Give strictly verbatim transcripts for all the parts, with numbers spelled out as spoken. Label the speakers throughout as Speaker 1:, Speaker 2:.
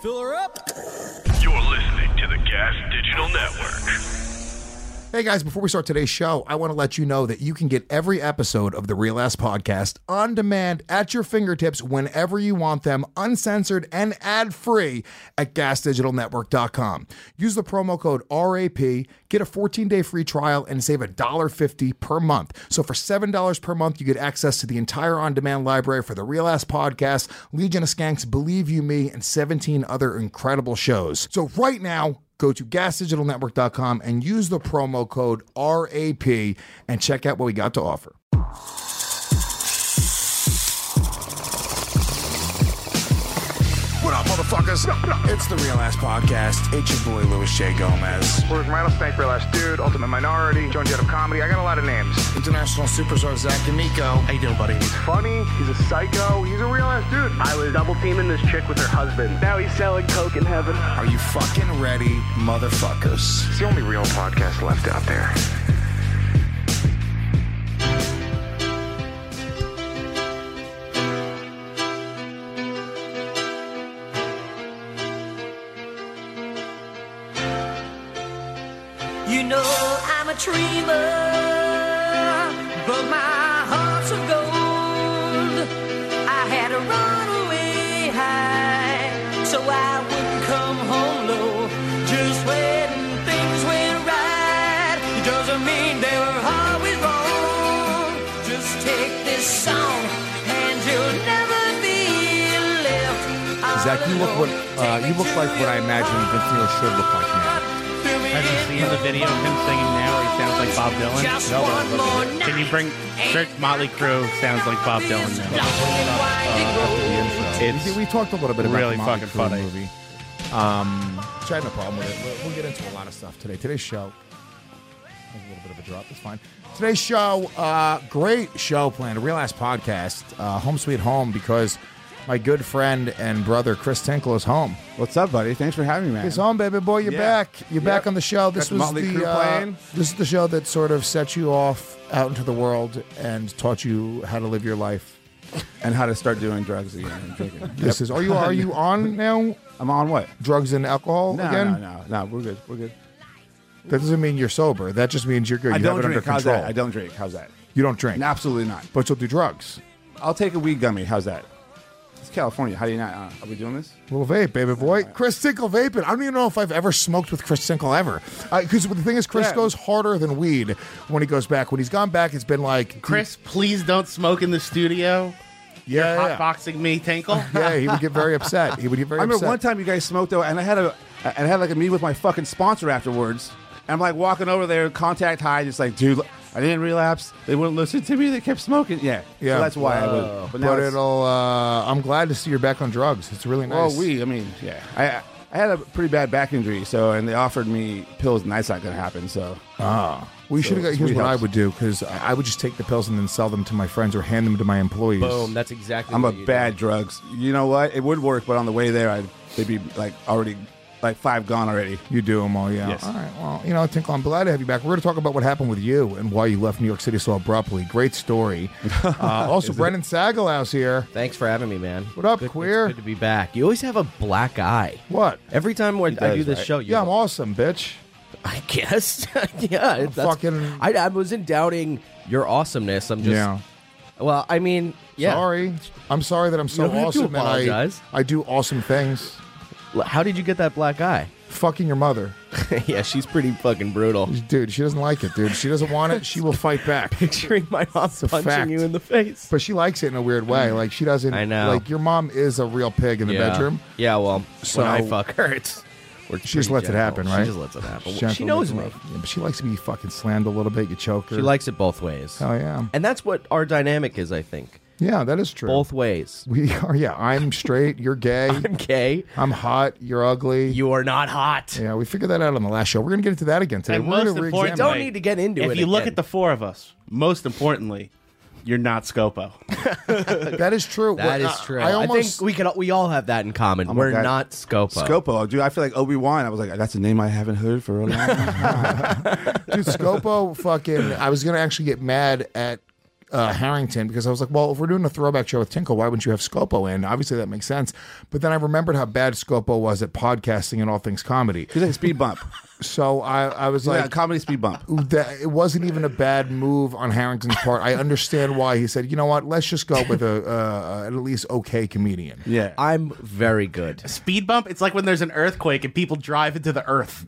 Speaker 1: Fill her up.
Speaker 2: You're listening to the Gas Digital Network.
Speaker 3: Hey guys, before we start today's show, I want to let you know that you can get every episode of the Real Ass Podcast on demand at your fingertips whenever you want them, uncensored and ad-free at gas digital network dot com. Use the promo code R A P, get a fourteen-day free trial, and save one dollar fifty per month. So for seven dollars per month, you get access to the entire on-demand library for the Real Ass Podcast, Legion of Skanks, Believe You Me, and seventeen other incredible shows. So right now, go to gas digital network dot com and use the promo code R A P and check out what we got to offer. What up, motherfuckers? It's the Real Ass Podcast. It's your boy, Louis J. Gomez.
Speaker 4: Where's Rattlesnake, Real Ass Dude, Ultimate Minority, Joan Jett of Comedy. I got a lot of names.
Speaker 3: International superstar Zach D'Amico.
Speaker 5: How you doing, buddy?
Speaker 4: He's funny. He's a psycho. He's a real ass dude.
Speaker 6: I was double teaming this chick with her husband.
Speaker 4: Now he's selling coke in heaven.
Speaker 3: Are you fucking ready, motherfuckers?
Speaker 4: It's the only real podcast left out there.
Speaker 7: You know I'm a dreamer, but my heart's of gold. I had to run away high, so I wouldn't come home low. Just when things went right, it doesn't mean they were always wrong. Just take this song, and you'll never be left all
Speaker 3: Zach, you look what uh,
Speaker 7: alone.
Speaker 3: you look like what I imagine Vince Neil should look like now.
Speaker 5: Have you seen the video of him singing now where he sounds like Bob Dylan?
Speaker 7: Just
Speaker 5: No,
Speaker 7: one
Speaker 5: but-
Speaker 7: more
Speaker 5: Can you bring search Motley Crue sounds like Bob Dylan now? It's
Speaker 3: we, we talked a little bit about
Speaker 5: really
Speaker 3: the Motley
Speaker 5: fucking
Speaker 3: Crue
Speaker 5: funny.
Speaker 3: movie. Um, which I have no problem with it. We'll, we'll get into a lot of stuff today. Today's show, a little bit of a drop. That's fine. Today's show, uh, great show planned. A Real Ass Podcast, uh, Home Sweet Home, because my good friend and brother Chris Tinkle is home.
Speaker 8: What's up, buddy? Thanks for having me, man.
Speaker 3: He's home, baby boy. You're
Speaker 8: Yeah.
Speaker 3: back. You're
Speaker 8: Yep.
Speaker 3: back on the show. This
Speaker 8: Got the
Speaker 3: was
Speaker 8: Motley
Speaker 3: the
Speaker 8: Crue
Speaker 3: uh,
Speaker 8: playing.
Speaker 3: this is the show that sort of set you off out into the world and taught you how to live your life.
Speaker 8: And how to start doing drugs again and drinking.
Speaker 3: This is. Are you are you on now?
Speaker 8: I'm on what?
Speaker 3: Drugs and alcohol
Speaker 8: No,
Speaker 3: again?
Speaker 8: no, no, no. We're good. We're good.
Speaker 3: That doesn't mean you're sober. That just means you're good.
Speaker 8: I
Speaker 3: You
Speaker 8: don't
Speaker 3: have it
Speaker 8: drink.
Speaker 3: under
Speaker 8: How's
Speaker 3: control.
Speaker 8: that? I don't drink. How's that?
Speaker 3: You don't drink,
Speaker 8: Absolutely not.
Speaker 3: but you'll do drugs.
Speaker 8: I'll take a weed gummy. How's that? It's California. How do you not? Uh, are we doing this?
Speaker 3: Little vape, baby boy. Chris Tinkle vaping. I don't even know if I've ever smoked with Chris Tinkle ever. Because the thing is, Chris
Speaker 8: Yeah.
Speaker 3: goes harder than weed when he goes back. When he's gone back, it's been like
Speaker 5: Chris, please don't smoke in the studio.
Speaker 3: Yeah,
Speaker 5: You're
Speaker 3: yeah.
Speaker 5: hotboxing me, Tinkle.
Speaker 3: Yeah, he would get very upset. He would get very
Speaker 8: I remember
Speaker 3: upset.
Speaker 8: one time you guys smoked though, and I had a, and I had like a meeting with my fucking sponsor afterwards. And I'm like walking over there, contact high, just like, dude, I didn't relapse. They wouldn't listen to me. They kept smoking. Yeah,
Speaker 3: Yeah.
Speaker 8: So that's why I would.
Speaker 3: But,
Speaker 8: now it's-
Speaker 3: it'll. Uh, I'm glad to see you're back on drugs. It's really nice.
Speaker 8: Well, we, I mean, yeah. I I had a pretty bad back injury, so, and they offered me pills, and that's not going to happen, so.
Speaker 3: Ah, we
Speaker 8: So
Speaker 3: should have got. Here's
Speaker 8: sweet
Speaker 3: what I
Speaker 8: helps.
Speaker 3: would do, because I would just take the pills and then sell them to my friends or hand them to my employees.
Speaker 1: Boom. That's exactly
Speaker 8: I'm a
Speaker 1: what you
Speaker 8: bad
Speaker 1: do.
Speaker 8: drugs. You know what? It would work, but on the way there, I'd they'd be like already, like five gone already.
Speaker 3: You do them all, yeah.
Speaker 8: Yes.
Speaker 3: All right. Well, you know, Tinkle, I'm glad to have you back. We're going to talk about what happened with you and why you left New York City so abruptly. Great story. Uh, also, Brendan Sagalow's here.
Speaker 1: Thanks for having me, man.
Speaker 3: What up,
Speaker 1: Good-
Speaker 3: queer?
Speaker 1: It's good to be back. You always have a black eye.
Speaker 3: What?
Speaker 1: Every time when I
Speaker 8: does,
Speaker 1: do this
Speaker 8: right?
Speaker 1: show, you
Speaker 3: Yeah, I'm awesome, bitch.
Speaker 1: I guess. yeah. That's,
Speaker 3: fucking-
Speaker 1: I, I wasn't doubting your awesomeness. I'm just.
Speaker 3: yeah.
Speaker 1: Well, I mean, yeah.
Speaker 3: Sorry. I'm sorry that I'm so
Speaker 1: You don't have to
Speaker 3: awesome and I,
Speaker 1: apologize.
Speaker 3: I do awesome things.
Speaker 1: L- How did you get that black eye?
Speaker 3: Fucking your mother.
Speaker 1: yeah, she's pretty fucking brutal.
Speaker 3: Dude, she doesn't like it, dude. She doesn't want it. She will fight back.
Speaker 1: Picturing my mom
Speaker 3: a
Speaker 1: punching
Speaker 3: fact.
Speaker 1: you in the face.
Speaker 3: But she likes it in a weird way. Like, she doesn't.
Speaker 1: I know.
Speaker 3: Like, your mom is a real pig in the
Speaker 1: yeah.
Speaker 3: bedroom.
Speaker 1: Yeah, well,
Speaker 3: So-
Speaker 1: when I fuck her, it's. We're
Speaker 3: She just
Speaker 1: pretty
Speaker 3: lets it
Speaker 1: gentle.
Speaker 3: happen, right?
Speaker 1: She just lets it happen.
Speaker 3: Gentle,
Speaker 1: She knows me.
Speaker 3: yeah, but she likes to be fucking slammed a little bit. You choke her.
Speaker 1: She likes it both ways.
Speaker 3: Oh, yeah.
Speaker 1: And that's what our dynamic is, I think.
Speaker 3: Yeah, that is true.
Speaker 1: Both ways.
Speaker 3: We are, yeah. I'm straight. You're gay.
Speaker 1: I'm gay.
Speaker 3: I'm hot. You're ugly.
Speaker 1: You are not hot.
Speaker 3: Yeah, we figured that out on the last show. We're going to get into that again today.
Speaker 5: And
Speaker 3: We're
Speaker 5: most
Speaker 3: going to
Speaker 5: important-
Speaker 3: re-examine.
Speaker 1: Don't need to get into
Speaker 5: If
Speaker 1: it
Speaker 5: you look
Speaker 1: again.
Speaker 5: at the four of us, most importantly, you're not Scopo.
Speaker 3: That is true.
Speaker 1: That
Speaker 3: Well,
Speaker 1: is
Speaker 3: uh,
Speaker 1: true.
Speaker 3: I
Speaker 1: I,
Speaker 3: almost.
Speaker 1: think we could. We all have that in common.
Speaker 8: my
Speaker 1: We're
Speaker 8: God.
Speaker 1: not Scopo.
Speaker 8: Scopo, dude, I feel like Obi-Wan. I was like, that's a name I haven't heard for a long time.
Speaker 3: Dude, Scopo fucking. I was going to actually get mad at uh, Harrington because I was like, well, if we're doing a throwback show with Tinkle, why wouldn't you have Scopo in? Obviously, that makes sense. But then I remembered how bad Scopo was at podcasting and all things comedy.
Speaker 8: He's like a speed bump.
Speaker 3: So I, I was
Speaker 8: He's like
Speaker 3: like,
Speaker 8: a comedy speed bump.
Speaker 3: that it wasn't even a bad move on Harrington's part. I understand why he said, you know what, let's just go with a uh, an at least okay comedian.
Speaker 8: Yeah.
Speaker 1: I'm very good.
Speaker 5: Speed bump. It's like when there's an earthquake and people drive into the earth.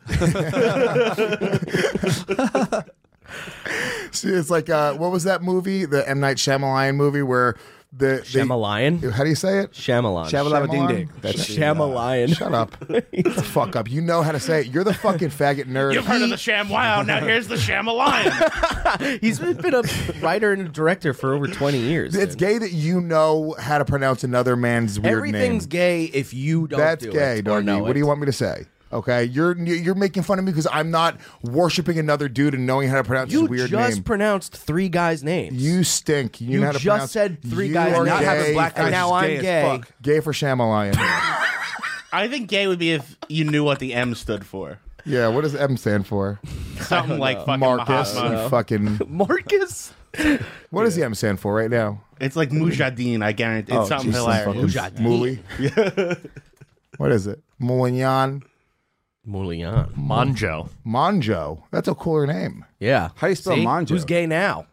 Speaker 3: See, it's like, uh, what was that movie? The M. Night Shyamalan movie where the... they-
Speaker 1: Shyamalan?
Speaker 3: How do you say it?
Speaker 1: Shyamalan.
Speaker 8: Shabba ding ding.
Speaker 3: Shyamalan?
Speaker 8: That's
Speaker 1: Shyamalan.
Speaker 3: Shut up. Shut the fuck up. You know how to say it. You're the fucking faggot nerd.
Speaker 5: You've heard of the Sham Wow. Now here's the Shyamalan.
Speaker 1: He's been a writer and a director for over twenty years.
Speaker 3: It's
Speaker 1: dude.
Speaker 3: gay that you know how to pronounce another man's weird
Speaker 1: Everything's
Speaker 3: name.
Speaker 1: gay if you don't
Speaker 3: That's
Speaker 1: do
Speaker 3: gay,
Speaker 1: it or
Speaker 3: doggy.
Speaker 1: know
Speaker 3: What do you
Speaker 1: it.
Speaker 3: want me to say? Okay, you're you're making fun of me because I'm not worshiping another dude and knowing how to pronounce
Speaker 1: You
Speaker 3: his weird
Speaker 1: just
Speaker 3: name.
Speaker 1: pronounced three guys' names.
Speaker 3: You stink. You,
Speaker 1: You
Speaker 3: know how to
Speaker 1: just
Speaker 3: pronounce.
Speaker 1: said three
Speaker 3: you
Speaker 1: guys'
Speaker 3: are
Speaker 1: names.
Speaker 8: Not having
Speaker 3: gay
Speaker 8: black
Speaker 3: for-
Speaker 8: guys
Speaker 1: And now
Speaker 8: is
Speaker 1: I'm
Speaker 8: gay as
Speaker 1: gay.
Speaker 8: fuck.
Speaker 3: Gay for Shyamalan.
Speaker 5: I think gay would be if you knew what the M stood for.
Speaker 3: Yeah, what does M stand for?
Speaker 5: Something like fucking
Speaker 3: Marcus.
Speaker 5: Mahatma.
Speaker 3: You fucking.
Speaker 1: Marcus?
Speaker 3: What does the M stand for right now?
Speaker 5: It's like Mujahideen, I guarantee. It's
Speaker 3: Oh,
Speaker 5: something
Speaker 3: Jesus,
Speaker 5: hilarious.
Speaker 3: fucking Mooly. What is it? Molignan.
Speaker 1: Moulian.
Speaker 9: Monjo.
Speaker 3: Monjo. That's a cooler name.
Speaker 1: Yeah.
Speaker 8: How do you spell
Speaker 1: See?
Speaker 8: Monjo?
Speaker 1: Who's gay now?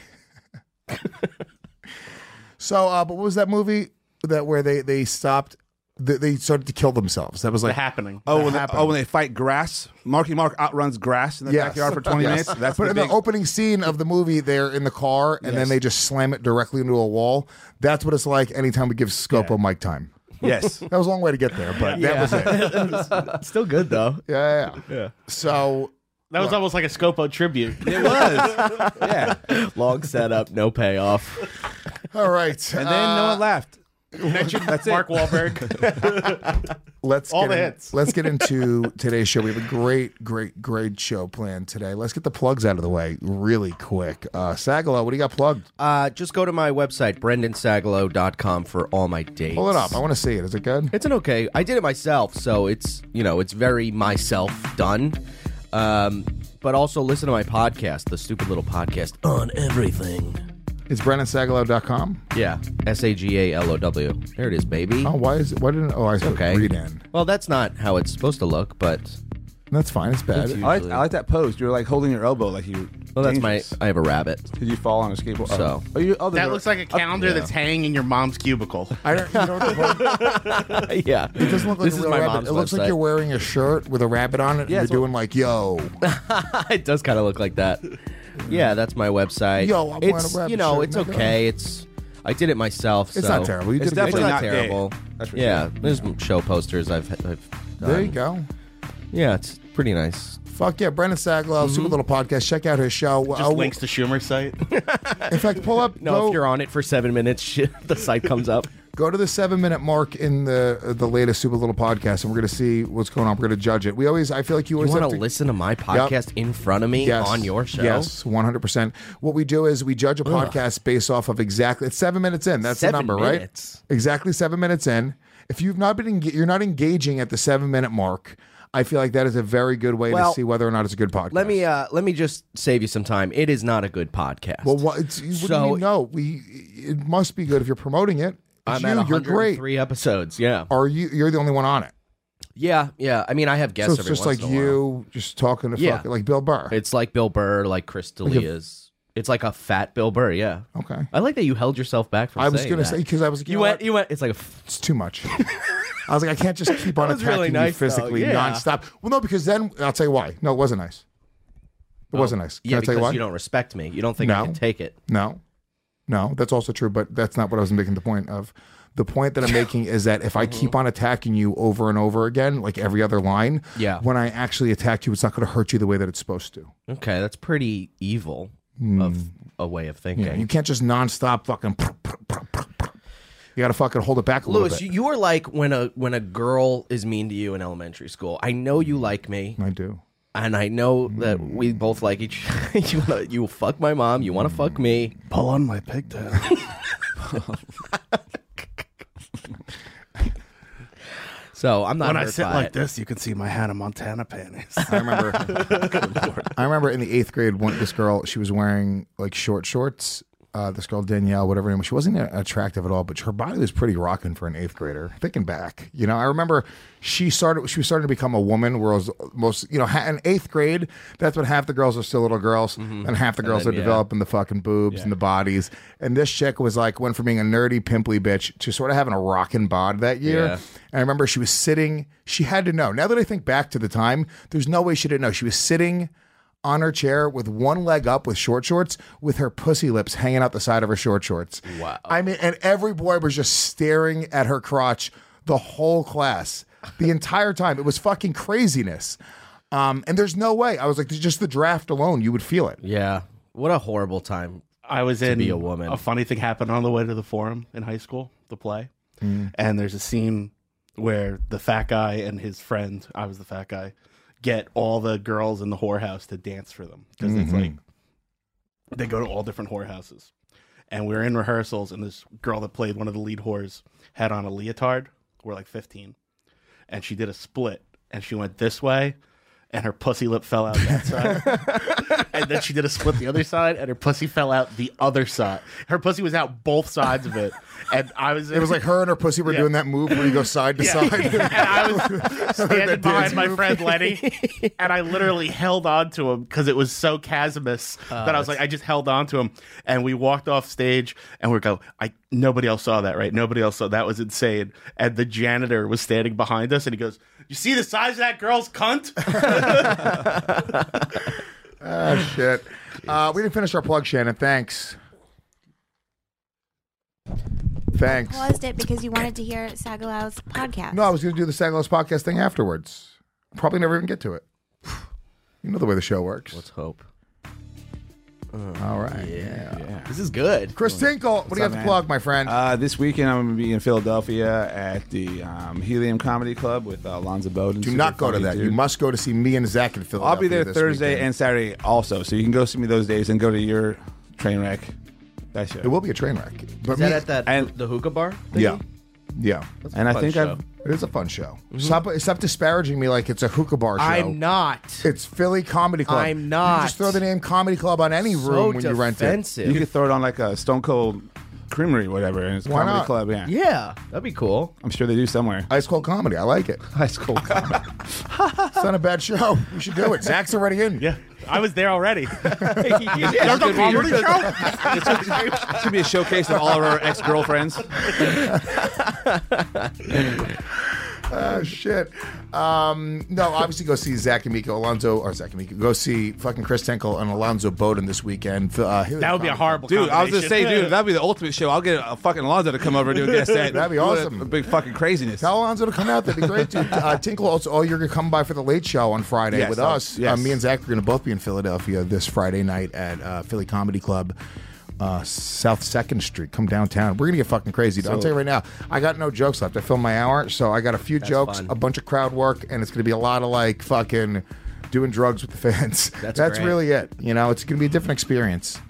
Speaker 3: So, uh, but what was that movie that where they they stopped? They, they started to kill themselves. That was
Speaker 5: The
Speaker 3: like
Speaker 5: happening.
Speaker 8: Oh, when they,
Speaker 3: happened.
Speaker 8: oh, when they fight grass, Marky Mark outruns grass in the
Speaker 3: Yes.
Speaker 8: backyard for twenty
Speaker 3: Yes.
Speaker 8: minutes. That's
Speaker 3: but
Speaker 8: the
Speaker 3: in
Speaker 8: big,
Speaker 3: the opening scene of the movie, they're in the car and then
Speaker 8: Yes.
Speaker 3: they just slam it directly into a wall. That's what it's like anytime we give Scopo mic time.
Speaker 8: yes.
Speaker 3: That was a long way to get there, but that was it.
Speaker 1: Still good, though.
Speaker 3: Yeah, yeah, yeah. So
Speaker 5: That was almost like a Scopo tribute.
Speaker 8: It was. Yeah.
Speaker 1: Long setup, no payoff.
Speaker 3: all right,
Speaker 8: And then no one laughed.
Speaker 5: Mentioned
Speaker 8: That's it.
Speaker 5: Mark Wahlberg.
Speaker 3: let's
Speaker 5: all
Speaker 3: get
Speaker 5: the
Speaker 3: in-
Speaker 5: hits.
Speaker 3: let's get into today's show. We have a great, great, great show planned today. Let's get the plugs out of the way really quick. Uh, Sagalo, what do you got plugged?
Speaker 1: Uh, just go to my website, brendan sagalow dot com, for all my dates.
Speaker 3: Pull it up. I want to see it. Is it good?
Speaker 1: It's an okay. I did it myself, so it's, you know, it's very myself done. Um, but also listen to my podcast, the stupid little podcast on everything.
Speaker 3: It's brendan sagalow dot com.
Speaker 1: Yeah, S A G A L O W. There it is, baby.
Speaker 3: Oh, why is it? Why didn't? Oh, I said
Speaker 1: Okay.
Speaker 3: read in.
Speaker 1: Well, that's not how it's supposed to look, but
Speaker 3: That's fine. It's bad.
Speaker 8: I like, I like that pose. You're like holding your elbow like you.
Speaker 1: well, that's my. I have a rabbit.
Speaker 8: Did you fall on a skateboard?
Speaker 1: So.
Speaker 8: oh, you, oh,
Speaker 5: That
Speaker 8: the-
Speaker 5: looks like a calendar
Speaker 8: yeah.
Speaker 5: that's hanging in your mom's cubicle.
Speaker 3: I don't. You know what?
Speaker 1: Yeah,
Speaker 3: It doesn't look like
Speaker 1: this
Speaker 3: a
Speaker 1: is
Speaker 3: real
Speaker 1: my
Speaker 3: rabbit.
Speaker 1: mom's
Speaker 3: It looks
Speaker 1: website.
Speaker 3: like you're wearing a shirt with a rabbit on it.
Speaker 8: Yeah,
Speaker 3: and
Speaker 8: it's
Speaker 3: you're
Speaker 8: what-
Speaker 3: doing like, yo.
Speaker 1: It does kind of look like that. Yeah, that's my website.
Speaker 3: Yo, I'm wearing
Speaker 1: it's
Speaker 3: a rabbit
Speaker 1: you know,
Speaker 3: shirt,
Speaker 1: it's
Speaker 3: nigga.
Speaker 1: okay. It's I did it myself.
Speaker 3: It's
Speaker 1: so
Speaker 3: not terrible. You
Speaker 8: It's
Speaker 3: did a good
Speaker 1: It's
Speaker 8: definitely
Speaker 3: job.
Speaker 1: not
Speaker 8: not gay.
Speaker 1: terrible.
Speaker 8: That's for
Speaker 1: yeah,
Speaker 8: sure.
Speaker 1: there's some show posters I've I've done.
Speaker 3: There you go.
Speaker 1: Yeah, it's pretty nice.
Speaker 3: Fuck yeah, Brendan Sagalow, Super Little Podcast. Check out his show.
Speaker 5: Just
Speaker 3: Uh,
Speaker 5: links to Schumer's site.
Speaker 3: In fact, pull up.
Speaker 1: No,
Speaker 3: go,
Speaker 1: if you're on it for seven minutes, shit, the site comes up.
Speaker 3: go to the seven minute mark in the uh, the latest Super Little Podcast, and we're gonna see what's going on. We're gonna judge it. We always, I feel like you
Speaker 1: You
Speaker 3: always
Speaker 1: want
Speaker 3: have
Speaker 1: to
Speaker 3: to
Speaker 1: listen to my podcast in front of me
Speaker 3: Yes.
Speaker 1: on your show?
Speaker 3: Yes, one hundred percent. What we do is we judge a podcast based off of exactly, it's seven minutes in. That's
Speaker 1: Seven
Speaker 3: the number,
Speaker 1: minutes.
Speaker 3: right? Exactly seven minutes in. If you've not been, enga- you're not engaging at the seven minute mark, I feel like that is a very good way
Speaker 1: Well,
Speaker 3: to see whether or not it's a good podcast.
Speaker 1: Let me uh, let me just save you some time. It is not a good podcast.
Speaker 3: Well, what, it's, what do
Speaker 1: So-
Speaker 3: you mean? No, we, it must be good if you're promoting it. It's
Speaker 1: I'm
Speaker 3: you,
Speaker 1: at
Speaker 3: you're
Speaker 1: one hundred three
Speaker 3: great.
Speaker 1: episodes. Yeah,
Speaker 3: Are you, you're the only one on it.
Speaker 1: yeah, yeah. I mean, I have
Speaker 3: So
Speaker 1: guests
Speaker 3: it's
Speaker 1: every
Speaker 3: just
Speaker 1: once
Speaker 3: like
Speaker 1: in a while.
Speaker 3: you just talking to
Speaker 1: Yeah.
Speaker 3: fucking, like Bill Burr.
Speaker 1: It's like Bill Burr, like Chris D'Elia's. It's like a fat Bill Burr. Yeah.
Speaker 3: Okay.
Speaker 1: I like that you held yourself back from
Speaker 3: I was
Speaker 1: saying
Speaker 3: going to
Speaker 1: that.
Speaker 3: say, because I was, you,
Speaker 1: You
Speaker 3: know
Speaker 1: went.
Speaker 3: what?
Speaker 1: You went. It's like a. F-
Speaker 3: It's too much. I was like, I can't just keep on
Speaker 1: That was
Speaker 3: attacking
Speaker 1: really
Speaker 3: you
Speaker 1: nice, though.
Speaker 3: physically
Speaker 1: Yeah.
Speaker 3: nonstop. Well, no, because then I'll tell you why. No, it wasn't nice. It wasn't nice. Can
Speaker 1: yeah,
Speaker 3: I tell
Speaker 1: because
Speaker 3: you why?
Speaker 1: you don't respect me. You don't think I
Speaker 3: No.
Speaker 1: can take it.
Speaker 3: No, no, that's also true, but that's not what I was making the point of. The point that I'm making is that if I keep on attacking you over and over again, like every other line,
Speaker 1: Yeah.
Speaker 3: when I actually attack you, it's not going to hurt you the way that it's supposed to.
Speaker 1: Okay, that's pretty evil of a way of thinking.
Speaker 3: Yeah, you can't just nonstop fucking. You got to fucking hold it back a little
Speaker 1: Lewis,
Speaker 3: bit.
Speaker 1: you, you are like when a when a girl is mean to you in elementary school. I know you like me,
Speaker 3: I do.
Speaker 1: and I know that we both like each. you wanna, you fuck my mom. You want to fuck me.
Speaker 5: Pull on my pigtail.
Speaker 1: So I'm not.
Speaker 5: When I
Speaker 1: hurt
Speaker 5: sit
Speaker 1: by
Speaker 5: like
Speaker 1: it.
Speaker 5: this, you can see my Hannah Montana panties.
Speaker 3: I remember. I remember in the eighth grade, one this girl, she was wearing like short shorts, uh, this girl Danielle, whatever her name was. She wasn't attractive at all, but her body was pretty rocking for an eighth grader. Thinking back, you know, I remember she started. She was starting to become a woman. Whereas most, you know, ha- in eighth grade, that's when half the girls are still little girls, mm-hmm. and half the girls
Speaker 1: then,
Speaker 3: are
Speaker 1: yeah.
Speaker 3: developing the fucking boobs
Speaker 5: Yeah.
Speaker 3: and the bodies. And this chick was like went from being a nerdy, pimply bitch to sort of having a rockin' bod that year.
Speaker 1: Yeah.
Speaker 3: And I remember she was sitting. She had to know. Now that I think back to the time, there's no way she didn't know. She was sitting on her chair with one leg up with short shorts with her pussy lips hanging out the side of her short shorts.
Speaker 1: Wow.
Speaker 3: I mean, and every boy was just staring at her crotch the whole class, the entire time. It was fucking craziness. Um, and there's no way. I was like, just the draft alone, you would feel it.
Speaker 1: Yeah. What a horrible time.
Speaker 5: I was in
Speaker 1: be a woman.
Speaker 5: A funny thing happened on the way to the Forum in high school, the play.
Speaker 3: Mm.
Speaker 5: And there's a scene where the fat guy and his friend, I was the fat guy, get all the girls in the whorehouse to dance for them. Because it's like, they go to all different whorehouses. And we were in rehearsals, and this girl that played one of the lead whores had on a leotard. We're like fifteen. And she did a split, and she went this way, and her pussy lip fell out that side. And then she did a split the other side, and her pussy fell out the other side. Her pussy was out both sides of it. And I was...
Speaker 3: It was like her and her pussy were
Speaker 5: Yeah.
Speaker 3: doing that move where you go side to
Speaker 5: Yeah.
Speaker 3: side.
Speaker 5: And I was standing
Speaker 3: That
Speaker 5: behind
Speaker 3: dance
Speaker 5: my
Speaker 3: move.
Speaker 5: friend Lenny, and I literally held on to him because it was so chasmous that I was like, I just held on to him. And we walked off stage, and we go, I nobody else saw that, right? Nobody else saw that. Was insane. And the janitor was standing behind us, and he goes, "You see the size of that girl's cunt?"
Speaker 3: Oh, shit. Uh, we didn't finish our plug, Shannon. Thanks. Thanks.
Speaker 9: Paused it because you wanted to hear Sagalow's podcast.
Speaker 3: No, I was going to do the Sagalos podcast thing afterwards. Probably never even get to it. You know the way the show works.
Speaker 1: Let's hope.
Speaker 3: All right. Yeah.
Speaker 1: This is good.
Speaker 3: Chris Tinkle, what do you have
Speaker 8: up,
Speaker 3: to
Speaker 8: man?
Speaker 3: plug, my friend?
Speaker 8: Uh, this weekend, I'm going to be in Philadelphia at the um, Helium Comedy Club with uh, Alonzo Bowden.
Speaker 3: do
Speaker 8: Super
Speaker 3: not go to
Speaker 8: funny
Speaker 3: that.
Speaker 8: dude.
Speaker 3: You must go to see me and Zach in Philadelphia.
Speaker 8: I'll be there
Speaker 3: this
Speaker 8: Thursday
Speaker 3: weekend.
Speaker 8: and Saturday also, so you can go see me those days and go to your train wreck. That show.
Speaker 3: It will be a train wreck. But
Speaker 1: Is that
Speaker 3: me-
Speaker 1: at that
Speaker 8: and-
Speaker 1: the hookah bar? thingy?
Speaker 3: Yeah. Yeah.
Speaker 1: That's a
Speaker 8: and I
Speaker 1: fun
Speaker 8: think
Speaker 1: show.
Speaker 8: I've
Speaker 3: It is a fun show. Stop, stop disparaging me like it's a hookah bar show.
Speaker 1: I'm not.
Speaker 3: It's Philly Comedy Club.
Speaker 1: I'm not.
Speaker 3: You just throw the name Comedy Club on any
Speaker 1: So
Speaker 3: room when you rent it.
Speaker 1: defensive.
Speaker 8: you could throw it on like a Stone Cold Creamery or whatever, and it's a
Speaker 3: Why
Speaker 8: comedy
Speaker 3: not?
Speaker 8: club. Yeah.
Speaker 1: Yeah, that'd be cool.
Speaker 8: I'm sure they do somewhere.
Speaker 3: Ice Cold Comedy. I like it.
Speaker 8: High school comedy.
Speaker 3: It's not a bad show. We should do it. Zach's already in.
Speaker 5: Yeah, I was there already.
Speaker 8: There's a comedy show? It's gonna be a showcase of all of our ex girlfriends.
Speaker 3: Oh, shit. Um, no, obviously go see Zach and Miko, Alonzo, or Zach and Miko. Go see fucking Chris Tinkle and Alonzo Bowden this weekend. Uh,
Speaker 5: That would be a horrible
Speaker 8: Dude, I was gonna say,
Speaker 5: combination.
Speaker 8: dude, that'd be the ultimate show. I'll get a fucking Alonzo to come over and do a guest set.
Speaker 3: That'd be
Speaker 8: What a-
Speaker 3: awesome.
Speaker 8: A big fucking craziness.
Speaker 3: Tell Alonzo to come out. That'd be great, dude. Uh, Tinkle, also, oh, you're going to come by for the late show on Friday
Speaker 8: Yes,
Speaker 3: with
Speaker 8: I'll-
Speaker 3: us.
Speaker 8: yes.
Speaker 3: Uh, me and Zach are going to both be in Philadelphia this Friday night at uh, Philly Comedy Club. Uh, South second Street. Come downtown. We're gonna get fucking crazy. I'll
Speaker 8: So-
Speaker 3: tell you right now. I got no jokes left. I filmed my hour, so I got a few jokes,
Speaker 1: fun.
Speaker 3: a bunch of crowd work, and it's gonna be a lot of like fucking doing drugs with the fans.
Speaker 1: That's
Speaker 3: That's
Speaker 1: great.
Speaker 3: really it. You know, it's gonna be a different experience.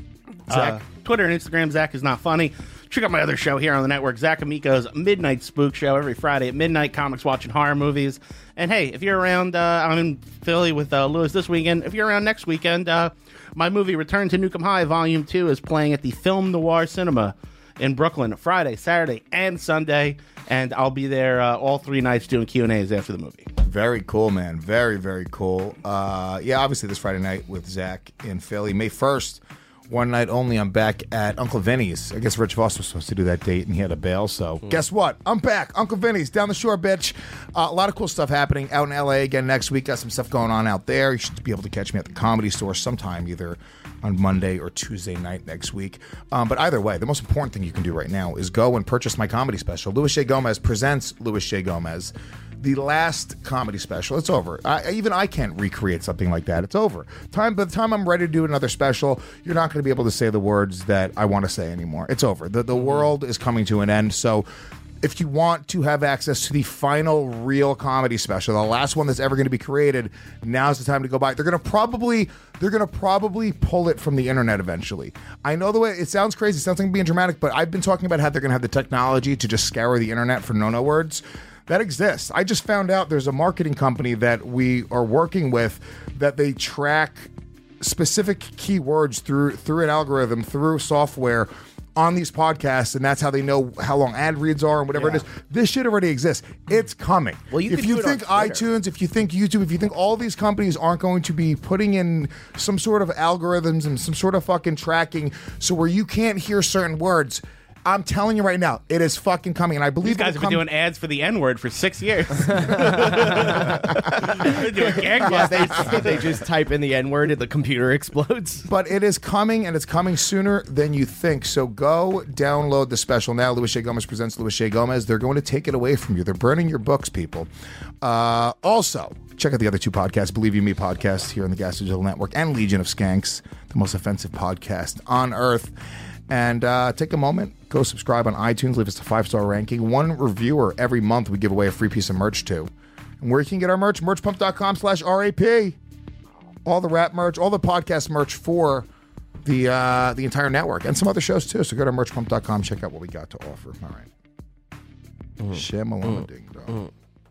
Speaker 5: Uh, Twitter and Instagram, Zach is not funny. Check out my other show here on the network, Zach Amico's Midnight Spook Show, every Friday at midnight, comics watching horror movies. And hey, if you're around, uh, I'm in Philly with uh, Lewis this weekend. If you're around next weekend, uh, my movie Return to Nukem High Volume two is playing at the Film Noir Cinema in Brooklyn Friday, Saturday, and Sunday. And I'll be there uh, all three nights doing Q and A's after the movie.
Speaker 3: Very cool, man. Very, very cool. Uh, yeah, obviously this Friday night with Zach in Philly. May first, one night only, I'm back at Uncle Vinny's. I guess Rich Voss was supposed to do that date, and he had a bail, so guess what? I'm back. Uncle Vinny's, down the shore, bitch. Uh, a lot of cool stuff happening out in L A again next week. Got some stuff going on out there. You should be able to catch me at the Comedy Store sometime, either on Monday or Tuesday night next week. Um, but either way, the most important thing you can do right now is go and purchase my comedy special. Louis J. Gomez presents Louis J. Gomez. The last comedy special. It's over. I, even I can't recreate something like that. It's over. Time. By the time I'm ready to do another special, you're not going to be able to say the words that I want to say anymore. It's over. The the world is coming to an end. So if you want to have access to the final real comedy special, the last one that's ever going to be created, now's the time to go buy it. They're going to probably they're going to probably pull it from the internet eventually. I know the way it sounds crazy, it sounds like I'm being dramatic, but I've been talking about how they're going to have the technology to just scour the internet for no-no words. That exists. I just found out there's a marketing company that we are working with that they track specific keywords through through an algorithm, through software on these podcasts, and that's how they know how long ad reads are and whatever
Speaker 1: Yeah.
Speaker 3: it is. This shit already exists. It's coming.
Speaker 1: Well, you
Speaker 3: if
Speaker 1: can
Speaker 3: you
Speaker 1: do it on
Speaker 3: think
Speaker 1: Twitter.
Speaker 3: iTunes, if you think YouTube, if you think all these companies aren't going to be putting in some sort of algorithms and some sort of fucking tracking so where you can't hear certain words, I'm telling you right now, it is fucking coming, and I believe
Speaker 5: These guys
Speaker 3: it
Speaker 5: have
Speaker 3: will
Speaker 5: been
Speaker 3: come-
Speaker 5: doing ads for the N-word for six years. They're doing
Speaker 1: Yeah,
Speaker 5: gangbusters.
Speaker 1: they, they just type in the N word and the computer explodes.
Speaker 3: But it is coming, and it's coming sooner than you think. So go download the special now. Louis J. Gomez presents Louis J. Gomez. They're going to take it away from you. They're burning your books, people. Uh, also, check out the other two podcasts, Believe You Me podcast here on the Gas Digital Network, and Legion of Skanks, the most offensive podcast on earth. And uh, take a moment, go subscribe on iTunes, leave us a five-star ranking. One reviewer every month we give away a free piece of merch to. And where you can get our merch, merchpump.com slash RAP. All the rap merch, all the podcast merch for the uh, the entire network, and some other shows too. So go to merchpump dot com, check out what we got to offer. All right. Shamalama ding dong.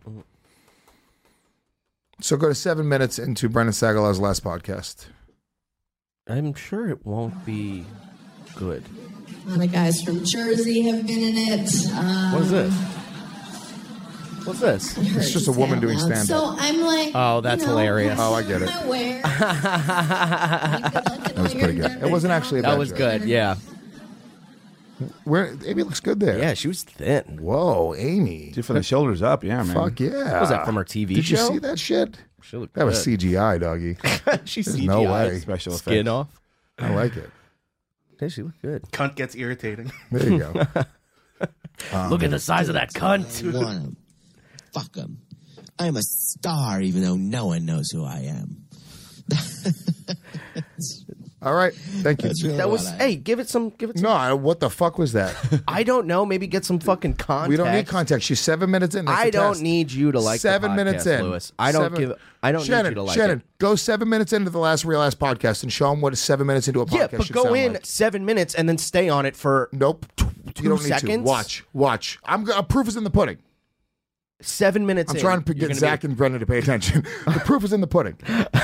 Speaker 3: So go to seven minutes into Brendan Sagalow's last podcast.
Speaker 1: I'm sure it won't be good.
Speaker 10: A lot of guys from Jersey have been in it. Um,
Speaker 1: What is this? What's this?
Speaker 3: It's just a woman doing stand-up.
Speaker 10: So I'm like,
Speaker 1: Oh, that's
Speaker 10: you know,
Speaker 1: hilarious.
Speaker 3: Oh, I get it.
Speaker 10: aware.
Speaker 3: That was pretty good. It wasn't actually a bad
Speaker 1: That was
Speaker 3: joke.
Speaker 1: good, yeah.
Speaker 3: Where Amy looks good there.
Speaker 1: Yeah, she was thin.
Speaker 3: Whoa, Amy.
Speaker 8: Dude, from the shoulders up, yeah, man.
Speaker 3: Fuck yeah.
Speaker 1: What was that from her T V
Speaker 3: Did
Speaker 1: show?
Speaker 3: you see that shit?
Speaker 1: She looked
Speaker 3: That was
Speaker 1: good.
Speaker 3: C G I, doggy.
Speaker 1: She's
Speaker 3: There's
Speaker 1: C G I.
Speaker 3: no way.
Speaker 8: Special
Speaker 1: Skin
Speaker 8: effects.
Speaker 1: off.
Speaker 3: I like it.
Speaker 1: Yeah, she looked good.
Speaker 5: Cunt gets irritating.
Speaker 3: There you go.
Speaker 1: Look at the size of that cunt.
Speaker 11: I want him. Fuck him. I'm a star, even though no one knows who I am.
Speaker 3: All right. Thank you.
Speaker 11: That's really
Speaker 1: That was.
Speaker 11: what I-
Speaker 1: Hey, give it some. Give it some.
Speaker 3: No, I- what the fuck was that?
Speaker 1: I don't know. Maybe get some fucking context.
Speaker 3: We don't need context. She's seven minutes in. That's
Speaker 1: I
Speaker 3: the
Speaker 1: don't
Speaker 3: test.
Speaker 1: need you to like the
Speaker 3: seven
Speaker 1: podcast,
Speaker 3: minutes in.
Speaker 1: Lewis. I don't
Speaker 3: Seven-
Speaker 1: give. I don't
Speaker 3: Shannon,
Speaker 1: need you to like
Speaker 3: Shannon,
Speaker 1: it.
Speaker 3: go seven minutes into the last Real Ass podcast and show them what seven minutes into a podcast
Speaker 1: Yeah, but
Speaker 3: should
Speaker 1: go
Speaker 3: sound
Speaker 1: in
Speaker 3: like.
Speaker 1: seven minutes and then stay on it for
Speaker 3: Nope.
Speaker 1: two
Speaker 3: you don't need to.
Speaker 1: seconds.
Speaker 3: Watch. Watch. I'm. go- uh, proof is in the pudding.
Speaker 1: seven minutes.
Speaker 3: I'm
Speaker 1: in,
Speaker 3: trying to
Speaker 1: you're
Speaker 3: get
Speaker 1: gonna
Speaker 3: Zach
Speaker 1: be-
Speaker 3: and Brendan to pay attention. The proof is in the pudding.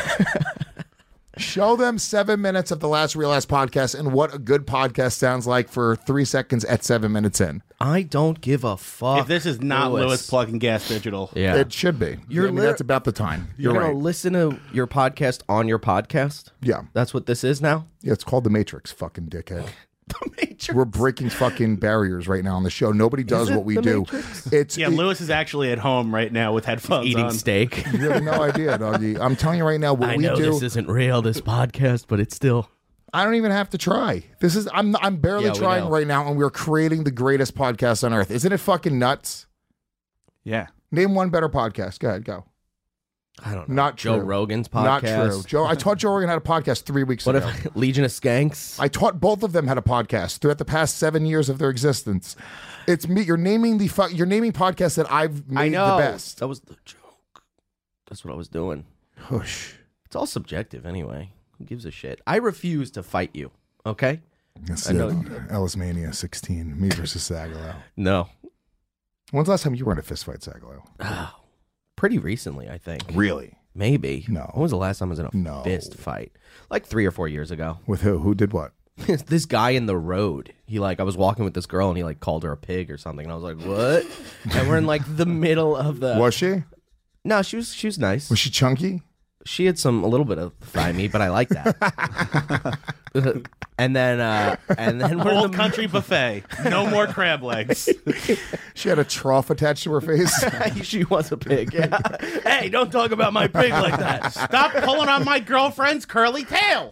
Speaker 3: Show them seven minutes of the last Real Ass podcast and what a good podcast sounds like for three seconds at seven minutes in.
Speaker 1: I don't give a fuck.
Speaker 5: If this is not Lewis, plugging Gas Digital,
Speaker 1: yeah,
Speaker 3: It should be.
Speaker 1: You're
Speaker 3: I mean,
Speaker 1: lit-
Speaker 3: that's about the time.
Speaker 1: you're
Speaker 3: You're
Speaker 1: gonna
Speaker 3: right.
Speaker 1: listen to your podcast on your podcast.
Speaker 3: Yeah.
Speaker 1: That's what this is now.
Speaker 3: Yeah, it's called The Matrix, fucking dickhead.
Speaker 1: The Matrix.
Speaker 3: We're breaking fucking barriers right now on the show. Nobody does
Speaker 1: it
Speaker 3: what we
Speaker 1: The
Speaker 3: do.
Speaker 1: Matrix?
Speaker 3: It's
Speaker 5: yeah,
Speaker 3: it-
Speaker 5: Lewis is actually at home right now with headphones
Speaker 1: eating
Speaker 5: on.
Speaker 1: steak.
Speaker 3: you have no idea, doggy. I'm telling you right now, what
Speaker 1: I
Speaker 3: we
Speaker 1: know
Speaker 3: do.
Speaker 1: this isn't real, this podcast, but it's still.
Speaker 3: I don't even have to try. This is I'm I'm barely
Speaker 1: Yeah, we
Speaker 3: trying
Speaker 1: know.
Speaker 3: right now, and we're creating the greatest podcast on earth. Isn't it fucking nuts?
Speaker 8: Yeah.
Speaker 3: Name one better podcast. Go ahead, go.
Speaker 1: I don't know.
Speaker 3: Not
Speaker 1: Joe
Speaker 3: true.
Speaker 1: Rogan's
Speaker 3: Not
Speaker 1: podcast.
Speaker 3: true. Joe, I taught Joe Rogan had a podcast three weeks
Speaker 1: What
Speaker 3: ago.
Speaker 1: if Legion of Skanks?
Speaker 3: I taught both of them had a podcast throughout the past seven years of their existence. It's me. You're naming the fu- you're naming podcasts that I've made
Speaker 1: I know.
Speaker 3: the best.
Speaker 1: That was the joke. That's what I was doing.
Speaker 3: Hush.
Speaker 1: It's all subjective anyway. Who gives a shit? I refuse to fight you. Okay?
Speaker 3: That's
Speaker 1: I know.
Speaker 3: it. Ellis Mania sixteen. Me versus Sagalow.
Speaker 1: No.
Speaker 3: When's the last time you were in a fist fight, Sagalow?
Speaker 1: Oh, pretty recently, I think.
Speaker 3: Really?
Speaker 1: Maybe.
Speaker 3: No.
Speaker 1: When was the last time I was in a
Speaker 3: No.
Speaker 1: fist fight? Like three or four years ago.
Speaker 3: With who? Who did what?
Speaker 1: This guy in the road. He like I was walking with this girl and he like called her a pig or something. And I was like, what? And we're in like the middle of the.
Speaker 3: Was she?
Speaker 1: No, she was she was nice.
Speaker 3: Was she chunky?
Speaker 1: She had some a little bit of thigh meat, but I like that. and then uh and then we're in
Speaker 5: Old
Speaker 1: the,
Speaker 5: country buffet. No more crab legs.
Speaker 3: She had a trough attached to her face.
Speaker 1: she was a pig. Yeah. Hey, don't talk about my pig like that.
Speaker 5: Stop pulling on my girlfriend's curly tail.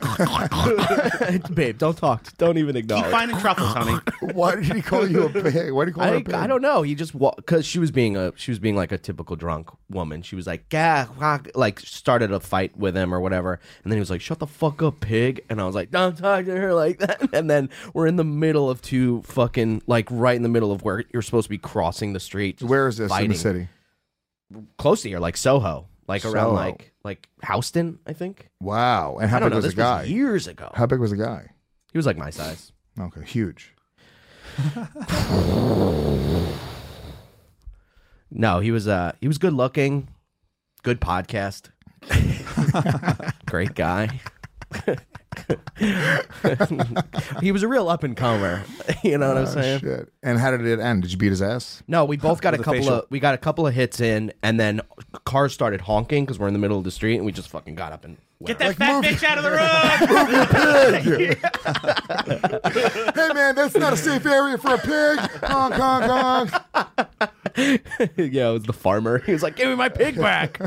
Speaker 1: Babe, don't talk. Don't even
Speaker 5: Keep
Speaker 1: acknowledge.
Speaker 5: finding truffles, honey.
Speaker 3: Why did he call you a pig? Why did he call her
Speaker 1: I,
Speaker 3: a pig?
Speaker 1: I don't know. He just because she was being a she was being like a typical drunk woman. She was like, "Gah," like started a fight with him or whatever, and then he was like, "Shut the fuck up, pig," and I was like, "Don't talk to her like that." And then we're in the middle of two fucking like right in the middle of where you're supposed to be crossing the street. just
Speaker 3: Where is this in
Speaker 1: fighting.
Speaker 3: the city?
Speaker 1: Close to here, like Soho, like around
Speaker 3: Soho.
Speaker 1: like like Houston, I think.
Speaker 3: Wow. And how
Speaker 1: I don't
Speaker 3: big
Speaker 1: know.
Speaker 3: was
Speaker 1: This
Speaker 3: the guy?
Speaker 1: was years ago.
Speaker 3: How big was the guy?
Speaker 1: He was like my size.
Speaker 3: Okay, huge.
Speaker 1: No, he was uh he was good looking, good podcast, great guy. He was a real up and comer. You know what I'm
Speaker 3: Oh,
Speaker 1: saying?
Speaker 3: shit. And how did it end? Did you beat his ass?
Speaker 1: No, we both got a
Speaker 8: With a
Speaker 1: couple
Speaker 8: facial.
Speaker 1: of we got a couple of hits in, and then cars started honking because we're in the middle of the street, and we just fucking got up and
Speaker 5: Get
Speaker 1: went.
Speaker 5: that fat bitch out of the room.
Speaker 3: Hey man, that's not a safe area for a pig. Honk, honk, honk.
Speaker 1: Yeah, it was the farmer. He was like, "Give me my pig back."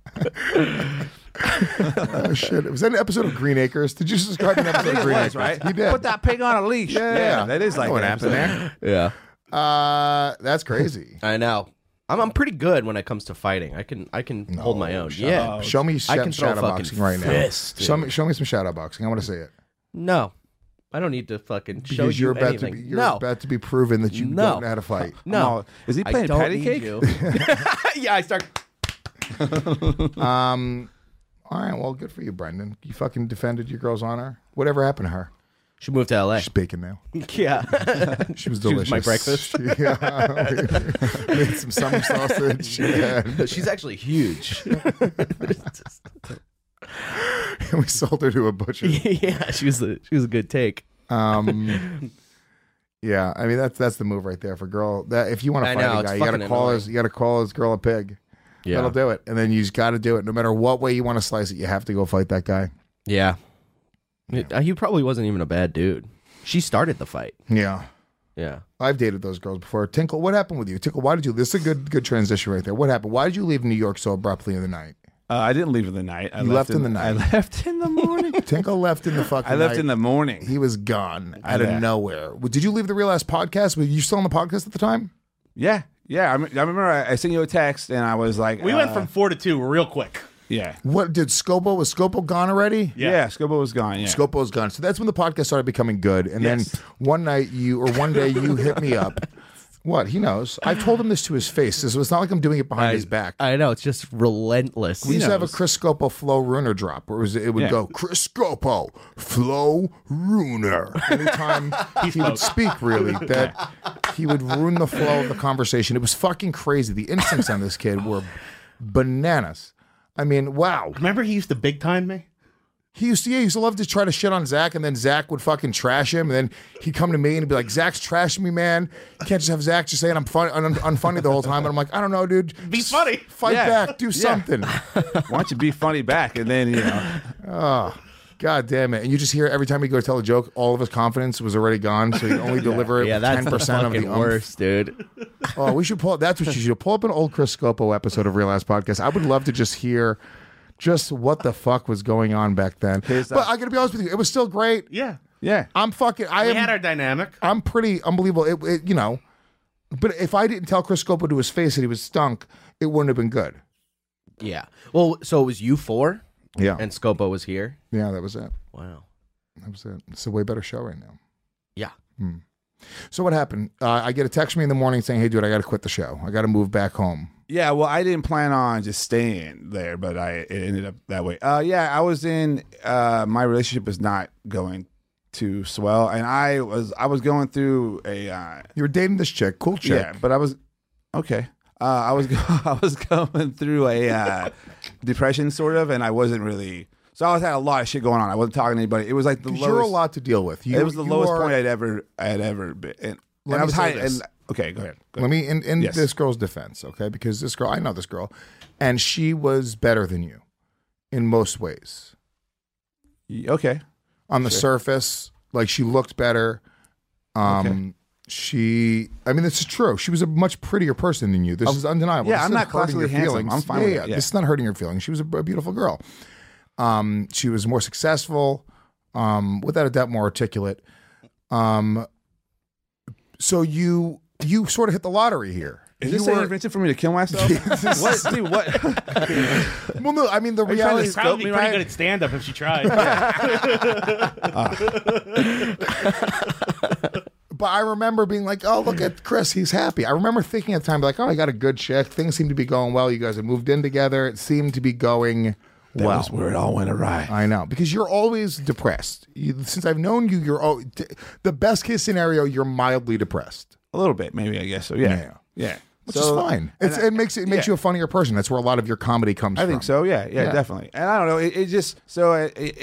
Speaker 3: Oh shit! Was that an episode of Green Acres? Did you just describe an episode of Green
Speaker 8: was,
Speaker 3: Acres?
Speaker 8: right?
Speaker 3: He did.
Speaker 8: Put that pig on a leash.
Speaker 3: Yeah, yeah.
Speaker 8: that is
Speaker 3: I
Speaker 8: like
Speaker 3: know what
Speaker 8: an
Speaker 3: happened
Speaker 8: episode.
Speaker 3: there.
Speaker 1: Yeah,
Speaker 3: Uh, that's crazy.
Speaker 1: I know. I'm I'm pretty good when it comes to fighting. I can I can hold my own.
Speaker 3: Shut
Speaker 1: Yeah,
Speaker 3: up. Show me sh-
Speaker 1: I can throw
Speaker 3: shadow
Speaker 1: fucking
Speaker 3: boxing right
Speaker 1: fists,
Speaker 3: now. Show
Speaker 1: dude.
Speaker 3: me, show me some shadow boxing. I want to see it.
Speaker 1: No, I don't need to fucking show
Speaker 3: Because
Speaker 1: you
Speaker 3: you're about
Speaker 1: anything.
Speaker 3: to be, you're
Speaker 1: no,
Speaker 3: about to be proven that you
Speaker 1: No.
Speaker 3: don't know how to fight.
Speaker 1: no.
Speaker 8: Is he
Speaker 1: I
Speaker 8: playing
Speaker 1: don't
Speaker 8: patty
Speaker 1: need
Speaker 8: cake?
Speaker 1: you. Yeah, I start.
Speaker 3: Um, all right, well, good for you, Brendan. You fucking defended your girl's honor. Whatever happened to her?
Speaker 1: She moved to L A.
Speaker 3: She's baking now.
Speaker 1: Yeah,
Speaker 3: She was
Speaker 1: She was
Speaker 3: delicious.
Speaker 1: my breakfast.
Speaker 3: She, yeah, made some summer sausage. Yeah.
Speaker 1: she's actually huge.
Speaker 3: We sold her to a butcher.
Speaker 1: Yeah, she was a she was a good take.
Speaker 3: Um, yeah, I mean that's that's the move right there for girl. That if you want to
Speaker 1: I
Speaker 3: fight
Speaker 1: know,
Speaker 3: a
Speaker 1: it's
Speaker 3: guy, you got to
Speaker 1: fucking
Speaker 3: call
Speaker 1: annoying.
Speaker 3: his you got to call his girl a pig.
Speaker 1: Yeah,
Speaker 3: That'll do it, and then you just got to do it. No matter what way you want to slice it, you have to go fight that guy.
Speaker 1: yeah. It- uh, he probably wasn't even a bad dude. She started the fight.
Speaker 3: Yeah.
Speaker 1: Yeah.
Speaker 3: I've dated those girls before. Tinkle, what happened with you? Tinkle, why did you? This is a good good transition right there. What happened? Why did you leave New York so abruptly in the night?
Speaker 8: Uh, I didn't leave in the night. I
Speaker 3: You left in the night.
Speaker 8: I left in the morning.
Speaker 3: Tinkle left in the fucking
Speaker 8: I left
Speaker 3: night.
Speaker 8: in the morning.
Speaker 3: He was gone out of
Speaker 8: Yeah.
Speaker 3: nowhere. Well, did you leave the Real Ass podcast? Were you still on the podcast at the time?
Speaker 8: Yeah, yeah. I, me- I remember I, I sent you a text and I was like,
Speaker 5: We
Speaker 8: uh,
Speaker 5: went from four to two real quick.
Speaker 8: yeah,
Speaker 3: What did Scopo? Was Scopo gone already?
Speaker 8: yeah. yeah Scobo was gone. Yeah,
Speaker 3: Scopo's gone. So that's when the podcast started becoming good. And
Speaker 8: Yes.
Speaker 3: then one night you, or one day you hit me up. What? He knows. I've told him this to his face. So it's not like I'm doing it behind
Speaker 1: I,
Speaker 3: his back.
Speaker 1: I know, it's just relentless.
Speaker 3: We used to have a
Speaker 8: knows.
Speaker 3: Chris Scopo Flow Runer drop where it, was, it would
Speaker 8: Yeah.
Speaker 3: go, Chris Scopo Flow Runer. Anytime he would speak, really, that he would ruin the flow of the conversation. It was fucking crazy. The instincts on this kid were bananas. I mean, wow.
Speaker 5: Remember he used to big time me?
Speaker 3: He used to, yeah, he used to love to try to shit on Zach, and then Zach would fucking trash him, and then he'd come to me and he'd be like, Zach's trashing me, man. You can't just have Zach just saying I'm funny, un- unfunny the whole time. And I'm like, I don't know, dude.
Speaker 5: Be
Speaker 3: Just
Speaker 5: funny.
Speaker 3: Fight
Speaker 8: Yeah.
Speaker 3: back. Do
Speaker 8: Yeah.
Speaker 3: something.
Speaker 8: Why don't you be funny back? And then you know,
Speaker 3: Oh, God damn it. And you just hear every time he go to tell a joke, all of his confidence was already gone, so he'd only deliver it
Speaker 1: Yeah,
Speaker 3: with
Speaker 1: that's
Speaker 3: ten
Speaker 1: the
Speaker 3: percent of the
Speaker 1: fucking
Speaker 3: umph.
Speaker 1: worst, dude.
Speaker 3: Oh, we should pull that's what you should pull up an old Chris Scopo episode of Real Ass Podcast. I would love to just hear just what the fuck was going on back then.
Speaker 8: His, uh,
Speaker 3: but I gotta be honest with you, it was still great.
Speaker 5: Yeah.
Speaker 8: yeah.
Speaker 3: I'm fucking I
Speaker 5: We
Speaker 3: am
Speaker 5: had our dynamic.
Speaker 3: I'm pretty unbelievable. It, it, you know, but if I didn't tell Chris Scopo to his face that he was stunk, it wouldn't have been good.
Speaker 1: Yeah. Well, so it was you four,
Speaker 3: Yeah,
Speaker 1: and Scopo was here.
Speaker 3: yeah, that was it.
Speaker 1: Wow.
Speaker 3: That was it. It's a way better show right now.
Speaker 1: Yeah.
Speaker 3: So what happened? Uh, I get a text from me in the morning saying, "Hey, dude, I got to quit the show. I got to move back home."
Speaker 8: Yeah, well, I didn't plan on just staying there, but I it ended up that way. Uh, yeah, I was in. Uh, my relationship was not going too swell, and I was I was going through a. Uh,
Speaker 3: You were dating this chick, cool chick.
Speaker 8: yeah, but I was okay. Uh, I was I was going through a uh, depression sort of, and I wasn't really. So I was had a lot of shit going on. I wasn't talking to anybody. It was like the
Speaker 3: 'Cause
Speaker 8: lowest.
Speaker 3: you're a lot to deal with. You,
Speaker 8: it was the
Speaker 3: you
Speaker 8: lowest
Speaker 3: are-
Speaker 8: point I'd ever I'd ever been. And,
Speaker 3: Let
Speaker 8: and I
Speaker 3: me
Speaker 8: was
Speaker 3: say
Speaker 8: high.
Speaker 3: this.
Speaker 8: And okay, go ahead. Go
Speaker 3: Let
Speaker 8: ahead.
Speaker 3: me in, in
Speaker 8: Yes.
Speaker 3: this girl's defense, okay? Because this girl, I know this girl, and she was better than you in most ways.
Speaker 8: Okay.
Speaker 3: On the
Speaker 8: Sure.
Speaker 3: surface, like she looked better. Um,
Speaker 8: Okay.
Speaker 3: She, I mean, this is true. She was a much prettier person than you. This is undeniable.
Speaker 8: yeah,
Speaker 3: This
Speaker 8: I'm
Speaker 3: isn't
Speaker 8: not
Speaker 3: hurting
Speaker 8: classically
Speaker 3: your
Speaker 8: handsome.
Speaker 3: feelings.
Speaker 8: I'm fine
Speaker 3: yeah,
Speaker 8: with
Speaker 3: yeah.
Speaker 8: it, yeah.
Speaker 3: This is not hurting your feelings. She was a, a beautiful girl. Um, she was more successful, um, without a doubt, more articulate. Um, so you you sort of hit the lottery here.
Speaker 8: Is
Speaker 3: you
Speaker 8: this an intervention for me to kill myself? what, dude? What?
Speaker 3: well, no, I mean the
Speaker 8: Are you trying
Speaker 3: reality.
Speaker 8: to
Speaker 3: is-
Speaker 8: scope
Speaker 5: Probably
Speaker 8: me
Speaker 5: pretty
Speaker 8: right?
Speaker 5: good at stand up if she tried.
Speaker 3: But I remember being like, "Oh, look at Chris, he's happy." I remember thinking at the time, like, "Oh, I got a good chick. Things seem to be going well. You guys have moved in together. It seemed to be going
Speaker 8: That
Speaker 3: well."
Speaker 8: was where it all went awry.
Speaker 3: I know, because you're always depressed. You, since I've known you, you're al- the best case scenario. You're mildly depressed,
Speaker 8: A little bit, maybe. I guess so. Yeah,
Speaker 3: Yeah.
Speaker 8: yeah.
Speaker 3: which
Speaker 8: So-
Speaker 3: is fine. It's,
Speaker 8: and I-
Speaker 3: it makes it makes
Speaker 8: yeah.
Speaker 3: you a funnier person. That's where a lot of your comedy comes
Speaker 8: I
Speaker 3: from.
Speaker 8: think so. Yeah, yeah,
Speaker 3: Yeah.
Speaker 8: definitely. And I don't know. It, it just so it, it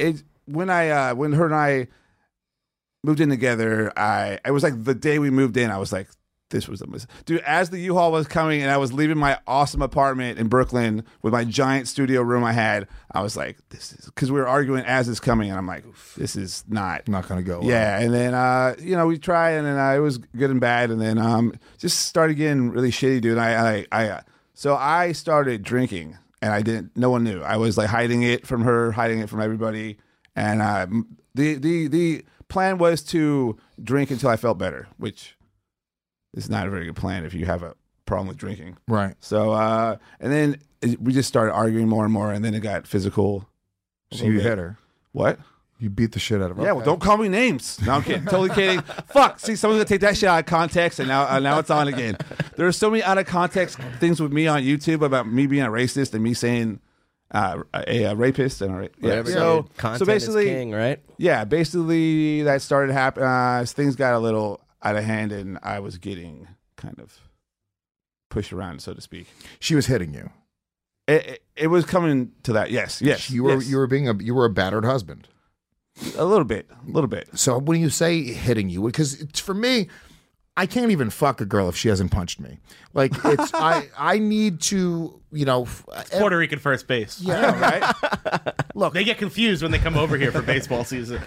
Speaker 8: when I uh, when her and I moved in together, I it was like the day we moved in, I was like, this was the mis- dude. As the U-Haul was coming and I was leaving my awesome apartment in Brooklyn with my giant studio room I had, I was like, this is because we were arguing as it's coming, and I'm like, this is not
Speaker 3: not gonna go well.
Speaker 8: Yeah, and then uh, you know we tried, and then uh, it was good and bad, and then um, just started getting really shitty, dude. And I I, I uh, so I started drinking, and I didn't. No one knew. I was like hiding it from her, hiding it from everybody, and uh, the the the plan was to drink until I felt better, which. It's not a very good plan if you have a problem with drinking.
Speaker 3: Right.
Speaker 8: So, uh, and then it, we just started arguing more and more, and then it got physical.
Speaker 3: So you hit her.
Speaker 8: What?
Speaker 3: You beat the shit out of her.
Speaker 8: Yeah, well, don't call me names. No, I'm kidding. Totally kidding. Fuck. See, someone's gonna take that shit out of context, and now uh, now it's on again. There are so many out of context things with me on YouTube about me being a racist and me saying uh, a, a rapist and a ra- yeah.
Speaker 1: Whatever.
Speaker 8: So,
Speaker 1: Content
Speaker 8: so basically,
Speaker 1: is king, right?
Speaker 8: Yeah, basically that started happening. Uh, things got a little out of hand, and I was getting kind of pushed around, so to speak.
Speaker 3: She was hitting you.
Speaker 8: It, it, it was coming to that. Yes, yes.
Speaker 3: You were
Speaker 8: yes.
Speaker 3: you were being a you were a battered husband.
Speaker 8: A little bit, a little bit.
Speaker 3: So when you say hitting you, because it's, for me, I can't even fuck a girl if she hasn't punched me. Like it's I I need to you know
Speaker 5: it's Puerto Rican first base.
Speaker 3: Yeah,
Speaker 8: right.
Speaker 3: Look,
Speaker 5: they get confused when they come over here for baseball season.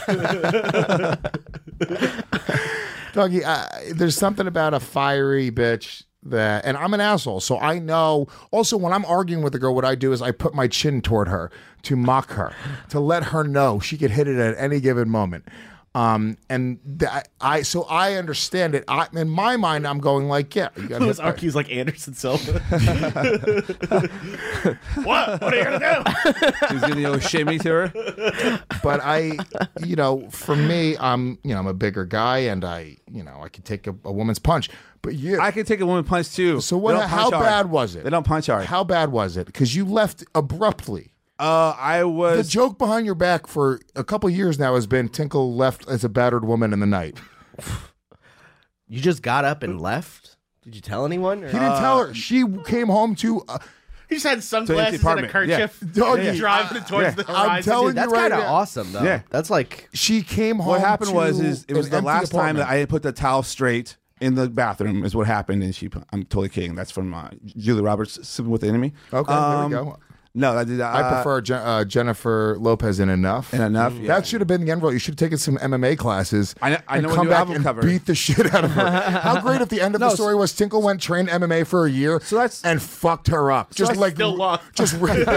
Speaker 3: Dougie, uh, there's something about a fiery bitch that, and I'm an asshole, so I know. Also, when I'm arguing with a girl, what I do is I put my chin toward her to mock her, to let her know she could hit it at any given moment. Um, and th- I, so I understand it. I, in my mind, I'm going like, yeah, you got
Speaker 5: Those R Qs like Anderson Silva. What? What are you gonna do?
Speaker 8: He's gonna go shimmy to her.
Speaker 3: But I, you know, for me, I'm, you know, I'm a bigger guy, and I, you know, I can take a, a woman's punch. But you,
Speaker 8: I can take a woman punch too.
Speaker 3: So what? How
Speaker 8: hard.
Speaker 3: bad was it?
Speaker 8: They don't punch hard.
Speaker 3: How bad was it? Because you left abruptly.
Speaker 8: Uh, I was
Speaker 3: the joke behind your back for a couple years now has been Tinkle left as a battered woman in the night.
Speaker 1: You just got up and left? Did you tell anyone? Or?
Speaker 3: He didn't uh, tell her. She came home to. Uh,
Speaker 5: he just had sunglasses and a kerchief,
Speaker 3: yeah. Doggy,
Speaker 5: yeah. driving
Speaker 3: uh,
Speaker 5: towards
Speaker 3: yeah.
Speaker 5: the horizon.
Speaker 3: I'm telling
Speaker 1: Dude, that's
Speaker 3: you right
Speaker 1: kind of
Speaker 3: now.
Speaker 1: awesome, though.
Speaker 8: Yeah,
Speaker 1: that's like
Speaker 3: she came home.
Speaker 8: What happened
Speaker 3: to
Speaker 8: was is it was the last time that
Speaker 3: apartment.
Speaker 8: I put the towel straight in the bathroom is what happened, and she. I'm totally kidding. That's from uh, Julia Roberts, Sleeping with the Enemy.
Speaker 3: Okay,
Speaker 8: um,
Speaker 3: there we go.
Speaker 8: No, I did. Uh,
Speaker 3: I prefer Je- uh, Jennifer Lopez in Enough.
Speaker 8: In Enough,
Speaker 3: Mm.
Speaker 8: yeah.
Speaker 3: That should have been the end result. You should have taken some M M A classes.
Speaker 8: I know, I
Speaker 3: and
Speaker 8: know
Speaker 3: come
Speaker 8: a new
Speaker 3: back
Speaker 8: album
Speaker 3: and
Speaker 8: cover.
Speaker 3: beat the shit out of her. How great if the end of
Speaker 8: No,
Speaker 3: the story was Tinkle went trained M M A for a year
Speaker 8: So that's-
Speaker 3: and fucked her up.
Speaker 8: So
Speaker 3: Just
Speaker 8: that's
Speaker 3: like
Speaker 5: still lost.
Speaker 3: just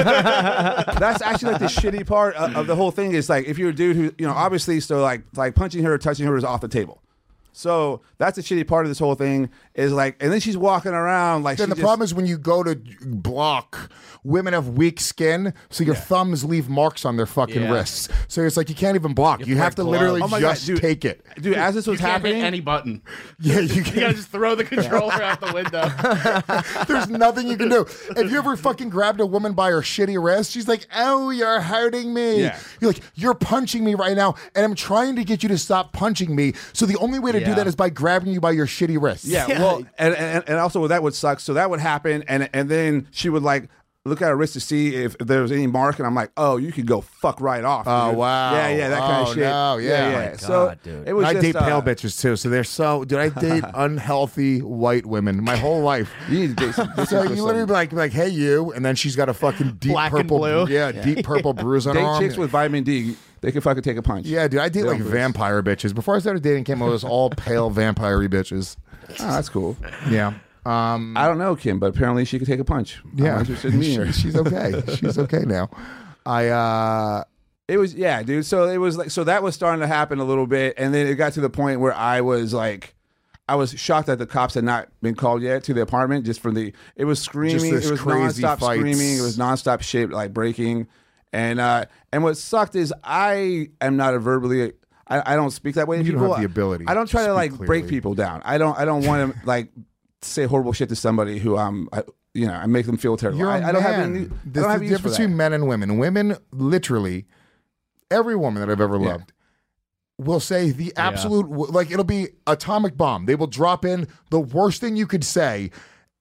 Speaker 8: That's actually like the shitty part of, of the whole thing is like if you're a dude who you know obviously so like like punching her or touching her is off the table. So that's the shitty part of this whole thing is like, and then she's walking around like.
Speaker 3: Then
Speaker 8: she
Speaker 3: the
Speaker 8: just,
Speaker 3: problem is when you go to block, women have weak skin, so your thumbs leave marks on their fucking
Speaker 1: Yeah.
Speaker 3: wrists. So it's like you can't even block. You,
Speaker 1: You
Speaker 3: have to
Speaker 1: wear
Speaker 3: literally
Speaker 8: gloves. Oh my God,
Speaker 3: just
Speaker 8: dude.
Speaker 3: take it.
Speaker 8: dude. As this was
Speaker 5: You can't
Speaker 8: happening,
Speaker 5: hit any button.
Speaker 3: Yeah, you
Speaker 5: You
Speaker 3: can.
Speaker 5: gotta just throw the controller out the window.
Speaker 3: There's nothing you can do. If you ever fucking grabbed a woman by her shitty wrist, she's like, "Oh, you're hurting me."
Speaker 8: Yeah.
Speaker 3: You're like, "You're punching me right now, and I'm trying to get you to stop punching me." So the only way to do
Speaker 1: Yeah.
Speaker 3: that is by grabbing you by your shitty wrist.
Speaker 8: yeah, well, and, and and also that would suck. So that would happen, and and then she would like look at her wrist to see if, if there was any mark, and I'm like, oh, you could go fuck right off.
Speaker 3: Oh,
Speaker 8: dude.
Speaker 3: wow.
Speaker 8: Yeah, yeah, that kind
Speaker 3: Oh,
Speaker 8: of shit.
Speaker 3: no, yeah.
Speaker 8: yeah.
Speaker 3: Oh,
Speaker 1: my
Speaker 8: so
Speaker 1: God, dude.
Speaker 8: it was.
Speaker 3: I
Speaker 8: just,
Speaker 3: date pale
Speaker 8: uh,
Speaker 3: bitches too, so they're so. Dude, I date unhealthy white women my whole life.
Speaker 8: You need to date some.
Speaker 3: So you literally be like, like, "Hey, you," and then she's got a fucking deep
Speaker 5: Black and
Speaker 3: purple,
Speaker 5: blue.
Speaker 3: yeah, deep purple bruise on her
Speaker 8: date
Speaker 3: arm.
Speaker 8: chicks with vitamin D. They can fucking take a punch.
Speaker 3: Yeah, dude, I date
Speaker 8: They
Speaker 3: like
Speaker 8: don't bruise.
Speaker 3: vampire bitches. Before I started dating Kim, it was all pale vampire-y bitches.
Speaker 8: Oh, that's cool.
Speaker 3: Yeah. Um,
Speaker 8: I don't know Kim, but apparently she could take a punch.
Speaker 3: yeah.
Speaker 8: I'm interested in meeting her.
Speaker 3: She- she's okay. She's okay now. I, uh,
Speaker 8: It was yeah, dude. So it was like so that was starting to happen a little bit, and then it got to the point where I was like, I was shocked that the cops had not been called yet to the apartment just for the. It was screaming.
Speaker 3: this
Speaker 8: It was
Speaker 3: crazy
Speaker 8: nonstop
Speaker 3: fights.
Speaker 8: screaming. It was nonstop shit like breaking, and uh and what sucked is I am not a verbally. I, I don't speak that way to
Speaker 3: You don't
Speaker 8: people.
Speaker 3: have the ability
Speaker 8: I don't try
Speaker 3: to
Speaker 8: to
Speaker 3: speak
Speaker 8: like break
Speaker 3: clearly.
Speaker 8: people down. I don't. I don't want to like say horrible shit to somebody who I'm. I, you know, I make them feel terrible.
Speaker 3: you're a
Speaker 8: I, I don't have
Speaker 3: man.
Speaker 8: any. I
Speaker 3: There's
Speaker 8: don't have
Speaker 3: the
Speaker 8: use for
Speaker 3: difference
Speaker 8: that.
Speaker 3: between men and women. Women, literally, every woman that I've ever
Speaker 8: Yeah.
Speaker 3: loved will say the absolute, like, it'll be atomic bomb. They will drop in the worst thing you could say,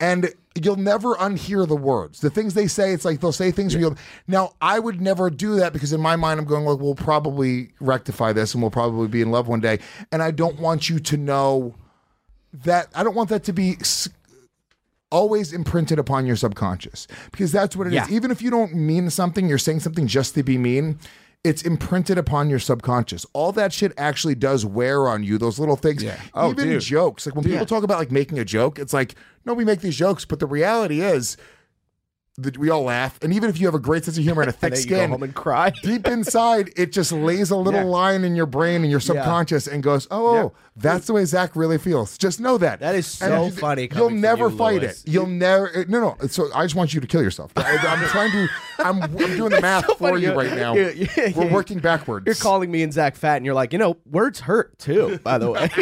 Speaker 3: And you'll never unhear the words. The things they say, it's like they'll say things. Where you'll, now, I would never do that because in my mind, I'm going, like, we'll probably rectify this and we'll probably be in love one day. And I don't want you to know that. I don't want that to be s- always imprinted upon your subconscious, because that's what it
Speaker 1: Yeah.
Speaker 3: is. Even if you don't mean something, you're saying something just to be mean. It's imprinted upon your subconscious. All that shit actually does wear on you, those little things.
Speaker 8: Yeah. Oh,
Speaker 3: Even
Speaker 8: dude.
Speaker 3: jokes. Like when people
Speaker 1: Yeah.
Speaker 3: talk about like making a joke, it's like, no, we make these jokes, but the reality is that we all laugh. And even if you have a great sense of humor and a thick
Speaker 1: And then you go
Speaker 3: skin,
Speaker 1: home and cry.
Speaker 3: deep inside, it just lays a little
Speaker 8: Yeah.
Speaker 3: line in your brain and your subconscious and goes, oh,
Speaker 8: Yeah.
Speaker 3: oh, that's the way Zach really feels. Just know that.
Speaker 1: That is
Speaker 3: And
Speaker 1: so
Speaker 3: you-
Speaker 1: funny
Speaker 3: You'll
Speaker 1: coming from
Speaker 3: never
Speaker 1: you,
Speaker 3: fight
Speaker 1: Louis.
Speaker 3: it. You'll never. No, no. So I just want you to kill yourself. I, I'm trying to. I'm, I'm doing the math for
Speaker 1: funny.
Speaker 3: you right now.
Speaker 1: Yeah, yeah,
Speaker 3: We're
Speaker 1: yeah.
Speaker 3: working backwards.
Speaker 1: You're calling me and Zach fat, and you're like, you know, words hurt too, by the way.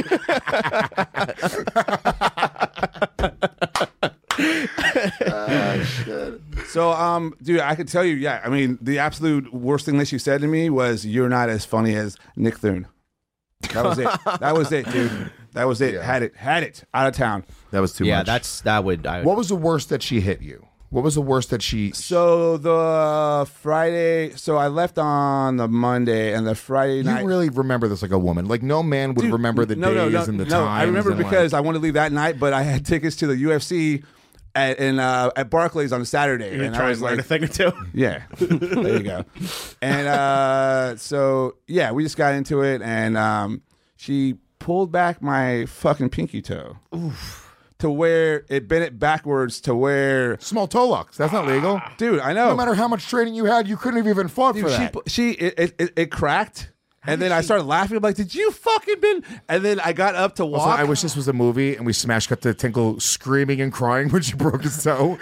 Speaker 8: So, um, dude, I could tell you, yeah. I mean, the absolute worst thing that she said to me was, "You're not as funny as Nick Thune." That was it. That was it, dude. That was it. Had it. Had it. Out of town.
Speaker 3: That was too
Speaker 1: yeah,
Speaker 3: much.
Speaker 1: that's that would. I,
Speaker 3: What was the worst that she hit you? What was the worst that she?
Speaker 8: So the Friday. So I left on the Monday, and the Friday
Speaker 3: You
Speaker 8: night.
Speaker 3: really remember this like a woman. Like no man would
Speaker 8: Dude,
Speaker 3: remember the
Speaker 8: no,
Speaker 3: days
Speaker 8: no, no,
Speaker 3: and the
Speaker 8: no,
Speaker 3: times.
Speaker 8: I remember
Speaker 3: and,
Speaker 8: because
Speaker 3: like,
Speaker 8: I wanted to leave that night, but I had tickets to the U F C at in uh, at Barclays on Saturday,
Speaker 5: You
Speaker 8: and
Speaker 5: try
Speaker 8: I
Speaker 5: and
Speaker 8: was
Speaker 5: learn
Speaker 8: like,
Speaker 5: a thing or two.
Speaker 8: yeah, there you go. And uh, so yeah, we just got into it, and um, she pulled back my fucking pinky toe. Oof. To where it bent it backwards to where
Speaker 3: small toe locks. That's not legal,
Speaker 8: dude. I know.
Speaker 3: No matter how much training you had, you couldn't have even fought
Speaker 8: Dude,
Speaker 3: for
Speaker 8: she,
Speaker 3: that.
Speaker 8: she, it, it, it cracked, and then I started laughing. I'm like, "Did you fucking been?" And then I got up to walk.
Speaker 3: Also, I wish this was a movie and we smash cut to Tinkle screaming and crying when she broke his toe.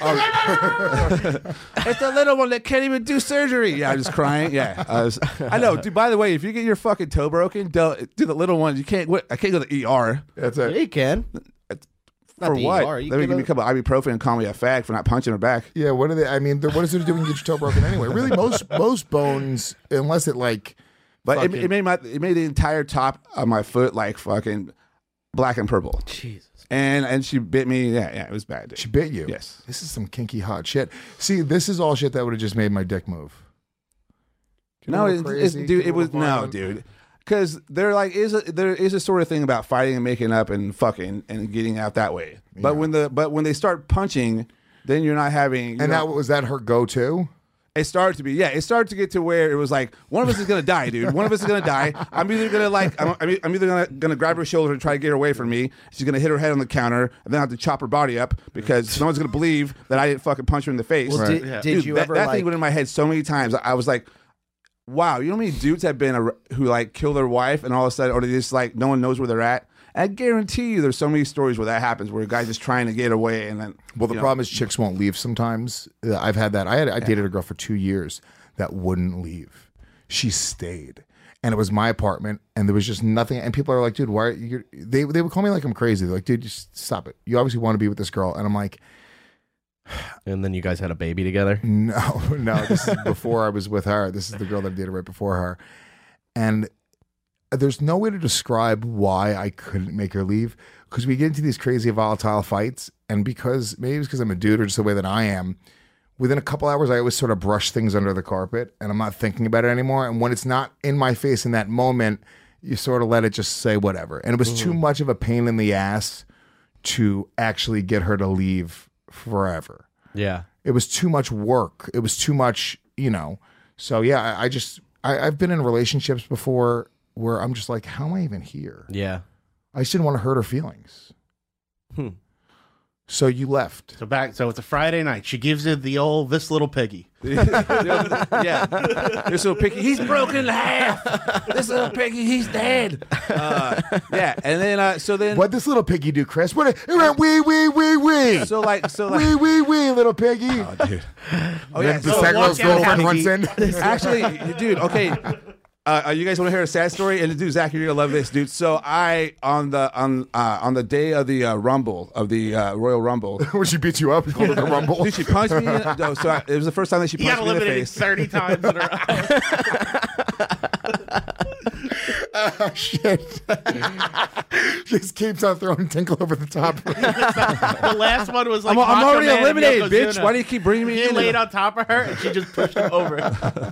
Speaker 8: It's the little one that can't even do surgery. Yeah, I'm just crying. Yeah, I, was, I know, dude. By the way, if you get your fucking toe broken, don't do the little one. You can't. I can't go to the E R.
Speaker 3: That's
Speaker 1: yeah,
Speaker 3: it.
Speaker 1: you can.
Speaker 8: For
Speaker 1: the
Speaker 8: what?
Speaker 1: E R, you
Speaker 8: Let me
Speaker 1: get
Speaker 8: give me
Speaker 1: a-
Speaker 8: a couple ibuprofen and call me a fag for not punching her back.
Speaker 3: Yeah, what are they? I mean, what is it to do when you get your toe broken anyway? Really, most most bones, unless it like,
Speaker 8: But it,
Speaker 3: fucking-
Speaker 8: it made my it made the entire top of my foot like fucking black and purple.
Speaker 1: Jesus.
Speaker 8: And and she bit me. Yeah, yeah, it was bad. Dude.
Speaker 3: she bit you.
Speaker 8: Yes.
Speaker 3: This is some kinky hot shit. See, this is all shit that would have just made my dick move. Get a
Speaker 8: No,
Speaker 3: little
Speaker 8: it,
Speaker 3: crazy,
Speaker 8: it's, dude,
Speaker 3: get a
Speaker 8: it was
Speaker 3: little
Speaker 8: no,
Speaker 3: violent.
Speaker 8: dude. Because there like is a, there is a sort of thing about fighting and making up and fucking and getting out that way. But when the but when they start punching, then you're not having. You
Speaker 3: And
Speaker 8: know,
Speaker 3: that was that her go-to?
Speaker 8: it started to be yeah. It started to get to where it was like one of us is gonna die, dude. One of us is gonna die. I'm either gonna like I'm, I'm e- I'm either gonna, gonna grab her shoulder and try to get her away from me. She's gonna hit her head on the counter, and then I have to chop her body up because no one's gonna believe that I didn't fucking punch her in the face.
Speaker 1: Well, did,
Speaker 5: Yeah.
Speaker 1: did
Speaker 8: Dude,
Speaker 1: you
Speaker 8: that,
Speaker 1: ever
Speaker 8: that
Speaker 1: like?
Speaker 8: thing went in my head so many times. I, I was like, wow, you know how many dudes have been a, who like kill their wife and all of a sudden, or they just like no one knows where they're at. I guarantee you, there's so many stories where that happens, where a guy's just trying to get away, and then
Speaker 3: Well, the
Speaker 8: you know,
Speaker 3: problem is chicks won't leave sometimes. Uh, I've had that. I had I dated a girl for two years that wouldn't leave. She stayed. And it was my apartment, and there was just nothing. And people are like, dude, why are you? They, they would call me like I'm crazy. They're like, dude, just stop it. You obviously want to be with this girl. And I'm like,
Speaker 1: and then you guys had a baby together.
Speaker 3: no, no, this is before I was with her. This is the girl that I dated right before her. And there's no way to describe why I couldn't make her leave, because we get into these crazy volatile fights. And because maybe it's because I'm a dude or just the way that I am, within a couple hours, I always sort of brush things under the carpet and I'm not thinking about it anymore. And when it's not in my face in that moment, you sort of let it just say whatever. And it was too much of a pain in the ass to actually get her to leave forever.
Speaker 1: Yeah.
Speaker 3: It was too much work. It was too much, you know. So yeah, I, I just I, I've been in relationships before where I'm just like, how am I even here?
Speaker 1: Yeah.
Speaker 3: I just didn't want to hurt her feelings.
Speaker 1: Hmm.
Speaker 3: So you left.
Speaker 5: So back. So it's a Friday night. She gives it the old this little piggy.
Speaker 8: yeah, this little piggy, he's broken in half. This little piggy, he's dead. Uh, yeah, and then uh, so then
Speaker 3: What'd this little piggy do, Chris? What? It went wee wee wee wee.
Speaker 8: so like so like
Speaker 3: Wee wee wee, little piggy.
Speaker 8: oh dude, oh
Speaker 3: Then
Speaker 8: yeah,
Speaker 3: the
Speaker 8: so
Speaker 3: second
Speaker 5: walk down
Speaker 3: girlfriend
Speaker 5: the
Speaker 3: runs in.
Speaker 8: actually, dude, okay. Uh, you guys want to hear a sad story? And dude, Zach, you're gonna love this, dude. So I on the on uh, on the day of the uh, Rumble of the uh, Royal Rumble,
Speaker 3: When she beat you up, you called it the rumble.
Speaker 8: dude, she punched me. In, no, so I, it was the first time that she
Speaker 5: You
Speaker 8: punched
Speaker 5: got
Speaker 8: me in the
Speaker 5: eliminated
Speaker 8: face.
Speaker 5: thirty times in a row.
Speaker 3: Shit. Just keeps on throwing Tinkle over the top.
Speaker 5: The last one was like,
Speaker 8: I'm, I'm
Speaker 5: Macho
Speaker 8: already
Speaker 5: Man
Speaker 8: eliminated,
Speaker 5: and
Speaker 8: bitch.
Speaker 5: Yokozuna.
Speaker 8: Why do you keep bringing me
Speaker 5: He
Speaker 8: in?
Speaker 5: laid on top of her, and she just pushed him over.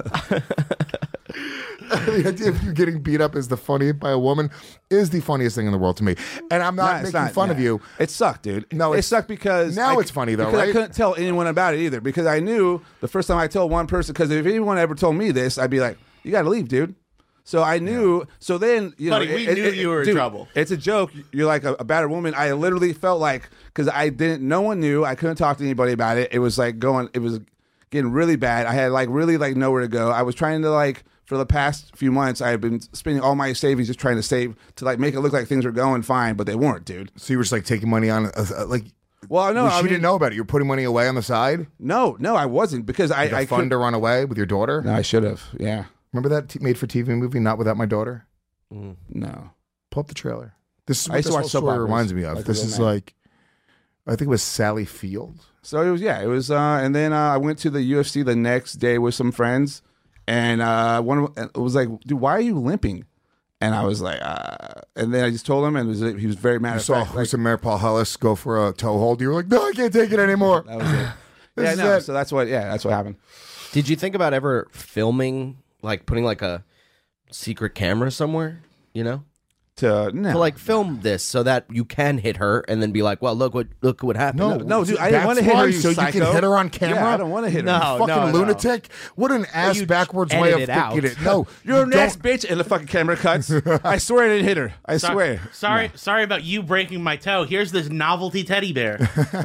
Speaker 3: The idea of you getting beat up is the funny by a woman is the funniest thing in the world to me. And I'm not
Speaker 8: Nah, it's
Speaker 3: making
Speaker 8: not,
Speaker 3: fun
Speaker 8: yeah.
Speaker 3: of you.
Speaker 8: It sucked, dude.
Speaker 3: No,
Speaker 8: it
Speaker 3: it's-
Speaker 8: sucked because
Speaker 3: now
Speaker 8: I-
Speaker 3: it's funny, though,
Speaker 8: because
Speaker 3: right?
Speaker 8: I couldn't tell anyone about it either because I knew the first time I told one person because if anyone ever told me this, I'd be like, "You got to leave, dude." So I knew. Yeah. So then, you
Speaker 5: Buddy,
Speaker 8: know,
Speaker 5: we
Speaker 8: it,
Speaker 5: knew
Speaker 8: it,
Speaker 5: you were in
Speaker 8: dude,
Speaker 5: trouble.
Speaker 8: It's a joke. You're like a, a battered woman. I literally felt like because I didn't. No one knew. I couldn't talk to anybody about it. It was like going. It was getting really bad. I had like really like nowhere to go. I was trying to like. For the past few months, I have been spending all my savings just trying to save to like make it look like things were going fine, but they weren't, dude.
Speaker 3: So you were just like taking money on, uh, uh, like,
Speaker 8: well, no,
Speaker 3: well, she
Speaker 8: I mean,
Speaker 3: didn't know about it. You were putting money away on the side?
Speaker 8: No, no, I wasn't because I
Speaker 3: like a
Speaker 8: I
Speaker 3: fund
Speaker 8: could,
Speaker 3: to run away with your daughter?
Speaker 8: No, I should have. Yeah.
Speaker 3: Remember that t- made for T V movie, Not Without My Daughter?
Speaker 8: Mm. No.
Speaker 3: Pull up the trailer. This is
Speaker 8: I
Speaker 3: what
Speaker 8: used
Speaker 3: this
Speaker 8: to watch
Speaker 3: whole
Speaker 8: soap
Speaker 3: story
Speaker 8: operas,
Speaker 3: reminds me of.
Speaker 8: like
Speaker 3: this
Speaker 8: a
Speaker 3: is
Speaker 8: real man.
Speaker 3: like, I think it was Sally Field.
Speaker 8: So it was, yeah, it was, uh, and then uh, I went to the U F C the next day with some friends, and uh, one of, it was like, dude, why are you limping? And I was like, uh, and then I just told him, and it was, he was very mad
Speaker 3: You
Speaker 8: at
Speaker 3: saw
Speaker 8: fact, like,
Speaker 3: Mayor Paul Hollis go for a toe hold. You were like, no, I can't take it anymore.
Speaker 8: that was it.
Speaker 3: This
Speaker 8: yeah,
Speaker 3: is
Speaker 8: no,
Speaker 3: it.
Speaker 8: so that's what, yeah, that's what happened.
Speaker 1: Did you think about ever filming, like putting like a secret camera somewhere? You know,
Speaker 8: To no,
Speaker 1: to like film this so that you can hit her and then be like, well, look what look what happened.
Speaker 3: No,
Speaker 8: no, dude, I didn't
Speaker 3: that's
Speaker 8: want to hit
Speaker 3: why,
Speaker 8: her. You
Speaker 3: so
Speaker 8: psycho.
Speaker 3: you can hit her on camera.
Speaker 8: Yeah, I don't want to hit her.
Speaker 1: No.
Speaker 3: You fucking
Speaker 1: no.
Speaker 3: lunatic! What an ass
Speaker 1: you
Speaker 3: backwards way of
Speaker 1: edit it
Speaker 3: thinking
Speaker 1: out.
Speaker 3: it. No,
Speaker 8: You're
Speaker 3: you
Speaker 8: an ass
Speaker 3: don't-
Speaker 8: bitch, and the fucking camera cuts. I swear I didn't hit her. I
Speaker 5: Sorry,
Speaker 8: swear.
Speaker 5: sorry, sorry about you breaking my toe. Here's this novelty teddy bear.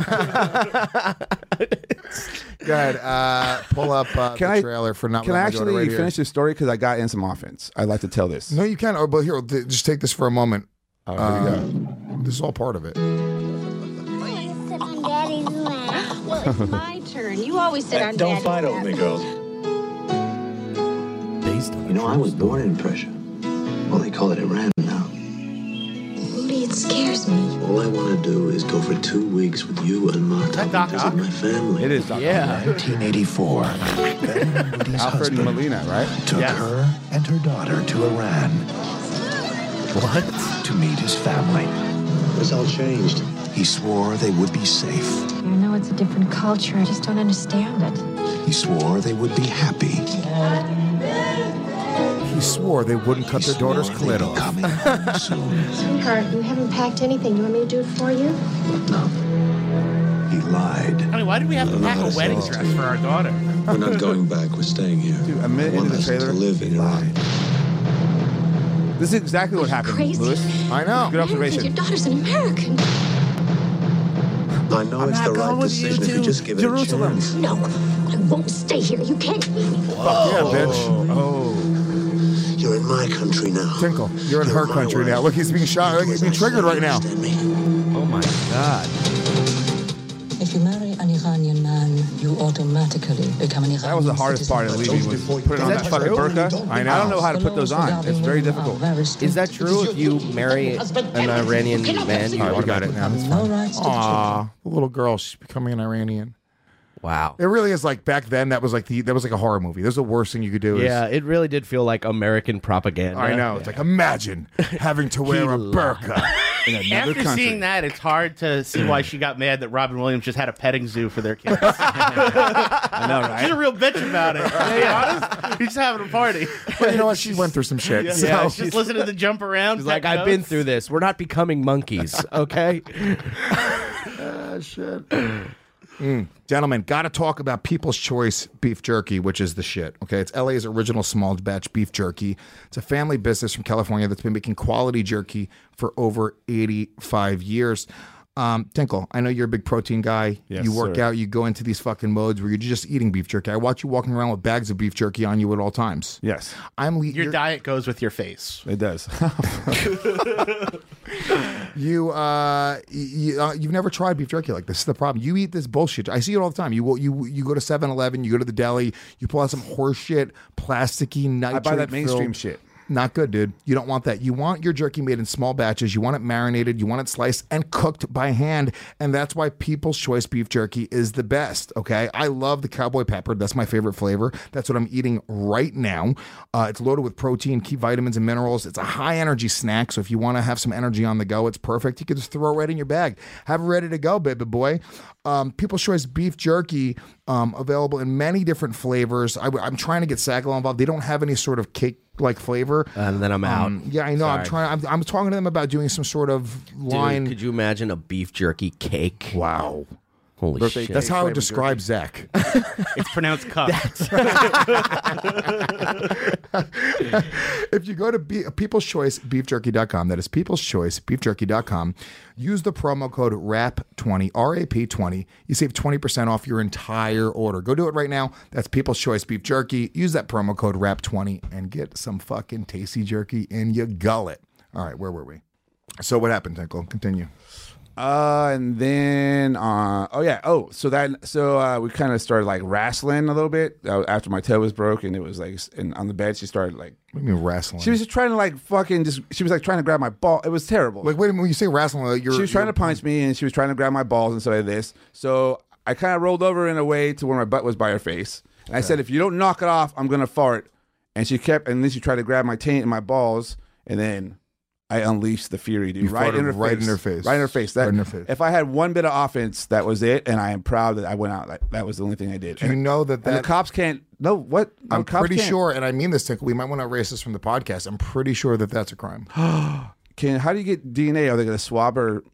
Speaker 3: Go ahead, uh, pull up uh,
Speaker 8: Can
Speaker 3: the
Speaker 8: I-
Speaker 3: trailer for Not
Speaker 8: Can I
Speaker 3: Without My Daughter
Speaker 8: actually
Speaker 3: right here.
Speaker 8: finish this story because I got in some offense? I'd like to tell this.
Speaker 3: No, you can. Oh, but here, th- just take this for a moment.
Speaker 8: Oh, here we
Speaker 3: Uh,
Speaker 8: go.
Speaker 3: This is all part of it.
Speaker 12: Well, it's my turn. You always sit on
Speaker 13: Don't
Speaker 12: Daddy's
Speaker 13: fight over
Speaker 12: lap.
Speaker 13: me, girls.
Speaker 1: Based on
Speaker 13: You know, I was born in pressure. Well, they call it Iran now.
Speaker 12: Rudy, it scares me.
Speaker 13: All I want to do is go for two weeks with you and Marta
Speaker 5: that Doc
Speaker 13: visit
Speaker 5: Ock?
Speaker 13: my family.
Speaker 8: It is. Doc
Speaker 1: yeah.
Speaker 14: nineteen eighty-four, Ben and Woody's
Speaker 8: Alfred
Speaker 14: husband
Speaker 8: Molina, right?
Speaker 14: took
Speaker 5: Yes.
Speaker 14: her and her daughter to Iran
Speaker 1: What?
Speaker 14: to meet his family.
Speaker 13: It's all changed.
Speaker 14: He swore they would be safe.
Speaker 12: I know it's a different culture. I just don't understand it.
Speaker 14: He swore they would be happy.
Speaker 3: He swore they wouldn't cut their daughter's
Speaker 14: Swore they'd
Speaker 3: clit
Speaker 14: be
Speaker 3: off.
Speaker 14: coming home soon.
Speaker 12: Sweetheart, you haven't packed anything. You want me to do it for you?
Speaker 13: No,
Speaker 14: He lied.
Speaker 5: I mean, why did we have to pack a wedding dress for our daughter?
Speaker 13: we're not going back. We're staying here.
Speaker 8: Dude, a minute
Speaker 13: I want
Speaker 8: into the
Speaker 13: us
Speaker 8: trailer,
Speaker 13: to live in Iran.
Speaker 8: This is exactly what happened,
Speaker 12: Crazy.
Speaker 8: Lewis.
Speaker 3: I know.
Speaker 8: Good
Speaker 12: American, your
Speaker 8: observation.
Speaker 12: daughter's an American.
Speaker 13: I know it's the right decision if you just give it
Speaker 8: Jerusalem.
Speaker 13: a chance.
Speaker 12: No, I won't stay here. You can't keep me.
Speaker 3: Yeah, bitch.
Speaker 8: Oh.
Speaker 13: You're in my country now.
Speaker 3: Tinkle, you're in her
Speaker 13: my
Speaker 3: country
Speaker 13: wife.
Speaker 3: now. Look, he's being shot. Look, he's being triggered right now.
Speaker 13: Understand me?
Speaker 1: Oh my god.
Speaker 15: If you marry an Iranian man, you automatically become an Iranian
Speaker 8: That was the hardest part of leaving was putting on
Speaker 1: that
Speaker 8: that fucking
Speaker 1: true?
Speaker 8: burqa.
Speaker 3: I know.
Speaker 8: I don't know how to put those on. It's very difficult.
Speaker 1: Is that true? If you marry an Iranian man, you
Speaker 3: Oh, we got it now. It's
Speaker 15: No
Speaker 3: fine.
Speaker 15: rights to
Speaker 3: Aw, the little girl, she's becoming an Iranian.
Speaker 1: wow.
Speaker 3: It really is like back then. That was like the that was like a horror movie. That was the worst thing you could do. is-
Speaker 1: Yeah, it really did feel like American propaganda.
Speaker 3: I know. It's like imagine having to wear a burqa in another
Speaker 5: After
Speaker 3: country.
Speaker 5: seeing that, it's hard to see why she got mad that Robin Williams just had a petting zoo for their kids.
Speaker 8: I know,
Speaker 5: She's a
Speaker 8: right?
Speaker 5: real bitch about it. To be honest, he's just having a party.
Speaker 3: But you know what? She went through some shit.
Speaker 5: Yeah,
Speaker 3: so-
Speaker 5: yeah, she's listening to the jump around.
Speaker 1: She's like,
Speaker 5: take
Speaker 1: I've been
Speaker 5: notes.
Speaker 1: through this. We're not becoming monkeys, okay?
Speaker 3: Ah, shit. Mm. Gentlemen, got to talk about People's Choice beef jerky, which is the shit. Okay, it's L A's original small batch beef jerky. It's a family business from California that's been making quality jerky for over eighty-five years. Um, Tinkle, I know you're a big protein guy.
Speaker 8: Yes,
Speaker 3: you work
Speaker 8: sir.
Speaker 3: out, you go into these fucking modes where you're just eating beef jerky. I watch you walking around with bags of beef jerky on you at all times.
Speaker 8: Yes,
Speaker 3: I'm le-
Speaker 5: Your
Speaker 3: you're-
Speaker 5: diet goes with your face.
Speaker 8: it does.
Speaker 3: You, uh, you, uh, you've never tried beef jerky like this. This is the problem. You eat this bullshit. I see it all the time. You will- you you go to seven eleven, you go to the deli, you pull out some horse shit, plasticky nitrate.
Speaker 8: I buy that mainstream shit.
Speaker 3: Not good, dude. You don't want that. You want your jerky made in small batches. You want it marinated. You want it sliced and cooked by hand. And that's why People's Choice beef jerky is the best, okay? I love the cowboy pepper. That's my favorite flavor. That's what I'm eating right now. Uh, it's loaded with protein, key vitamins, and minerals. It's a high-energy snack, so if you want to have some energy on the go, it's perfect. You can just throw it right in your bag. Have it ready to go, baby boy. Um, People's Choice beef jerky, um, available in many different flavors. I, I'm trying to get Sagalo involved. They don't have any sort of cake-like flavor.
Speaker 1: And then I'm out.
Speaker 3: Um, yeah, I know.
Speaker 1: Sorry.
Speaker 3: I'm trying. I'm, I'm talking to them about doing some sort of line.
Speaker 1: Dude, could you imagine a beef jerky cake?
Speaker 3: Wow.
Speaker 1: Holy
Speaker 3: Birthday
Speaker 1: shit.
Speaker 3: That's how I would describe Zach.
Speaker 5: It's pronounced cup.
Speaker 3: If you go to be, people's choice beef jerky dot com, that is people's choice beef jerky dot com, use the promo code R A P twenty, R A P twenty. You save twenty percent off your entire order. Go do it right now. That's People's Choice Beef Jerky. Use that promo code R A P twenty and get some fucking tasty jerky in your gullet. All right, where were we? So what happened, Tinkle? Continue.
Speaker 8: Uh, and then, uh, oh yeah, oh, so that, so uh, we kind of started like wrestling a little bit uh, after my toe was broken. It was like, and on the bed, she started like,
Speaker 3: What do you mean wrestling?
Speaker 8: she was just trying to like fucking just, she was like trying to grab my ball. It was terrible.
Speaker 3: Like, wait a minute, when you say wrestling, like you're
Speaker 8: she was trying
Speaker 3: you're-
Speaker 8: to punch me and she was trying to grab my balls and stuff like this. So I kind of rolled over in a way to where my butt was by her face. And I said, if you don't knock it off, I'm going to fart. And she kept, and then she tried to grab my taint and my balls. And then I unleashed the fury, dude.
Speaker 3: You
Speaker 8: Right
Speaker 3: farted
Speaker 8: in her
Speaker 3: right
Speaker 8: face.
Speaker 3: in her face.
Speaker 8: Right in her face. That,
Speaker 3: Right in her face.
Speaker 8: If I had one bit of offense, that was it. And I am proud that I went out. Like, that was the only thing I did.
Speaker 3: Do you
Speaker 8: And-
Speaker 3: know that
Speaker 8: and
Speaker 3: that
Speaker 8: the cops can't, no, what? No,
Speaker 3: I'm
Speaker 8: cops
Speaker 3: pretty
Speaker 8: can't.
Speaker 3: sure, and I mean this, Tinkle, we might want to erase this from the podcast. I'm pretty sure that that's a crime.
Speaker 8: Can, how do you get D N A? Are they going to swab her?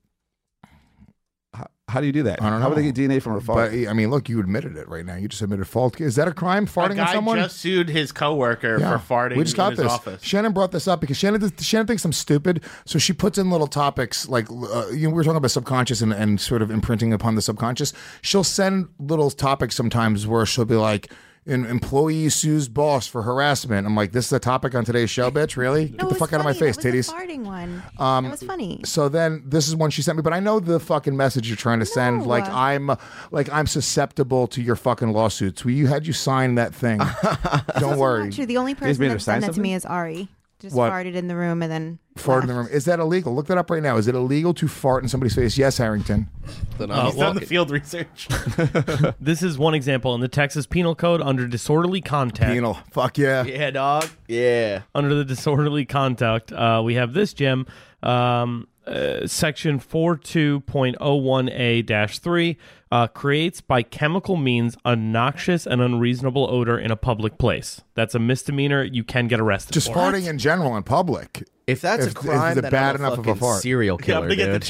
Speaker 8: How, how do you do that?
Speaker 3: I don't know.
Speaker 8: How would they get D N A from her fart?
Speaker 3: But I mean, look, you admitted it right now. You just admitted fault. Is that a crime? Farting
Speaker 5: A guy
Speaker 3: on someone?
Speaker 5: just sued his coworker
Speaker 3: Yeah.
Speaker 5: for farting
Speaker 3: We just got
Speaker 5: in his
Speaker 3: this.
Speaker 5: office.
Speaker 3: Shannon brought this up because Shannon does- Shannon thinks I'm stupid, so she puts in little topics like uh, you know we were talking about subconscious and, and sort of imprinting upon the subconscious. She'll send little topics sometimes where she'll be like, "An employee sues boss for harassment." I'm like, "This is a topic on today's show, bitch. Really?
Speaker 9: No,
Speaker 3: Get
Speaker 9: it
Speaker 3: the
Speaker 9: was
Speaker 3: fuck out of my
Speaker 9: funny.
Speaker 3: face,
Speaker 9: That was
Speaker 3: titties."
Speaker 9: the farting one.
Speaker 3: Um,
Speaker 9: That was funny.
Speaker 3: So then this is one she sent me, but I know the fucking message you're trying to send.
Speaker 9: No.
Speaker 3: Like I'm, like I'm susceptible to your fucking lawsuits. We you had you sign that thing. Don't worry.
Speaker 9: Not true. The only
Speaker 3: Please
Speaker 9: person
Speaker 3: made her
Speaker 9: that
Speaker 3: sign
Speaker 9: sent that to me
Speaker 3: something?
Speaker 9: is Ari. Just
Speaker 3: What?
Speaker 9: farted in the room and then
Speaker 3: Fart in the room. Is that illegal? Look that up right now. Is it illegal to fart in somebody's face? Yes, Harrington.
Speaker 1: Then
Speaker 5: He's done the field research.
Speaker 16: This is one example in the Texas Penal Code under disorderly contact.
Speaker 3: Penal. Fuck yeah.
Speaker 1: Yeah, dog. Yeah.
Speaker 16: Under the disorderly conduct, uh, we have this, Jim. Um, uh, section forty-two point oh one A three uh, creates by chemical means a noxious and unreasonable odor in a public place. That's a misdemeanor. You can get arrested
Speaker 3: Just
Speaker 16: for.
Speaker 3: farting in general in public.
Speaker 1: If that's
Speaker 3: If-
Speaker 1: a crime,
Speaker 3: is it
Speaker 1: then
Speaker 3: bad
Speaker 1: I'm a
Speaker 3: enough of a
Speaker 1: fucking
Speaker 3: fart?
Speaker 1: serial
Speaker 5: Yeah,
Speaker 1: killer,
Speaker 5: I'm gonna get the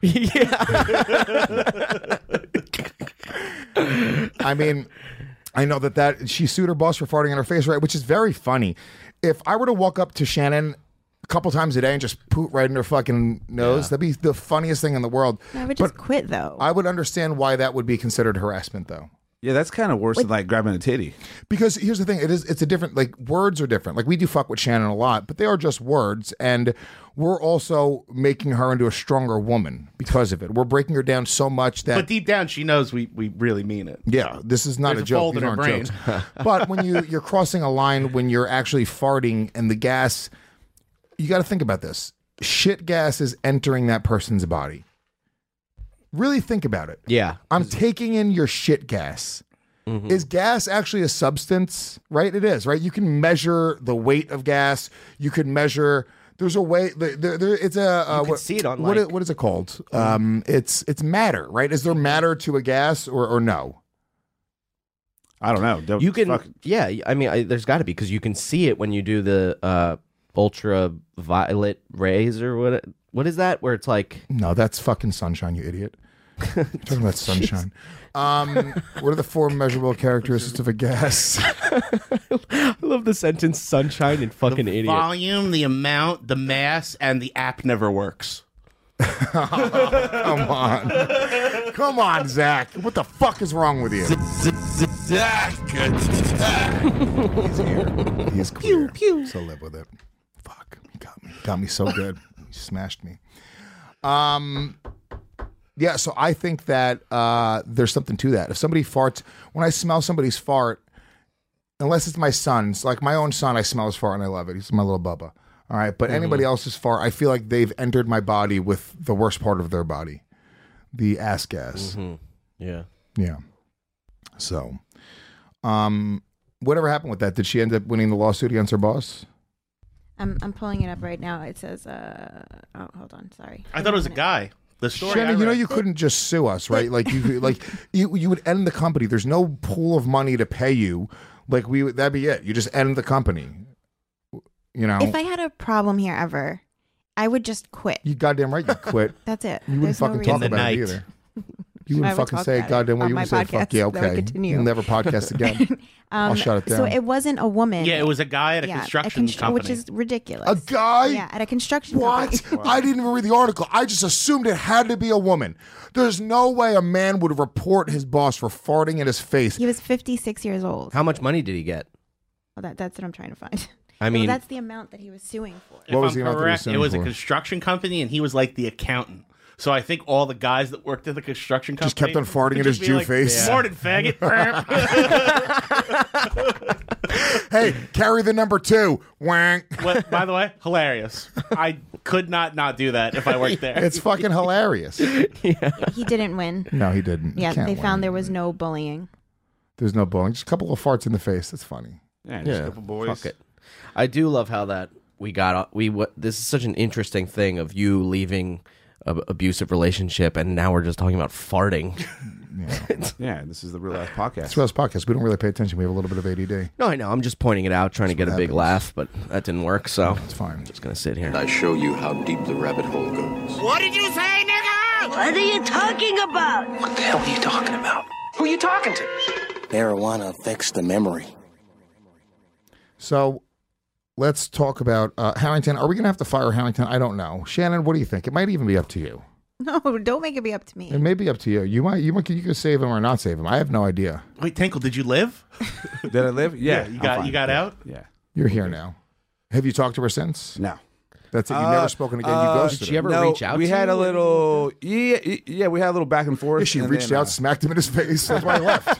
Speaker 1: dude.
Speaker 5: chair.
Speaker 3: I mean, I know that that she sued her boss for farting in her face, right? Which is very funny. If I were to walk up to Shannon a couple times a day and just poot right in her fucking nose, that'd be the funniest thing in the world.
Speaker 9: I would just quit though.
Speaker 3: I would understand why that would be considered harassment, though.
Speaker 8: Yeah, that's kind of worse than like grabbing a titty.
Speaker 3: Because here's the thing, it is it's a different, like, words are different. Like, we do fuck with Shannon a lot, but they are just words, and we're also making her into a stronger woman because of it. We're breaking her down so much that
Speaker 5: But deep down, she knows we, we really mean it.
Speaker 3: yeah, this is not
Speaker 5: There's
Speaker 3: a
Speaker 5: a
Speaker 3: joke.
Speaker 5: fold
Speaker 3: These
Speaker 5: in her
Speaker 3: aren't
Speaker 5: brain.
Speaker 3: jokes. But when you you're crossing a line when you're actually farting and the gas, you got to think about this. Shit gas is entering that person's body. Really think about it.
Speaker 1: Yeah.
Speaker 3: I'm taking in your shit gas.
Speaker 1: Mhm.
Speaker 3: Is gas actually a substance? Right? It is, right? You can measure the weight of gas. You can measure. There's a way. There, there, it's a. Uh,
Speaker 1: You can
Speaker 3: what,
Speaker 1: see it on,
Speaker 3: what,
Speaker 1: like-
Speaker 3: what is it called? Um, it's it's matter, right? Is there matter to a gas or or no?
Speaker 8: I don't know. Don't
Speaker 1: You can,
Speaker 8: fuck-
Speaker 1: yeah. I mean, I, there's got to be because you can see it when you do the uh, ultraviolet rays or what. What is that? Where it's like
Speaker 3: No, that's fucking sunshine, you idiot. You're talking about sunshine. Um, what are the four measurable characteristics of a gas?
Speaker 1: I love the sentence "sunshine" and fucking idiot.
Speaker 5: Volume, the amount, the mass, and the app never works.
Speaker 3: Come on. Come on, Zach. What the fuck is wrong with you? He's here. He's clear. So live with it. Fuck. He got me. Got me so good. He smashed me. Um Yeah, so I think that uh, there's something to that. If somebody farts, when I smell somebody's fart, unless it's my son's, like my own son, I smell his fart and I love it. He's my little Bubba. All right. But
Speaker 1: Mhm.
Speaker 3: anybody else's fart, I feel like they've entered my body with the worst part of their body, the ass gas.
Speaker 1: Mm-hmm. Yeah.
Speaker 3: Yeah. So, um, whatever happened with that? Did she end up winning the lawsuit against her boss?
Speaker 9: I'm I'm pulling it up right now. It says, uh, oh, hold on, sorry.
Speaker 5: I thought it was a guy. The story. I
Speaker 3: Shannon, you know
Speaker 5: read-
Speaker 3: you couldn't just sue us, right? Like you, like you, you would end the company. There's no pool of money to pay you. Like we, that'd be it. You just end the company. You know,
Speaker 9: If I had a problem here ever, I would just quit.
Speaker 3: you goddamn right, you quit.
Speaker 9: That's it.
Speaker 3: You wouldn't
Speaker 9: There's no
Speaker 3: fucking
Speaker 9: reason.
Speaker 3: talk about it either. You
Speaker 9: I
Speaker 3: wouldn't
Speaker 9: would
Speaker 3: fucking
Speaker 9: talk
Speaker 3: say
Speaker 9: about it
Speaker 3: goddamn well.
Speaker 9: on
Speaker 3: You
Speaker 9: my
Speaker 3: would say fuck
Speaker 9: podcast.
Speaker 3: yeah,
Speaker 9: That would
Speaker 3: okay.
Speaker 9: continue.
Speaker 3: You'll never podcast again. I'll
Speaker 9: Um,
Speaker 3: shut it down.
Speaker 9: So it wasn't a woman.
Speaker 5: Yeah, it was a guy at a
Speaker 9: Yeah,
Speaker 5: construction
Speaker 9: constr-
Speaker 5: company.
Speaker 9: which is ridiculous.
Speaker 3: A guy?
Speaker 9: Yeah, at a construction
Speaker 3: What?
Speaker 9: company.
Speaker 3: I didn't even read the article. I just assumed it had to be a woman. There's no way a man would report his boss for farting in his face.
Speaker 9: He was fifty-six years old.
Speaker 1: How much money did he get?
Speaker 9: Well, that, that's what I'm trying to find.
Speaker 1: I
Speaker 9: Well,
Speaker 1: mean-
Speaker 9: that's the amount that he was suing for.
Speaker 5: If I'm correct, it was a construction company, and he was like the accountant. So I think all the guys that worked at the construction company
Speaker 3: Just kept on farting
Speaker 5: would
Speaker 3: in his
Speaker 5: just be
Speaker 3: Jew
Speaker 5: like,
Speaker 3: face.
Speaker 5: Morning, faggot.
Speaker 3: Hey, carry the number two. Wank.
Speaker 5: What, by the way, hilarious. I could not not do that if I worked there.
Speaker 3: It's fucking hilarious.
Speaker 9: He didn't win.
Speaker 3: No, he didn't. You
Speaker 9: Yeah,
Speaker 3: can't
Speaker 9: they
Speaker 3: win.
Speaker 9: found there was no bullying.
Speaker 3: There's no bullying. Just a couple of farts in the face. That's funny.
Speaker 8: Yeah, just a couple boys.
Speaker 1: Fuck it. I do love how that we got we what this is such an interesting thing of you leaving a abusive relationship and now we're just talking about farting.
Speaker 8: Yeah, this is the Real Life Podcast.
Speaker 3: It's Real Podcast. We don't really pay attention. We have a little bit of A D D.
Speaker 1: No, I know. I'm just pointing it out, trying to get a
Speaker 3: what
Speaker 1: big
Speaker 3: happens.
Speaker 1: laugh, but that didn't work. So
Speaker 3: it's fine.
Speaker 1: Just gonna sit here.
Speaker 14: I show you how deep the rabbit hole goes.
Speaker 7: What did you say, nigga? What are you talking about?
Speaker 14: What the hell are you talking about?
Speaker 7: Who you talking to?
Speaker 11: Marijuana affects the memory.
Speaker 3: So let's talk about uh, Harrington. Are we going to have to fire Harrington? I don't know. Shannon, what do you think? It might even be up to you.
Speaker 9: No, don't make it be up to me.
Speaker 3: It may be up to you. You might, you might, you can save him or not save him. I have no idea.
Speaker 5: Wait, Tinkle, did you live?
Speaker 8: Did I live? Yeah,
Speaker 5: you
Speaker 8: I'm
Speaker 5: got
Speaker 8: fine.
Speaker 5: you got out.
Speaker 8: Yeah.
Speaker 3: You're here now. Have you talked to her since?
Speaker 8: No.
Speaker 3: That's it. You've
Speaker 8: Uh,
Speaker 3: never spoken again. You
Speaker 8: uh,
Speaker 3: ghosted
Speaker 1: Did she
Speaker 3: her.
Speaker 1: ever
Speaker 8: no,
Speaker 1: reach out
Speaker 8: we
Speaker 1: to
Speaker 8: had
Speaker 1: you
Speaker 8: a
Speaker 1: or
Speaker 8: little, yeah, yeah, we had a little back and forth.
Speaker 3: Yeah, she
Speaker 8: and
Speaker 3: reached
Speaker 8: then,
Speaker 3: out,
Speaker 8: uh,
Speaker 3: smacked him in his face. That's why he left.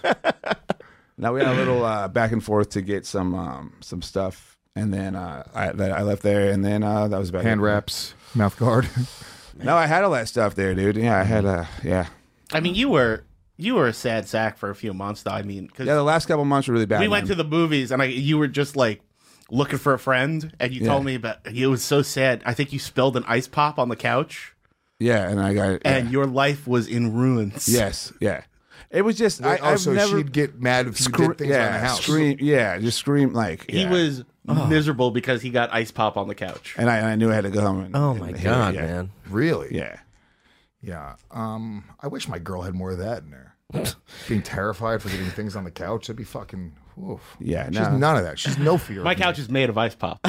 Speaker 8: Now we had a little uh, back and forth to get some um, some stuff, and then uh, I that I left there, and then uh, that was about
Speaker 3: Hand
Speaker 8: it.
Speaker 3: wraps, mouth guard.
Speaker 8: No, I had all that stuff there, dude. Yeah, I had uh, yeah,
Speaker 5: I mean, you were you were a sad sack for a few months, though. I mean, because
Speaker 8: yeah. The last couple months were really bad.
Speaker 5: we went
Speaker 8: man.
Speaker 5: to the movies, and I you were just like looking for a friend, and you
Speaker 8: Yeah.
Speaker 5: told me about it was so sad. I think you spilled an ice pop on the couch,
Speaker 8: yeah, and I got
Speaker 5: and
Speaker 8: yeah.
Speaker 5: your life was in ruins.
Speaker 8: yes, yeah. It was just I,
Speaker 3: oh,
Speaker 8: I've
Speaker 3: so
Speaker 8: never
Speaker 3: she'd get mad if you
Speaker 8: scre-
Speaker 3: did things
Speaker 8: yeah,
Speaker 3: around the house.
Speaker 8: scream, yeah, just scream like
Speaker 5: He
Speaker 8: yeah.
Speaker 5: was miserable because he got ice pop on the couch.
Speaker 8: and I, and I knew I had to go home. And,
Speaker 1: Oh
Speaker 8: and
Speaker 1: my
Speaker 8: hit it,
Speaker 1: god,
Speaker 8: yeah.
Speaker 1: man.
Speaker 3: Really?
Speaker 8: Yeah,
Speaker 3: Yeah. Um, I wish my girl had more of that in there. Being terrified for getting things on the couch. That'd be fucking. Oof.
Speaker 8: Yeah,
Speaker 3: She's
Speaker 8: no.
Speaker 3: none of that. She's no fear.
Speaker 5: My
Speaker 3: of me.
Speaker 5: couch is made of ice pop.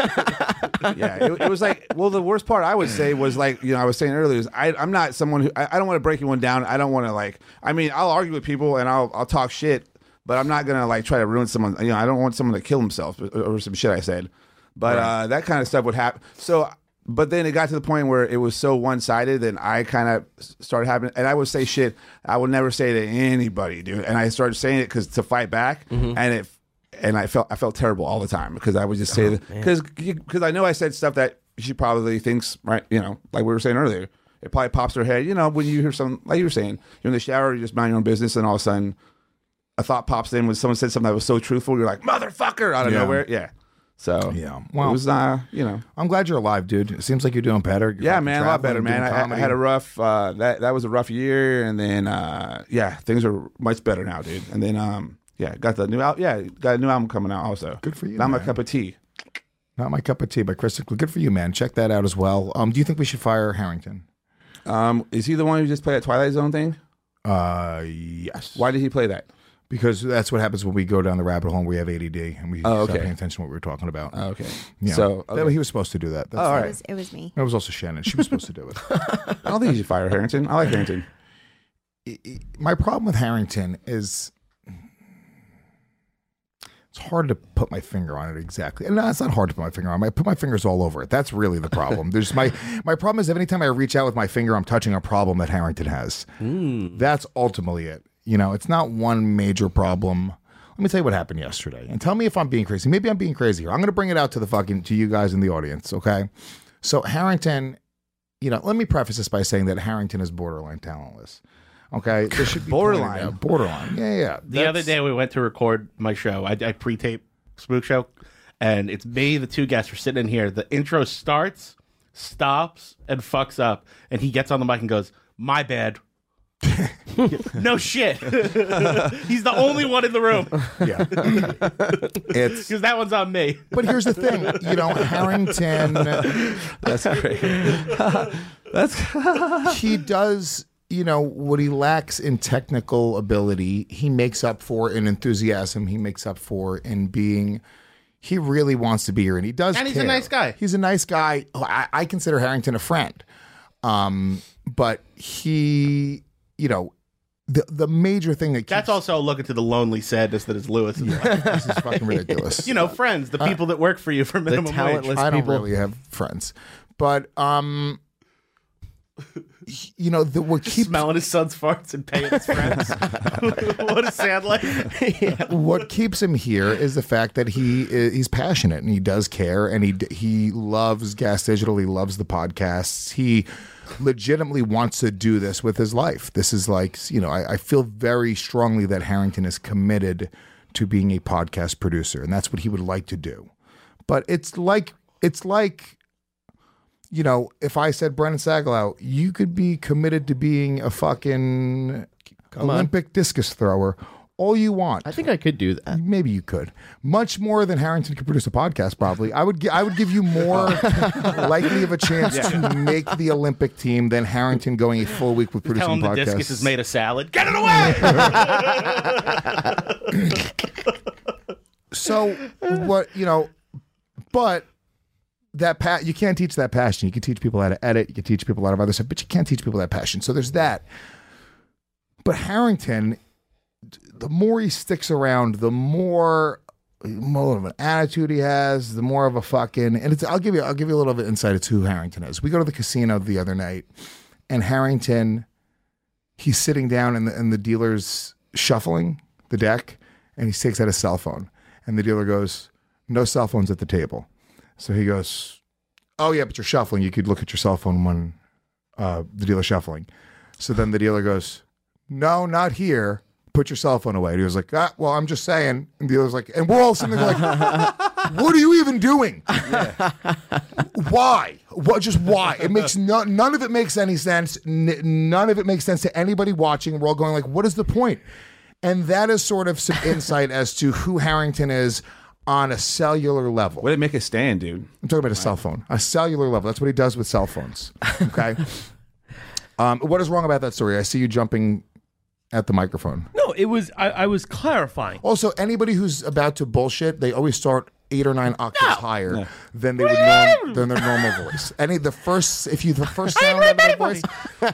Speaker 8: yeah. It, it was like, well, the worst part I would say was like, you know, I was saying earlier is I, I'm not someone who I, I don't want to break anyone down. I don't want to like. I mean, I'll argue with people and I'll I'll talk shit, but I'm not gonna like try to ruin someone. You know, I don't want someone to kill himself or, or some shit I said. But
Speaker 3: Right.
Speaker 8: uh, that kind of stuff would happen. So. But then it got to the point where it was so one-sided, and I kind of started having, and I would say shit I would never say to anybody, dude. And I started saying it because to fight back,
Speaker 1: Mm-hmm.
Speaker 8: and it, and I felt I felt terrible all the time because I would just say
Speaker 1: Oh,
Speaker 8: that
Speaker 1: man.
Speaker 8: because because I know I said stuff that she probably thinks right, you know, like we were saying earlier. It probably pops her head, you know, when you hear something like you were saying, you're in the shower, you just mind your own business, and all of a sudden, a thought pops in when someone said something that was so truthful. You're like, motherfucker, out of
Speaker 3: Yeah.
Speaker 8: nowhere, yeah. So
Speaker 3: Yeah.
Speaker 8: well,
Speaker 3: Well,
Speaker 8: it was uh, you know.
Speaker 3: I'm glad you're alive, dude. It seems like you're doing better. You're
Speaker 8: Yeah,
Speaker 3: fucking
Speaker 8: man, a lot better,
Speaker 3: traveling,
Speaker 8: man.
Speaker 3: doing
Speaker 8: I, I
Speaker 3: comedy.
Speaker 8: had a rough uh, that that was a rough year, and then uh, yeah, things are much better now, dude. And then um, yeah, got the new out. Yeah, got a new album coming out also.
Speaker 3: Good for you,
Speaker 8: Not my
Speaker 3: man.
Speaker 8: cup of tea.
Speaker 3: Not My Cup of Tea by Chris Tickler. Good for you, man. Check that out as well. Um, do you think we should fire Harrington?
Speaker 8: Um, is he the one who just played that Twilight Zone thing?
Speaker 3: Uh, yes.
Speaker 8: Why did he play that?
Speaker 3: Because that's what happens when we go down the rabbit hole and we have A D D and we
Speaker 8: Oh,
Speaker 3: stop
Speaker 8: okay.
Speaker 3: paying attention to what we were talking about.
Speaker 8: Oh, okay.
Speaker 3: Yeah.
Speaker 8: So,
Speaker 3: That-
Speaker 8: okay.
Speaker 3: he was supposed to do that. That's
Speaker 8: Oh, all
Speaker 3: fine.
Speaker 8: right.
Speaker 9: It was, it was me.
Speaker 3: That was also Shannon. She was supposed to do it.
Speaker 8: I don't think you should fire Harrington. I like Harrington.
Speaker 3: My problem with Harrington is it's hard to put my finger on it exactly. And no, it's not hard to put my finger on it. I put my fingers all over it. That's really the problem. There's my my problem is every time I reach out with my finger, I'm touching a problem that Harrington has. That's ultimately it. You know, it's not one major problem. Let me tell you what happened yesterday, and tell me if I'm being crazy. Maybe I'm being crazy here. I'm going to bring it out to the fucking to you guys in the audience. Okay, so Harrington, you know, let me preface this by saying that Harrington is borderline talentless. Okay, this should be
Speaker 8: Borderline.
Speaker 3: borderline. Yeah, yeah.
Speaker 5: The
Speaker 3: That's-
Speaker 5: other day we went to record my show. I, I pre-tape Spook Show, and it's me, the two guests are sitting in here. The intro starts, stops, and fucks up, and he gets on the mic and goes, "My bad." No shit. He's the only one in the room.
Speaker 3: Yeah, it's
Speaker 5: because that one's on me.
Speaker 3: But here's the thing, you know, Harrington.
Speaker 1: That's great.
Speaker 3: That's he does. You know, what he lacks in technical ability, he makes up for in enthusiasm. He makes up for in being, he really wants to be here, and he does
Speaker 5: And he's
Speaker 3: care.
Speaker 5: a nice guy.
Speaker 3: He's a nice guy. I, I consider Harrington a friend. Um, but he, you know, the the major thing that keeps,
Speaker 5: That's also a look into the lonely sadness that is Lewis.
Speaker 3: yeah, this is fucking ridiculous.
Speaker 5: You know, friends, the people that work for you for minimum wage.
Speaker 3: I don't really have friends, but um, you know, the, what keeps
Speaker 5: smelling his son's farts and paying his friends. What a sad life.
Speaker 3: Yeah. What keeps him here is the fact that he he's passionate and he does care, and he he loves Gas Digital. He loves the podcasts. He legitimately wants to do this with his life. This is like, you know, I, I feel very strongly that Harrington is committed to being a podcast producer, and that's what he would like to do. But it's like it's like. You know, if I said Brennan Sagalow, you could be committed to being a fucking
Speaker 1: Come
Speaker 3: Olympic
Speaker 1: on.
Speaker 3: discus thrower all you want.
Speaker 1: I think I could do that.
Speaker 3: Maybe you could. Much more than Harrington could produce a podcast, probably. I would gi- I would give you more likely of a chance
Speaker 5: Yeah.
Speaker 3: to make the Olympic team than Harrington going a full week with
Speaker 5: Tell
Speaker 3: producing
Speaker 5: him the
Speaker 3: podcasts.
Speaker 5: discus is made of salad. Get it away!
Speaker 3: So what, you know, but that pa- you can't teach that passion. You can teach people how to edit. You can teach people a lot of other stuff, but you can't teach people that passion. So there's that. But Harrington, the more he sticks around, the more more of an attitude he has, the more of a fucking. And it's, I'll give you I'll give you a little bit of insight into who Harrington is. We go to the casino the other night, and Harrington, he's sitting down, and the and the dealer's shuffling the deck, and he takes out his cell phone, and the dealer goes, "No cell phones at the table." So he goes, "Oh yeah, but you're shuffling. You could look at your cell phone when uh, the dealer's shuffling." So then the dealer goes, "No, not here. Put your cell phone away." And he was like, ah, "Well, I'm just saying." And the dealer's like, and we're all sitting there like, "What are you even doing? Why? What? Just why? It makes no, none of it makes any sense. N- none of it makes sense to anybody watching. We're all going like, what is the point?" And that is sort of some insight as to who Harrington is on a cellular level.
Speaker 8: What did it make it stand, dude?
Speaker 3: I'm talking about a cell phone. A cellular level. That's what he does with cell phones. Okay. um, what is wrong about that story? I see you jumping at the microphone.
Speaker 16: No, it was I, I was clarifying.
Speaker 3: Also, anybody who's about to bullshit, they always start eight or nine octaves higher than they would norm, than their normal voice. Any the first if you the first sound of their voice,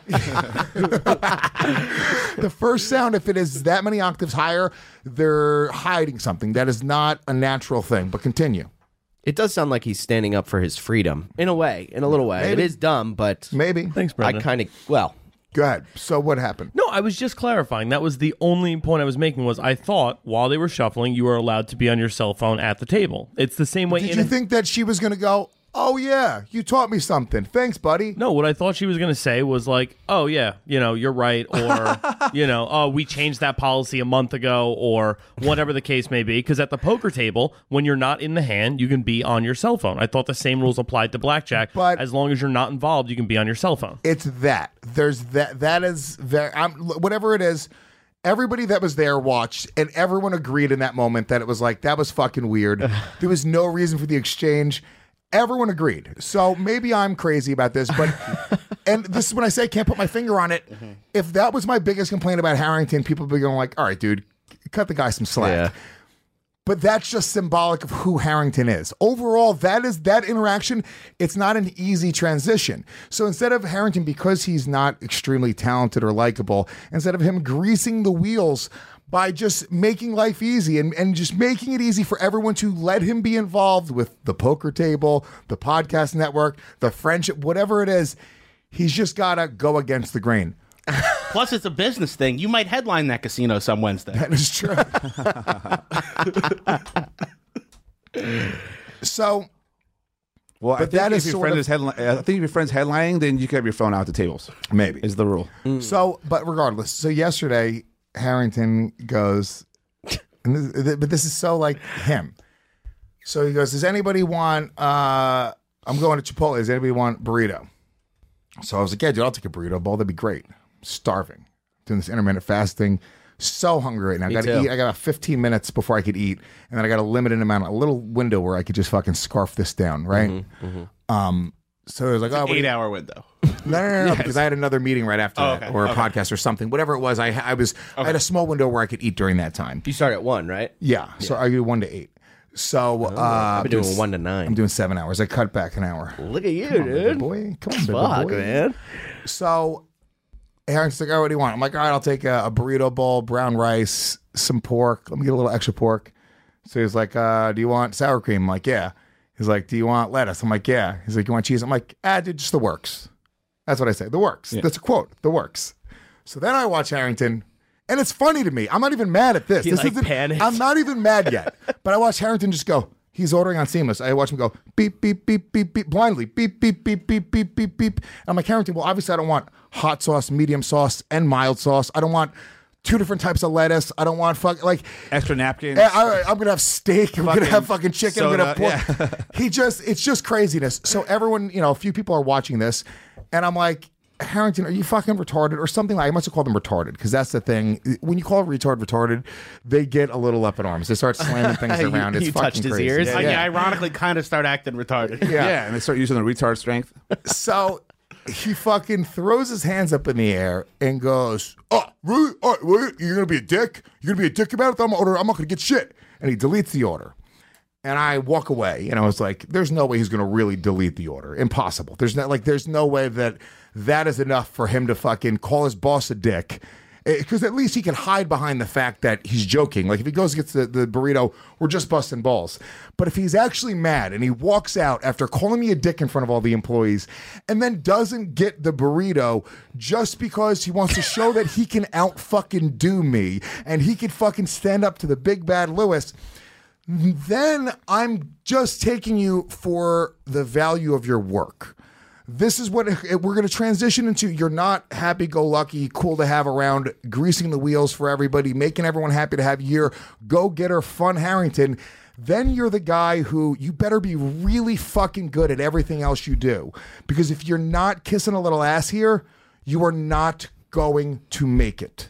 Speaker 3: the first sound, if it is that many octaves higher, they're hiding something. That is not a natural thing. But continue.
Speaker 1: It does sound like he's standing up for his freedom in a way, in a little way.
Speaker 3: Maybe.
Speaker 1: It is dumb, but
Speaker 3: maybe.
Speaker 16: Thanks,
Speaker 1: I
Speaker 16: Brendan.
Speaker 1: kind of well.
Speaker 3: Go ahead. So what happened?
Speaker 16: No, I was just clarifying. That was the only point I was making. Was I thought while they were shuffling, you were allowed to be on your cell phone at the table. It's the same way.
Speaker 3: Did
Speaker 16: in
Speaker 3: you
Speaker 16: a-
Speaker 3: think that she was going to go, "Oh yeah, you taught me something. Thanks, buddy"?
Speaker 16: No, what I thought she was going to say was like, "Oh yeah, you know, you're right," or you know, "Oh, we changed that policy a month ago," or whatever the case may be. Because at the poker table, when you're not in the hand, you can be on your cell phone. I thought the same rules applied to blackjack.
Speaker 3: But
Speaker 16: as long as you're not involved, you can be on your cell phone.
Speaker 3: It's that. There's that. That is very. I'm, whatever it is. Everybody that was there watched, and everyone agreed in that moment that it was like, that was fucking weird. There was no reason for the exchange. Everyone agreed. So maybe I'm crazy about this, but and this is when I say I can't put my finger on it. Mm-hmm. If that was my biggest complaint about Harrington, people would be going like, "All right, dude, cut the guy some slack."
Speaker 1: Yeah.
Speaker 3: But that's just symbolic of who Harrington is. Overall, that is that interaction. It's not an easy transition. So instead of Harrington, because he's not extremely talented or likable, instead of him greasing the wheels by just making life easy and, and just making it easy for everyone to let him be involved with the poker table, the podcast network, the friendship, whatever it is, he's just got to go against the grain.
Speaker 5: Plus, it's a business thing. You might headline that casino some Wednesday.
Speaker 3: That is true. So,
Speaker 8: well, I
Speaker 3: but
Speaker 8: think
Speaker 3: that
Speaker 8: if
Speaker 3: is
Speaker 8: your
Speaker 3: sort
Speaker 8: friend
Speaker 3: of-
Speaker 8: is headline, I think if your friend's headlining, then you can have your phone out the tables.
Speaker 3: Maybe
Speaker 8: is the rule.
Speaker 3: So, but regardless, so yesterday Harrington goes, and this, but this is so like him. So he goes, does anybody want, uh, I'm going to Chipotle. Does anybody want burrito? So I was like, yeah, dude, I'll take a burrito bowl. That'd be great. I'm starving. Doing this intermittent fasting. So hungry right now. I
Speaker 1: Me
Speaker 3: got to
Speaker 1: too.
Speaker 3: eat. I got about fifteen minutes before I could eat. And then I got a limited amount, a little window where I could just fucking scarf this down, right?
Speaker 1: Mhm, mhm.
Speaker 3: Um, so it was like,
Speaker 5: It's
Speaker 3: oh,
Speaker 5: an
Speaker 3: what do you-
Speaker 5: eight-hour window.
Speaker 3: No, no, no, no,
Speaker 5: Yes.
Speaker 3: because I had another meeting right after
Speaker 5: Oh,
Speaker 3: that,
Speaker 5: okay,
Speaker 3: or a
Speaker 5: okay.
Speaker 3: podcast or something, whatever it was. I I was I had a small window where I could eat during that time.
Speaker 1: You start at one, right?
Speaker 3: Yeah, so I do one to eight. So uh,
Speaker 1: I've been
Speaker 3: I'm
Speaker 1: doing one to nine.
Speaker 3: I'm doing seven hours. I cut back an hour.
Speaker 1: Look at you,
Speaker 3: Come on, baby
Speaker 1: dude.
Speaker 3: boy. Come on, baby
Speaker 1: Fuck,
Speaker 3: boy.
Speaker 1: man.
Speaker 3: So Aaron's like, oh, what do you want? I'm like, all right, I'll take a, a burrito bowl, brown rice, some pork. Let me get a little extra pork. So he's like, uh, do you want sour cream? I'm like, yeah. He's like, do you want lettuce? I'm like, yeah. He's like, you want cheese? I'm like, ah, dude, just the works. That's what I say. The works.
Speaker 8: Yeah.
Speaker 3: That's a quote. The works. So then I watch Harrington, and it's funny to me. I'm not even mad at this.
Speaker 1: He,
Speaker 3: this
Speaker 1: like,
Speaker 3: isn't-
Speaker 1: panicked.
Speaker 3: I'm not even mad yet. But I watch Harrington just go. He's ordering on Seamless. I watch him go beep, beep, beep, beep, beep, blindly. Beep, beep, beep, beep, beep, beep, beep. And I'm like, Harrington, well, obviously I don't want hot sauce, medium sauce, and mild sauce. I don't want two different types of lettuce. I don't want fuck like
Speaker 8: Extra napkins.
Speaker 3: Yeah, all right, I'm gonna have steak. I'm gonna
Speaker 8: Fucking
Speaker 3: have fucking chicken. I'm gonna
Speaker 8: soda,
Speaker 3: have pork. He just, it's just craziness. So everyone, you know, a few people are watching this, and I'm like, Harrington, are you fucking retarded or something? Like, I must have called them retarded because that's the thing. When you call a retard retarded, they get a little up in arms. They start slamming things
Speaker 1: You-
Speaker 3: around. It's
Speaker 1: you
Speaker 3: fucking
Speaker 1: touched his
Speaker 3: crazy.
Speaker 1: ears?
Speaker 5: Uh,
Speaker 3: Yeah,
Speaker 5: yeah,
Speaker 3: yeah.
Speaker 5: ironically, kind of start acting retarded.
Speaker 3: Yeah.
Speaker 8: Yeah, and they start using the retard strength.
Speaker 3: So he fucking throws his hands up in the air and goes, "Oh, really? All right, really? You're gonna be a dick? You're gonna be a dick about it? I'm gonna order. I'm not gonna get shit." And he deletes the order. And I walk away, and I was like, "There's no way he's gonna really delete the order. Impossible. There's not like there's no way that that is enough for him to fucking call his boss a dick." Because at least he can hide behind the fact that he's joking. Like if he goes and gets the, the burrito, we're just busting balls. But if he's actually mad and he walks out after calling me a dick in front of all the employees and then doesn't get the burrito just because he wants to show that he can out fucking do me and he can fucking stand up to the big bad Lewis, then I'm just taking you for the value of your work. This is what we're going to transition into. You're not happy-go-lucky, cool to have around, greasing the wheels for everybody, making everyone happy to have you here, go-getter, fun Harrington. Then you're the guy who you better be really fucking good at everything else you do. Because if you're not kissing a little ass here, you are not going to make it.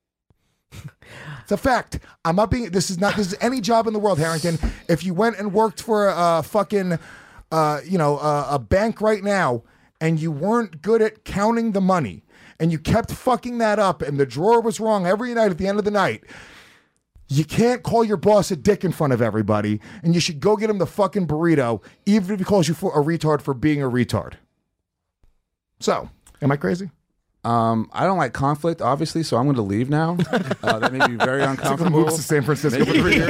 Speaker 3: It's a fact. I'm not being, this is not, this is any job in the world, Harrington. If you went and worked for a, a fucking... Uh, you know, uh, a bank right now, and you weren't good at counting the money, and you kept fucking that up, and the drawer was wrong every night at the end of the night, you can't call your boss a dick in front of everybody, and you should go get him the fucking burrito, even if he calls you for a retard for being a retard. So, am I crazy?
Speaker 8: Um, I don't like conflict, obviously, so I'm going to leave now. Uh, that made me very
Speaker 3: Took
Speaker 8: uncomfortable.
Speaker 3: the moves to San Francisco for three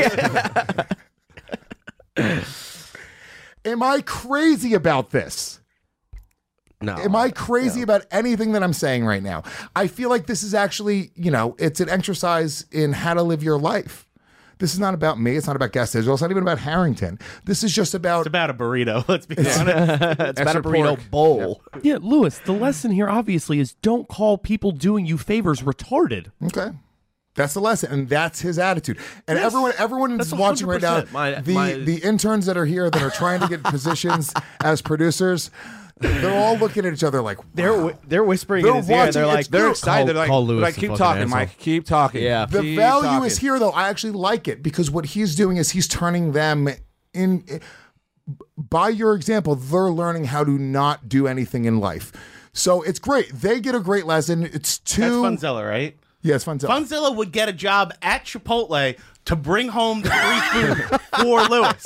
Speaker 3: years. Am I crazy about this?
Speaker 1: No.
Speaker 3: Am I crazy about anything that I'm saying right now? I feel like this is actually, you know, it's an exercise in how to live your life. This is not about me. It's not about Gas Digital. It's not even about Harrington. This is just about...
Speaker 5: It's about a burrito. Let's be honest.
Speaker 1: It's about a burrito bowl.
Speaker 16: Yeah, Lewis, the lesson here obviously is don't call people doing you favors retarded.
Speaker 3: Okay. That's the lesson, and that's his attitude. And
Speaker 16: Yes,
Speaker 3: everyone, everyone
Speaker 16: that's
Speaker 3: is watching right now.
Speaker 16: one hundred percent.
Speaker 3: the
Speaker 16: My- my-
Speaker 3: the interns that are here that are trying to get positions as producers, they're all looking at each other like
Speaker 1: They're whi- they're whispering
Speaker 3: They're
Speaker 1: in his ear.
Speaker 3: watching-
Speaker 1: They're
Speaker 3: it's-
Speaker 1: like
Speaker 8: They're
Speaker 3: Call-
Speaker 8: excited. They're like,
Speaker 1: call Lewis
Speaker 8: like
Speaker 1: a
Speaker 8: keep
Speaker 1: fucking
Speaker 8: talking,
Speaker 1: asshole.
Speaker 8: Mike. Keep talking.
Speaker 1: Yeah.
Speaker 3: The
Speaker 8: Keep
Speaker 3: value
Speaker 8: talking.
Speaker 3: is here, though. I actually like it because what he's doing is he's turning them in. By your example, they're learning how to not do anything in life. So it's great. They get a great lesson. It's two.
Speaker 5: That's Funzilla, right?
Speaker 3: Yeah, it's Funzilla.
Speaker 5: Funzilla would get a job at Chipotle to bring home the free food for Lewis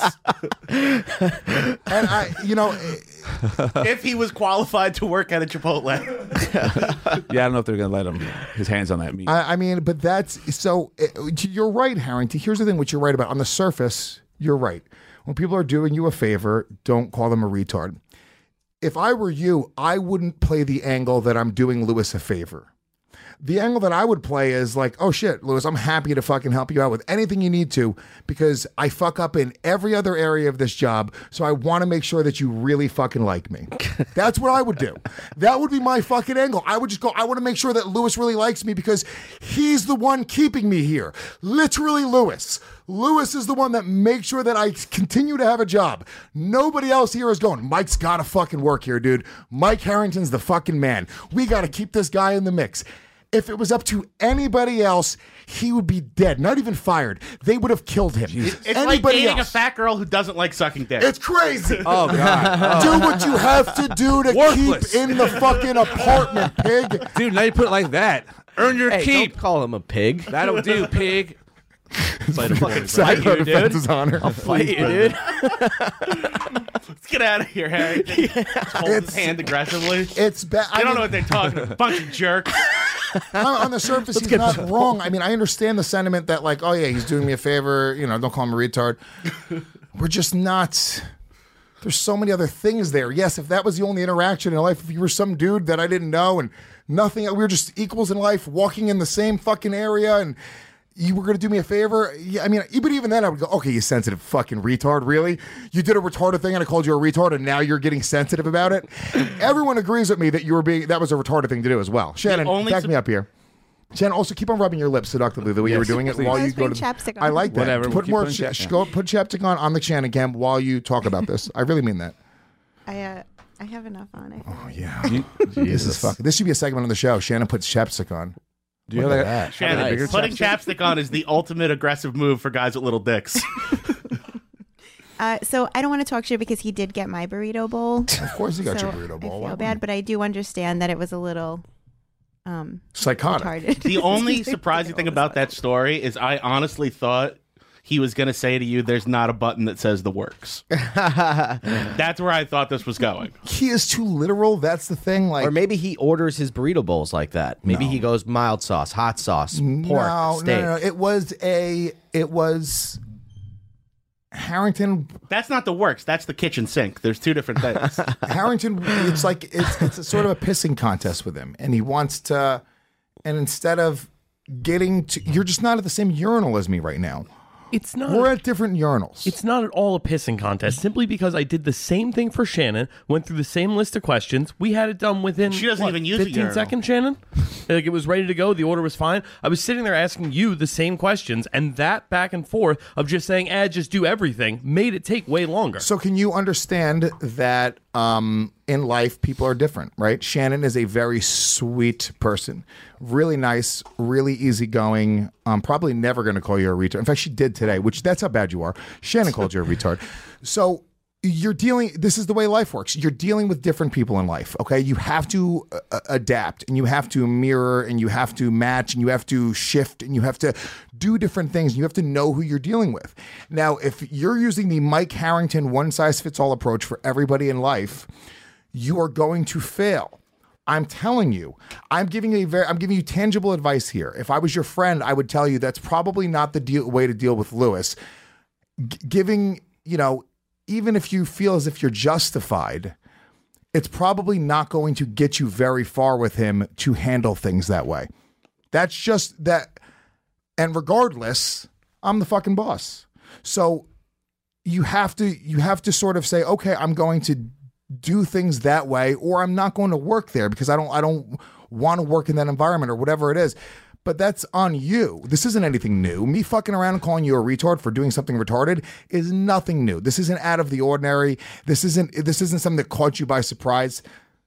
Speaker 3: And I, you know,
Speaker 5: if he was qualified to work at a Chipotle.
Speaker 8: Yeah, I don't know if they're going to let him his hands on that meat.
Speaker 3: I, I mean, but that's so. uh, You're right, Harrington. Here's the thing: what you're right about on the surface, you're right. When people are doing you a favor, don't call them a retard. If I were you, I wouldn't play the angle that I'm doing Lewis a favor. The angle that I would play is like, oh shit, Lewis, I'm happy to fucking help you out with anything you need to because I fuck up in every other area of this job. So I want to make sure that you really fucking like me. That's what I would do. That would be my fucking angle. I would just go, I want to make sure that Lewis really likes me because he's the one keeping me here. Literally Lewis. Lewis is the one that makes sure that I continue to have a job. Nobody else here is going, Mike's got to fucking work here, dude. Mike Harrington's the fucking man. We got to keep this guy in the mix. If it was up to anybody else, he would be dead, not even fired. They would have killed him.
Speaker 5: It's
Speaker 3: anybody
Speaker 5: like dating
Speaker 3: else.
Speaker 5: a fat girl who doesn't like sucking dick.
Speaker 3: It's crazy.
Speaker 8: Oh, God.
Speaker 3: Do what you have to do to
Speaker 8: Worthless.
Speaker 3: keep in the fucking apartment, pig.
Speaker 8: Dude, now you put it like that. Earn your
Speaker 1: Hey,
Speaker 8: keep.
Speaker 1: don't call him a pig.
Speaker 8: That'll do, pig.
Speaker 1: Fight a fucking
Speaker 3: Fight
Speaker 1: fight you,
Speaker 3: defense
Speaker 1: dude.
Speaker 3: is honor.
Speaker 1: I'll fight you, dude.
Speaker 5: Let's get out of here, Harry. Just hold his
Speaker 3: It's-
Speaker 5: hand aggressively.
Speaker 3: It's bad.
Speaker 5: I don't know what they're talking about. Bunch of jerks.
Speaker 3: on, on the surface, he's not wrong. I mean, I understand the sentiment that, like, oh yeah, he's doing me a favor. You know, don't call him a retard. We're just not. There's so many other things there. Yes, if that was the only interaction in life, if you were some dude that I didn't know and nothing, we were just equals in life, walking in the same fucking area, and you were going to do me a favor. Yeah, I mean, but even then, I would go, okay, you sensitive fucking retard, really? You did a retarded thing, and I called you a retard, and now you're getting sensitive about it. Everyone agrees with me that you were being that was a retarded thing to do as well. Shannon,
Speaker 5: only
Speaker 3: back
Speaker 5: sup-
Speaker 3: me up here. Shannon, also keep on rubbing your lips seductively the way you
Speaker 8: Yes,
Speaker 3: were doing it
Speaker 8: please.
Speaker 3: while
Speaker 9: I
Speaker 3: you
Speaker 9: was
Speaker 3: go to.
Speaker 9: putting chapstick on.
Speaker 3: I like that.
Speaker 8: Whatever, we'll
Speaker 3: Put
Speaker 8: keep
Speaker 3: more.
Speaker 8: putting
Speaker 3: Ch-
Speaker 8: chap-
Speaker 3: sh- go put chapstick on on the Shannon cam while you talk about this. I really mean that.
Speaker 9: I uh, I have enough on it.
Speaker 3: Oh yeah, this is fucking. This should be a segment on the show. Shannon puts chapstick on.
Speaker 8: Do you
Speaker 3: Look
Speaker 8: have
Speaker 3: at
Speaker 8: that?
Speaker 3: that.
Speaker 5: Shannon,
Speaker 1: Nice.
Speaker 8: Bigger
Speaker 5: putting
Speaker 8: chapstick?
Speaker 5: chapstick on is the ultimate aggressive move for guys with little dicks.
Speaker 9: Uh, so I don't want to talk shit because he did get my burrito bowl.
Speaker 3: Of course, you got
Speaker 9: so
Speaker 3: your burrito bowl.
Speaker 9: I
Speaker 3: Why
Speaker 9: feel bad, but I do understand that it was a little um,
Speaker 3: Psychotic.
Speaker 9: retarded.
Speaker 5: The only surprising thing about that story is I honestly thought he was going to say to you, there's not a button that says the works. That's where I thought this was going.
Speaker 3: He is too literal. That's the thing. Like,
Speaker 1: Or maybe he orders his burrito bowls like that. Maybe
Speaker 3: No.
Speaker 1: he goes mild sauce, hot sauce, pork,
Speaker 3: no,
Speaker 1: steak.
Speaker 3: no, no, no. It was a. It was Harrington.
Speaker 5: That's not the works. That's the kitchen sink. There's two different things.
Speaker 3: Harrington. It's like it's it's a sort of a pissing contest with him, and he wants to. And instead of getting to, you're just not at the same urinal as me right now.
Speaker 16: It's not.
Speaker 3: We're at different urinals.
Speaker 16: It's not at all a pissing contest, simply because I did the same thing for Shannon, went through the same list of questions. We had it done within
Speaker 5: She doesn't
Speaker 16: what,
Speaker 5: even use a
Speaker 16: fifteen
Speaker 5: urinal.
Speaker 16: seconds, Shannon. Like, it was ready to go. The order was fine. I was sitting there asking you the same questions, and that back and forth of just saying, eh, just do everything, made it take way longer.
Speaker 3: So can you understand that um, in life people are different, right? Shannon is a very sweet person, really nice, really easygoing. Um, probably never going to call you a retard. In fact, she did today, which that's how bad you are. Shannon called you a retard. So you're dealing. This is the way life works. You're dealing with different people in life. Okay, you have to uh, adapt, and you have to mirror, and you have to match, and you have to shift, and you have to do different things. And you have to know who you're dealing with. Now, if you're using the Mike Harrington one size fits all approach for everybody in life, you are going to fail. I'm telling you, I'm giving you a very, I'm giving you tangible advice here. If I was your friend, I would tell you that's probably not the deal, way to deal with Lewis. G- giving, you know, even if you feel as if you're justified, it's probably not going to get you very far with him to handle things that way. That's just that. And regardless, I'm the fucking boss. So you have to, you have to sort of say, okay, I'm going to do things that way, or I'm not going to work there because I don't, I don't want to work in that environment or whatever it is. But that's on you. This isn't anything new. Me fucking around and calling you a retard for doing something retarded is nothing new. This isn't out of the ordinary. This isn't this isn't something that caught you by surprise.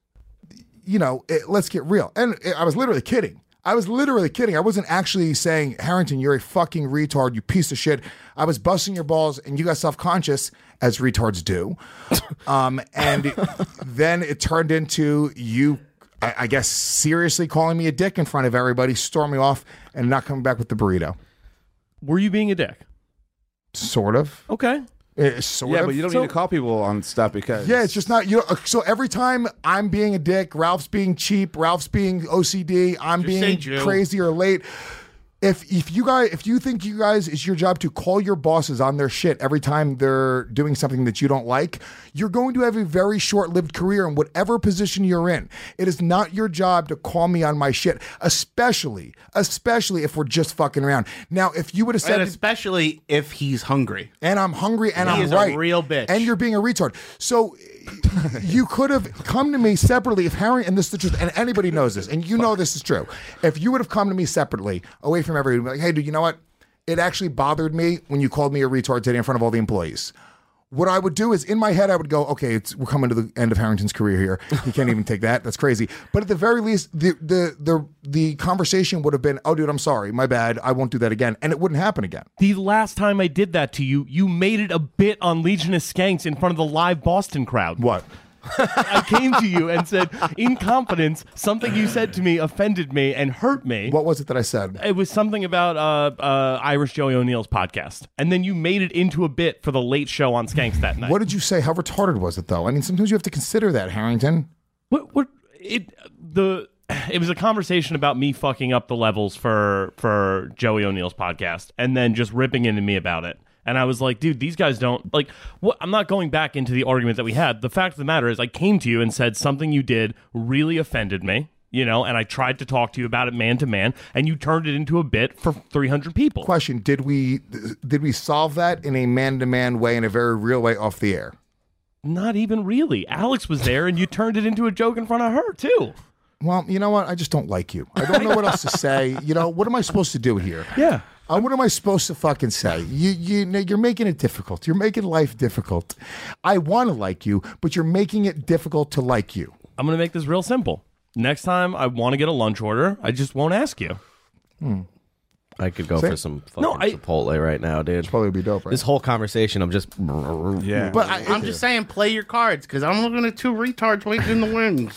Speaker 3: You know, it, let's get real. And it, I was literally kidding. I was literally kidding. I wasn't actually saying, Harrington, you're a fucking retard, you piece of shit. I was busting your balls and you got self-conscious, as retards do. Um, and then it turned into you, I, I guess, seriously calling me a dick in front of everybody, storming off, and not coming back with the burrito.
Speaker 16: Were you being a dick?
Speaker 3: Sort of.
Speaker 16: Okay.
Speaker 3: Uh, sort
Speaker 8: yeah,
Speaker 3: of.
Speaker 8: but you don't
Speaker 3: So-
Speaker 8: need to call people on stuff because
Speaker 3: Yeah, it's just not, you know, so every time I'm being a dick, Ralph's being cheap, Ralph's being O C D, I'm
Speaker 5: Just say
Speaker 3: being
Speaker 5: Jew.
Speaker 3: crazy or late. If if you guys if you think you guys it's your job to call your bosses on their shit every time they're doing something that you don't like, you're going to have a very short-lived career in whatever position you're in. It is not your job to call me on my shit, especially especially if we're just fucking around. Now, if you would have said,
Speaker 5: and especially if he's hungry,
Speaker 3: and I'm hungry, and
Speaker 5: he
Speaker 3: I'm
Speaker 5: is
Speaker 3: right,
Speaker 5: a real bitch,
Speaker 3: and you're being a retard, so. You could have come to me separately if Harry, and this is the truth, and anybody knows this, and you know this is true. If you would have come to me separately, away from everybody, like, hey, dude, you know what? It actually bothered me when you called me a retard today in front of all the employees. What I would do is, in my head, I would go, okay, it's, we're coming to the end of Harrington's career here. He can't even take that. That's crazy. But at the very least, the the the the conversation would have been, oh, dude, I'm sorry. My bad. I won't do that again. And it wouldn't happen again.
Speaker 16: The last time I did that to you, you made it a bit on Legion of Skanks in front of the live Boston crowd.
Speaker 3: What?
Speaker 16: I came to you and said, in confidence, something you said to me offended me and hurt me.
Speaker 3: What was it that I said?
Speaker 16: It was something about uh, uh, Irish Joey O'Neill's podcast. And then you made it into a bit for the late show on Skanks that night.
Speaker 3: What did you say? How retarded was it, though? I mean, sometimes you have to consider that, Harrington.
Speaker 16: What? What? It the. It was a conversation about me fucking up the levels for for Joey O'Neill's podcast, and then just ripping into me about it. And I was like, dude, these guys don't like. What? I'm not going back into the argument that we had. The fact of the matter is, I came to you and said something you did really offended me, you know, and I tried to talk to you about it man to man, and you turned it into a bit for three hundred people.
Speaker 3: Question: Did we did we solve that in a man to man way, in a very real way, off the air?
Speaker 16: Not even really. Alex was there, and you turned it into a joke in front of her too.
Speaker 3: Well, you know what? I just don't like you. I don't know what else to say. You know, what am I supposed to do here?
Speaker 16: Yeah.
Speaker 3: Uh, what am I supposed to fucking say? You, you, you're making it difficult. You're making life difficult. I want to like you, but you're making it difficult to like you.
Speaker 16: I'm going to make this real simple. Next time I want to get a lunch order, I just won't ask you.
Speaker 3: Hmm.
Speaker 1: I could go
Speaker 3: See?
Speaker 1: for some fucking
Speaker 16: No, I-
Speaker 1: Chipotle right now, dude.
Speaker 3: Probably be dope, right?
Speaker 1: This whole conversation, I'm just
Speaker 8: Yeah.
Speaker 3: But I,
Speaker 5: I'm just saying, play your cards, because I'm looking at two retards waiting in the wings.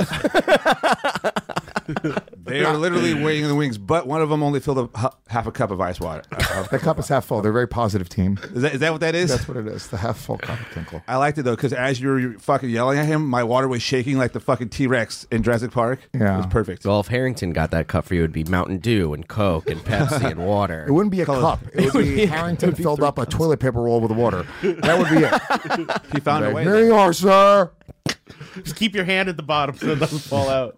Speaker 8: They are literally waiting in the wings, but one of them only filled a, hu- half a cup of ice water. Uh,
Speaker 3: that cup is half full. They're a very positive team.
Speaker 8: Is that, is that what that is?
Speaker 3: That's what it is. The half full cup of Tinkle.
Speaker 8: I liked it though, because as you were fucking yelling at him, my water was shaking like the fucking T Rex in Jurassic Park.
Speaker 3: Yeah.
Speaker 8: It was perfect.
Speaker 1: Well, if Harrington got that cup for you, it'd be Mountain Dew and Coke and Pepsi and water.
Speaker 3: It wouldn't be a cup. It would be Harrington filled up a toilet paper roll with water. That would be it.
Speaker 8: He found a way.
Speaker 3: Here you are, sir.
Speaker 5: Just keep your hand at the bottom so it doesn't fall out.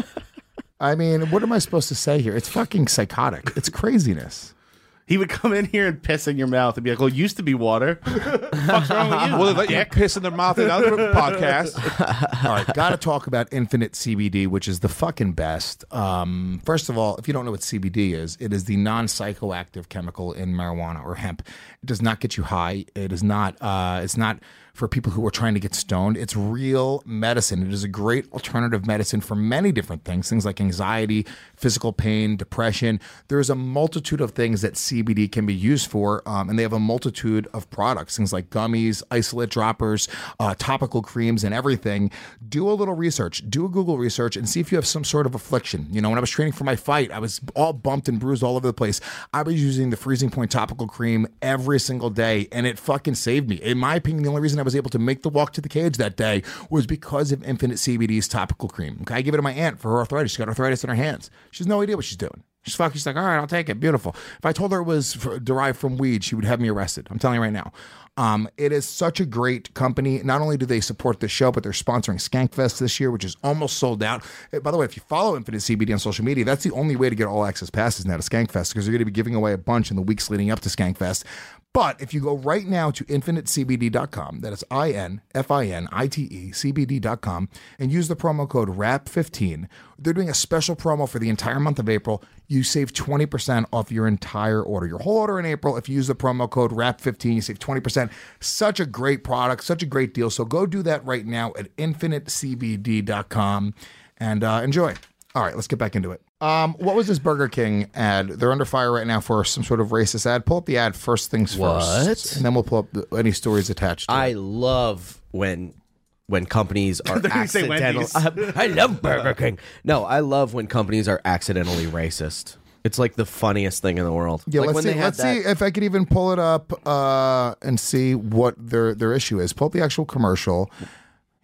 Speaker 3: I mean, what am I supposed to say here? It's fucking psychotic. It's craziness.
Speaker 5: He would come in here and piss in your mouth and be like, well, it used to be water. What the fuck's wrong with you?
Speaker 8: Well, they let you piss in their mouth in other podcasts.
Speaker 3: All right, got to talk about Infinite C B D, which is the fucking best. Um, first of all, if you don't know what C B D is, it is the non-psychoactive chemical in marijuana or hemp. It does not get you high. It is not. Uh, it's not for people who are trying to get stoned. It's real medicine. It is a great alternative medicine for many different things, things like anxiety, physical pain, depression. There's a multitude of things that C B D can be used for, um, and they have a multitude of products, things like gummies, isolate droppers, uh, topical creams, and everything. Do a little research. Do a Google research and see if you have some sort of affliction. You know, when I was training for my fight, I was all bumped and bruised all over the place. I was using the Freezing Point topical cream every single day, and it fucking saved me. In my opinion, the only reason I was able to make the walk to the cage that day was because of Infinite C B D's topical cream. Okay, I give it to my aunt for her arthritis. She's got arthritis in her hands. She has no idea what she's doing. She's fucking, she's like, all right, I'll take it. Beautiful. If I told her it was for, derived from weed, she would have me arrested. I'm telling you right now. Um, it is such a great company. Not only do they support the show, but they're sponsoring Skankfest this year, which is almost sold out. Hey, by the way, if you follow Infinite C B D on social media, that's the only way to get all access passes now to Skankfest, because they're going to be giving away a bunch in the weeks leading up to Skankfest. But if you go right now to infinite c b d dot com, that is I N F I N I T E C B D dot com, and use the promo code R A P fifteen, they're doing a special promo for the entire month of April. You save twenty percent off your entire order. Your whole order in April, if you use the promo code R A P fifteen, you save twenty percent. Such a great product, such a great deal. So go do that right now at infinite c b d dot com and uh, enjoy. All right, let's get back into it. Um, what was this Burger King ad? They're under fire right now for some sort of racist ad. Pull up the ad first things
Speaker 1: What?
Speaker 3: first. And then we'll pull up the, any stories attached to
Speaker 1: I
Speaker 3: it.
Speaker 1: love when when companies are
Speaker 5: They're gonna say
Speaker 1: accidental.
Speaker 5: Wendy's.
Speaker 1: I love Burger King. No, I love when companies are accidentally racist. It's like the funniest thing in the world.
Speaker 3: Yeah,
Speaker 1: like
Speaker 3: let's
Speaker 1: when
Speaker 3: see.
Speaker 1: they had
Speaker 3: Let's
Speaker 1: that-
Speaker 3: see if I could even pull it up uh, and see what their their issue is. Pull up the actual commercial.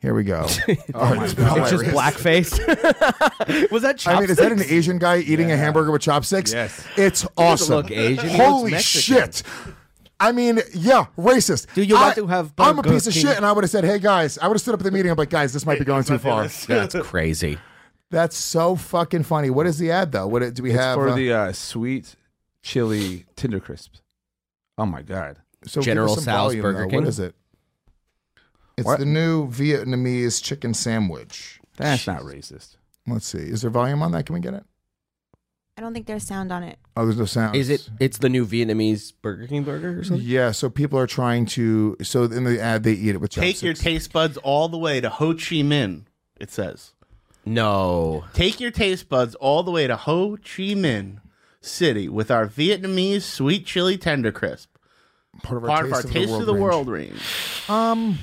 Speaker 3: Here we go.
Speaker 1: Oh my God. It's just blackface. Was that chopsticks?
Speaker 3: I mean, is that an Asian guy eating
Speaker 8: Yeah.
Speaker 3: a hamburger with chopsticks?
Speaker 8: Yes.
Speaker 3: It's
Speaker 1: He
Speaker 3: awesome.
Speaker 1: doesn't look Asian. He
Speaker 3: Holy
Speaker 1: looks Mexican.
Speaker 3: shit. I mean, yeah, racist.
Speaker 1: Dude, you
Speaker 3: I,
Speaker 1: got to have
Speaker 3: I'm a
Speaker 1: Burger
Speaker 3: piece of
Speaker 1: King.
Speaker 3: shit, and I would have said, hey, guys, I would have stood up at the meeting. I'm like, guys, this might be going too far.
Speaker 1: That's crazy.
Speaker 3: That's so fucking funny. What is the ad, though? What do we
Speaker 8: It's
Speaker 3: have?
Speaker 8: for
Speaker 3: uh,
Speaker 8: the uh, sweet chili Tender Crisps. Oh my God.
Speaker 3: so give us
Speaker 1: General
Speaker 3: some
Speaker 1: Tso's
Speaker 3: volume,
Speaker 1: Burger
Speaker 3: though.
Speaker 1: King?
Speaker 3: What is it? It's
Speaker 8: What?
Speaker 3: the new Vietnamese chicken sandwich.
Speaker 8: That's not racist.
Speaker 3: Let's see. Is there volume on that? Can we get it?
Speaker 9: I don't think there's sound on it.
Speaker 3: Oh, there's no sound.
Speaker 1: Is it? It's the new Vietnamese Burger King burger or something?
Speaker 3: Yeah, so people are trying to. So in the ad, they eat it with chopsticks.
Speaker 5: Take your taste buds all the way to Ho Chi Minh, it says.
Speaker 1: No.
Speaker 5: Take your taste buds all the way to Ho Chi Minh City with our Vietnamese sweet chili tender crisp.
Speaker 3: Part of our
Speaker 5: Part
Speaker 3: taste,
Speaker 5: of our
Speaker 3: of,
Speaker 5: Taste
Speaker 3: the
Speaker 5: of the
Speaker 3: range.
Speaker 5: World range.
Speaker 3: Um.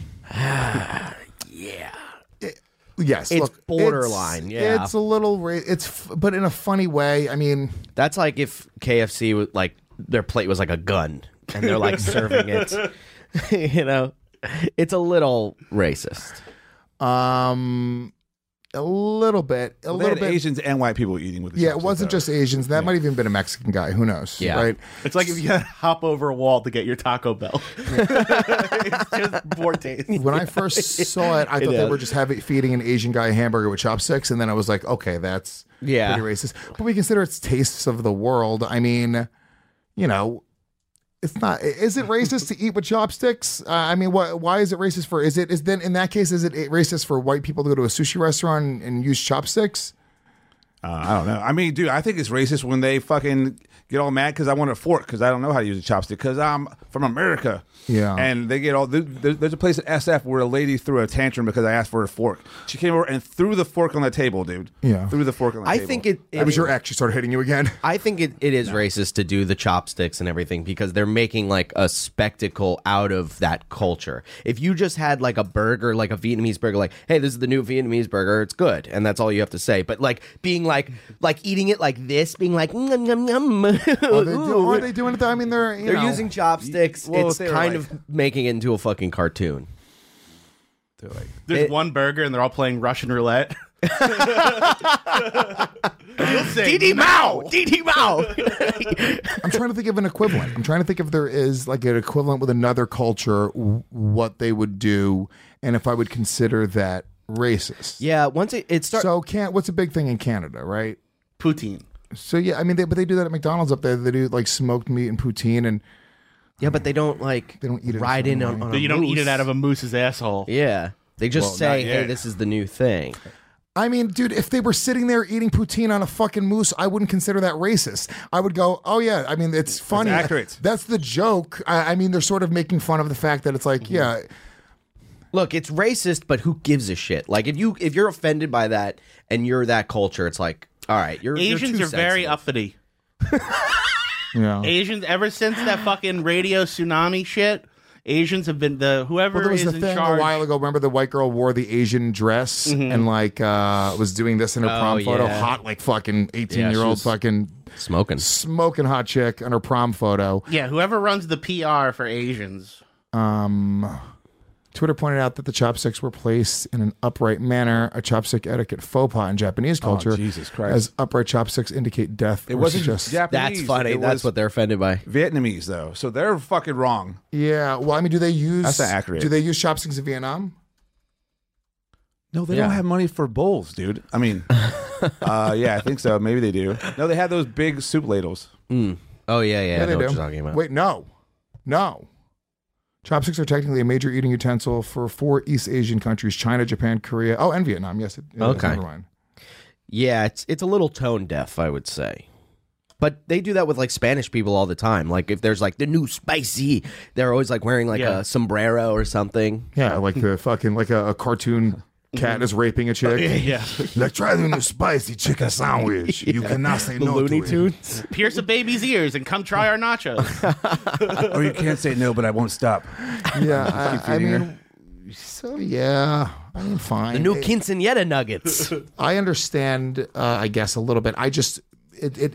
Speaker 1: Yeah.
Speaker 3: Yes,
Speaker 1: It's
Speaker 3: look,
Speaker 1: borderline,
Speaker 3: It's,
Speaker 1: yeah.
Speaker 3: it's a little. Ra- it's, f- but in a funny way. I mean,
Speaker 1: That's like if K F C was like their plate was like a gun and they're like serving it. You know, it's a little racist.
Speaker 3: um, a little bit, a
Speaker 8: Well, they
Speaker 3: little
Speaker 8: had
Speaker 3: bit.
Speaker 8: Asians and white people eating with the
Speaker 3: Yeah, it
Speaker 8: chopsticks,
Speaker 3: wasn't
Speaker 8: though.
Speaker 3: just Asians. That might have even been a Mexican guy. Who knows?
Speaker 1: Yeah.
Speaker 3: Right.
Speaker 5: It's like if you had to hop over a wall to get your Taco Bell. It's just more taste.
Speaker 3: When I first saw it, I
Speaker 1: It
Speaker 3: thought they
Speaker 1: is.
Speaker 3: were just having feeding an Asian guy a hamburger with chopsticks, and then I was like, okay, that's
Speaker 1: Yeah.
Speaker 3: pretty racist. But we consider it's tastes of the world. I mean, you know, it's not. Is it racist to eat with chopsticks? Uh, I mean, what? Why is it racist for? Is it is then in that case is it racist for white people to go to a sushi restaurant and, and use chopsticks?
Speaker 8: Uh, I don't know. I mean, dude, I think it's racist when they fucking get all mad because I want a fork because I don't know how to use a chopstick because I'm from America.
Speaker 3: Yeah.
Speaker 8: And they get all. There, there's a place at S F where a lady threw a tantrum because I asked for a fork. She came over and threw the fork on the table, dude.
Speaker 3: Yeah.
Speaker 8: Threw the fork on the
Speaker 1: I
Speaker 8: table.
Speaker 1: think it.
Speaker 3: That was your ex. She started hitting you again.
Speaker 1: I think it, it is racist to do the chopsticks and everything because they're making like a spectacle out of that culture. If you just had like a burger, like a Vietnamese burger, like, hey, this is the new Vietnamese burger, it's good, and that's all you have to say. But like being like like eating it like this, being like, mm, yum, yum.
Speaker 3: Are they, do, are they doing it? Though? I mean, they're you
Speaker 1: They're
Speaker 3: know,
Speaker 1: using chopsticks.
Speaker 8: Well,
Speaker 1: it's
Speaker 8: they were
Speaker 1: kind
Speaker 8: like-
Speaker 1: of making it into a fucking cartoon.
Speaker 8: They're like,
Speaker 5: There's
Speaker 1: It-
Speaker 5: one burger and they're all playing Russian roulette. You'll say
Speaker 1: Didi Mao, Didi Mao.
Speaker 3: I'm trying to think of an equivalent. I'm trying to think if there is like an equivalent with another culture, w- what they would do, and if I would consider that racist.
Speaker 1: Yeah, once it, it starts.
Speaker 3: So, can what's a big thing in Canada, right?
Speaker 5: Poutine.
Speaker 3: So yeah, I mean, they, but they do that at McDonald's up there. They do like smoked meat and poutine, and
Speaker 1: Yeah, but they don't like
Speaker 3: they don't eat it.
Speaker 1: ride in on, on a
Speaker 5: You don't eat
Speaker 1: moose.
Speaker 5: it out of a moose's asshole.
Speaker 1: Yeah, they just
Speaker 8: Well,
Speaker 1: say,
Speaker 8: not
Speaker 1: "Hey,
Speaker 8: yet.
Speaker 1: this is the new thing."
Speaker 3: I mean, dude, if they were sitting there eating poutine on a fucking moose, I wouldn't consider that racist. I would go, oh yeah, I mean, it's funny.
Speaker 8: accurate.
Speaker 3: That's the joke. I, I mean, they're sort of making fun of the fact that it's like,
Speaker 1: Mm-hmm.
Speaker 3: yeah,
Speaker 1: Look, it's racist, but who gives a shit? Like if you if you're offended by that and you're that culture, it's like, all right, you're you're
Speaker 5: Asians
Speaker 1: too
Speaker 5: are very
Speaker 1: sensitive.
Speaker 5: uppity.
Speaker 3: yeah.
Speaker 5: Asians, ever since that fucking radio tsunami shit, Asians have been the whoever
Speaker 3: Well, there was
Speaker 5: is
Speaker 3: the
Speaker 5: in
Speaker 3: thing
Speaker 5: charge.
Speaker 3: a while ago. Remember the white girl wore the Asian dress and like uh, was doing this in her
Speaker 1: Oh,
Speaker 3: prom photo,
Speaker 1: yeah.
Speaker 3: hot like fucking eighteen
Speaker 1: Yeah,
Speaker 3: year
Speaker 1: she
Speaker 3: old
Speaker 1: was
Speaker 3: fucking
Speaker 1: Smoking.
Speaker 3: smoking hot chick on her prom photo.
Speaker 5: Yeah, whoever runs the P R for Asians.
Speaker 3: Um, Twitter pointed out that the chopsticks were placed in an upright manner, a chopstick etiquette faux pas in Japanese culture.
Speaker 8: Oh, Jesus Christ.
Speaker 3: As upright chopsticks indicate death.
Speaker 8: It
Speaker 3: or
Speaker 8: wasn't
Speaker 3: suggest-
Speaker 8: Japanese.
Speaker 1: That's funny.
Speaker 8: It
Speaker 1: That's
Speaker 8: was
Speaker 1: what they're offended by.
Speaker 8: Vietnamese, though. So they're fucking wrong.
Speaker 3: Yeah. Well, I mean, do they use?
Speaker 8: That's not accurate.
Speaker 3: Do they use chopsticks in Vietnam?
Speaker 8: No, they
Speaker 1: Yeah.
Speaker 8: don't have money for bowls, dude. I mean, uh, yeah, I think so. Maybe they do. No, they have those big soup ladles.
Speaker 1: Mm. Oh yeah, yeah. I
Speaker 3: they
Speaker 1: know what
Speaker 3: do.
Speaker 1: you're talking about.
Speaker 3: Wait, no, no. Chopsticks are technically a major eating utensil for four East Asian countries: China, Japan, Korea. Oh, and Vietnam. Yes. It, it is.
Speaker 1: Okay.
Speaker 3: Never mind.
Speaker 1: Yeah, it's it's a little tone deaf, I would say. But they do that with like Spanish people all the time. Like if there's like the new spicy, they're always like wearing like
Speaker 5: Yeah.
Speaker 1: a sombrero or something.
Speaker 3: Yeah, like the fucking like a, a cartoon cat is raping a chick.
Speaker 5: Yeah.
Speaker 3: Like try the new spicy chicken sandwich. You cannot say
Speaker 1: The
Speaker 3: no
Speaker 1: Looney
Speaker 3: to it.
Speaker 1: Tunes.
Speaker 5: Pierce a baby's ears and come try our nachos.
Speaker 8: Or you can't say no, but I won't stop.
Speaker 3: Yeah, I, I
Speaker 8: feeding her.
Speaker 3: mean, so yeah, I mean, fine.
Speaker 1: The new
Speaker 3: It-
Speaker 1: quinceanera nuggets.
Speaker 3: I understand, uh, I guess, a little bit. I just, it, it,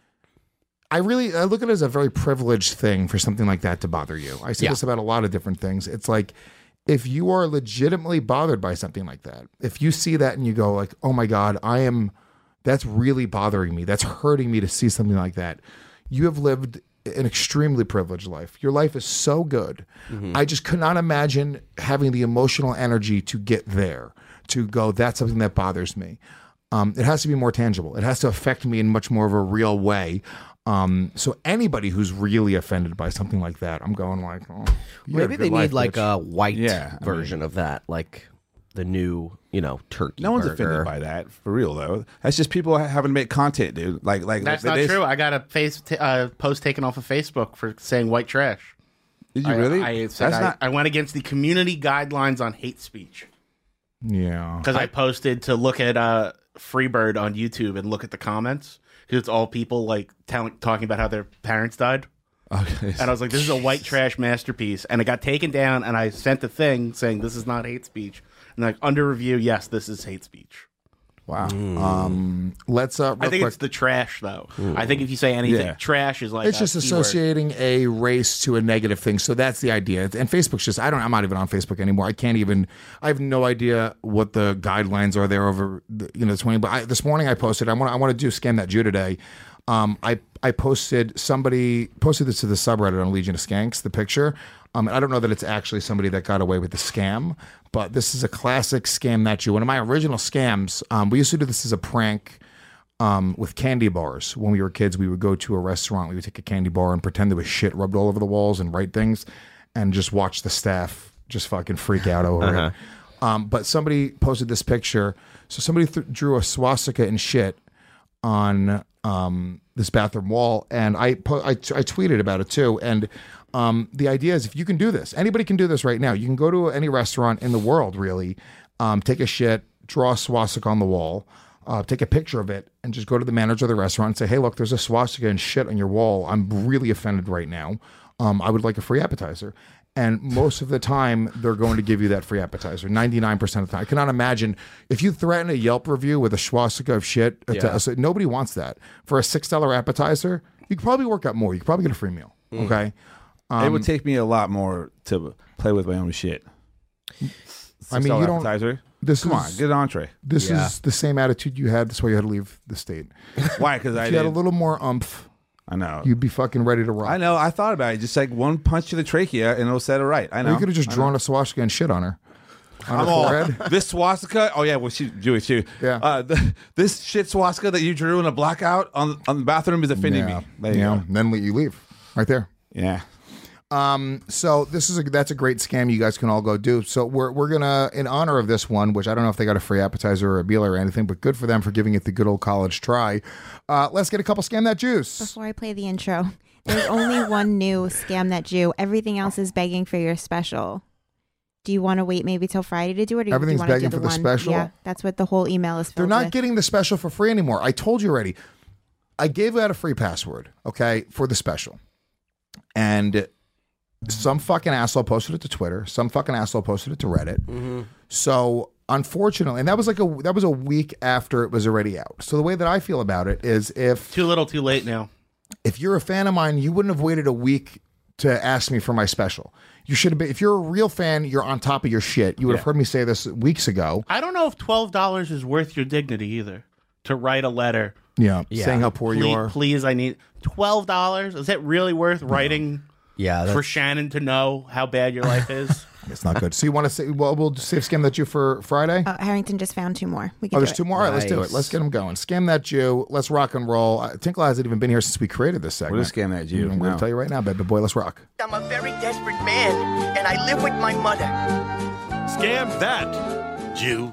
Speaker 3: I really, I look at it as a very privileged thing for something like that to bother you. I say
Speaker 1: Yeah.
Speaker 3: this about a lot of different things. It's like, if you are legitimately bothered by something like that, if you see that and you go like, oh my God, I am, that's really bothering me. That's hurting me to see something like that. You have lived an extremely privileged life. Your life is so good. Mm-hmm. I just could not imagine having the emotional energy to get there, to go, that's something that bothers me. Um, it has to be more tangible. It has to affect me in much more of a real way. Um, so anybody who's really offended by something like that, I'm going like, oh,
Speaker 1: maybe they
Speaker 3: life,
Speaker 1: need like
Speaker 3: bitch.
Speaker 1: a white
Speaker 8: Yeah, I
Speaker 1: version
Speaker 8: mean-
Speaker 1: of that, like the new, you know, turkey.
Speaker 8: No one's
Speaker 1: burger.
Speaker 8: offended by that, for real though. That's just people ha- having to make content, dude. Like, like
Speaker 5: That's
Speaker 8: like,
Speaker 5: not
Speaker 8: they-
Speaker 5: true. I got a face t- uh, post taken off of Facebook for saying white trash.
Speaker 8: Did you
Speaker 5: I,
Speaker 8: really?
Speaker 5: I, said
Speaker 8: That's
Speaker 5: I,
Speaker 8: not.
Speaker 5: I went against the community guidelines on hate speech
Speaker 3: Yeah.
Speaker 5: because I, posted to look at uh, Freebird on YouTube and look at the comments because it's all people like telling, talking about how their parents died.
Speaker 8: Okay.
Speaker 5: And I was like, this is a white trash masterpiece. And it got taken down, and I sent a thing saying this is not hate speech. And like, under review, yes, this is hate speech.
Speaker 3: Wow. Um, let's. Uh, real
Speaker 5: I think
Speaker 3: quick.
Speaker 5: it's the trash, though. I think if you say anything,
Speaker 8: Yeah.
Speaker 5: trash is like
Speaker 3: It's
Speaker 5: a
Speaker 3: just
Speaker 5: keyword.
Speaker 3: associating a race to a negative thing. So that's the idea. And Facebook's just, I don't, I'm not even on Facebook anymore. I can't even, I have no idea what the guidelines are there over, the, you know, the twenty. But I, this morning I posted, I want, I want to do Scam That Jew today. Um, I, I posted, somebody posted this to the subreddit on Legion of Skanks, the picture. Um, and I don't know that it's actually somebody that got away with the scam, but this is a classic Scam That Jew. One of my original scams, um, we used to do this as a prank. Um, with candy bars. When we were kids, we would go to a restaurant, we would take a candy bar and pretend there was shit rubbed all over the walls and write things and just watch the staff just fucking freak out over
Speaker 1: Uh-huh.
Speaker 3: it. Um, but somebody posted this picture. So somebody th- drew a swastika and shit on um, this bathroom wall. And I, po- I, t- I tweeted about it too. And um, the idea is if you can do this, anybody can do this right now. You can go to any restaurant in the world, really, um, take a shit, draw a swastika on the wall, Uh, take a picture of it and just go to the manager of the restaurant and say, hey, look, there's a swastika and shit on your wall. I'm really offended right now. Um, I would like a free appetizer. And most of the time, they're going to give you that free appetizer, ninety-nine percent of the time. I cannot imagine if you threaten a Yelp review with a swastika of shit.
Speaker 1: Yeah.
Speaker 3: To, so nobody wants that. For a six dollar appetizer, you could probably work out more. You could probably get a free meal.
Speaker 8: Mm.
Speaker 3: Okay? Um,
Speaker 8: it would take me a lot more to play with my own shit.
Speaker 3: I mean, you don't.
Speaker 8: Appetizer.
Speaker 3: This
Speaker 8: Come
Speaker 3: is,
Speaker 8: on, get an entree.
Speaker 3: This
Speaker 1: Yeah.
Speaker 3: is the same attitude you had. That's why you had to leave the state.
Speaker 8: Why? Because I
Speaker 3: If you had a
Speaker 8: did.
Speaker 3: little more umph,
Speaker 8: I know.
Speaker 3: you'd be fucking ready to rock.
Speaker 8: I know. I thought about it. Just like one punch to the trachea, and it'll set it right. I
Speaker 3: Or
Speaker 8: know.
Speaker 3: you could have just
Speaker 8: I
Speaker 3: drawn
Speaker 8: know.
Speaker 3: a swastika and shit on her. On
Speaker 8: I'm
Speaker 3: her
Speaker 8: all,
Speaker 3: forehead.
Speaker 8: this swastika. Oh yeah, well she's Jewish too.
Speaker 3: Yeah.
Speaker 8: Uh, the, this shit swastika that you drew in a blackout on on the bathroom is offending
Speaker 3: Yeah.
Speaker 8: me. There you
Speaker 3: Yeah.
Speaker 8: go.
Speaker 3: Then you leave right there.
Speaker 8: Yeah.
Speaker 3: Um, so this is a that's a great scam you guys can all go do. So we're we're gonna in honor of this one, which I don't know if they got a free appetizer or a meal or anything, but good for them for giving it the good old college try. Uh, let's get a couple Scam That Juice.
Speaker 9: Before I play the intro, there's only one new Scam That Jew. Everything else is begging for your special. Do you want to wait maybe till Friday to do it? Or
Speaker 3: Everything's
Speaker 9: do you want
Speaker 3: begging
Speaker 9: to do
Speaker 3: for the
Speaker 9: one?
Speaker 3: special?
Speaker 9: Yeah, that's what the whole email is.
Speaker 3: They're
Speaker 9: filled
Speaker 3: not
Speaker 9: with.
Speaker 3: getting the special for free anymore. I told you already. I gave out a free password, okay, for the special. And some fucking asshole posted it to Twitter. Some fucking asshole posted it to Reddit.
Speaker 1: Mm-hmm.
Speaker 3: So unfortunately, and that was like a that was a week after it was already out. So the way that I feel about it is if
Speaker 5: Too little, too late now.
Speaker 3: if you're a fan of mine, you wouldn't have waited a week to ask me for my special. You should have been. If you're a real fan, you're on top of your shit. You would have
Speaker 5: Yeah.
Speaker 3: heard me say this weeks ago.
Speaker 5: I don't know if twelve dollars is worth your dignity either. To write a letter.
Speaker 3: Yeah,
Speaker 1: Yeah.
Speaker 3: saying how poor
Speaker 5: Please,
Speaker 3: you are.
Speaker 5: please, I need twelve dollars. Is that really worth writing
Speaker 1: Yeah,
Speaker 5: for
Speaker 1: that's-
Speaker 5: Shannon to know how bad your life is?
Speaker 3: It's not good. So you want to say? Well, we'll save Scam That Jew for Friday.
Speaker 9: Uh, Harrington just found two more. We can
Speaker 3: Oh,
Speaker 9: do
Speaker 3: there's
Speaker 9: it.
Speaker 3: two more. All right, let's do it.
Speaker 1: Nice.
Speaker 3: Let's get them going. Scam That Jew. Let's rock and roll. Uh, Tinkle hasn't even been here since we created this segment.
Speaker 8: What is Scam That Jew?
Speaker 3: I'm going
Speaker 8: No.
Speaker 3: to tell you right now, baby boy. Let's rock.
Speaker 7: I'm a very desperate man, and I live with my mother.
Speaker 2: Scam that, Jew.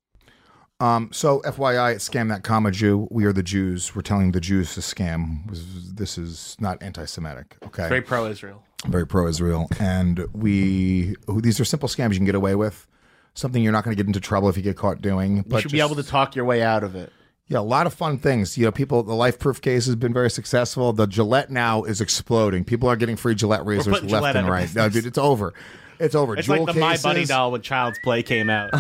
Speaker 3: Um, so F Y I, it's Scam That Comma Jew. We are the Jews. We're telling the Jews to scam. This is not anti-Semitic. Okay.
Speaker 5: Very pro-Israel.
Speaker 3: Very pro-Israel, and we these are simple scams you can get away with. Something you're not going to get into trouble if you get caught doing.
Speaker 5: You
Speaker 3: But
Speaker 5: should be
Speaker 3: just-
Speaker 5: able to talk your way out of it.
Speaker 3: Yeah, a lot of fun things. You know, people. The Life Proof case has been very successful. The Gillette now is exploding. People are getting free Gillette razors left
Speaker 5: putting Gillette
Speaker 3: and
Speaker 5: out of
Speaker 3: right. No,
Speaker 5: business.
Speaker 3: dude, it's over. It's over.
Speaker 5: It's
Speaker 3: Jewel
Speaker 5: like the
Speaker 3: cases,
Speaker 5: My Buddy doll when Child's Play came out.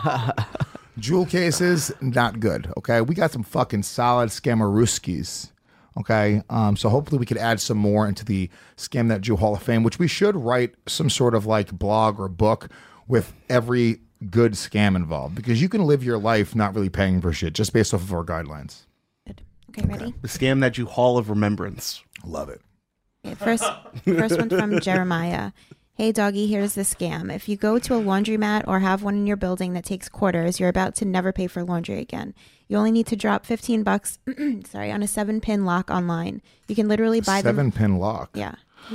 Speaker 3: Jewel cases, not good. Okay, we got some fucking solid scammerooskies. Okay, um, so hopefully we could add some more into the Scam That Jew Hall of Fame, which we should write some sort of like blog or book with every good scam involved because you can live your life not really paying for shit just based off of our guidelines.
Speaker 9: Okay, ready?
Speaker 5: The scam that you Hall of Remembrance.
Speaker 3: Love it.
Speaker 9: Okay, first, first one from Jeremiah. Hey, doggy, here's the scam. If you go to a laundromat or have one in your building that takes quarters, you're about to never pay for laundry again. You only need to drop fifteen bucks, sorry, on a seven-pin lock online. You can literally buy them.
Speaker 3: Seven-pin lock.
Speaker 9: Yeah.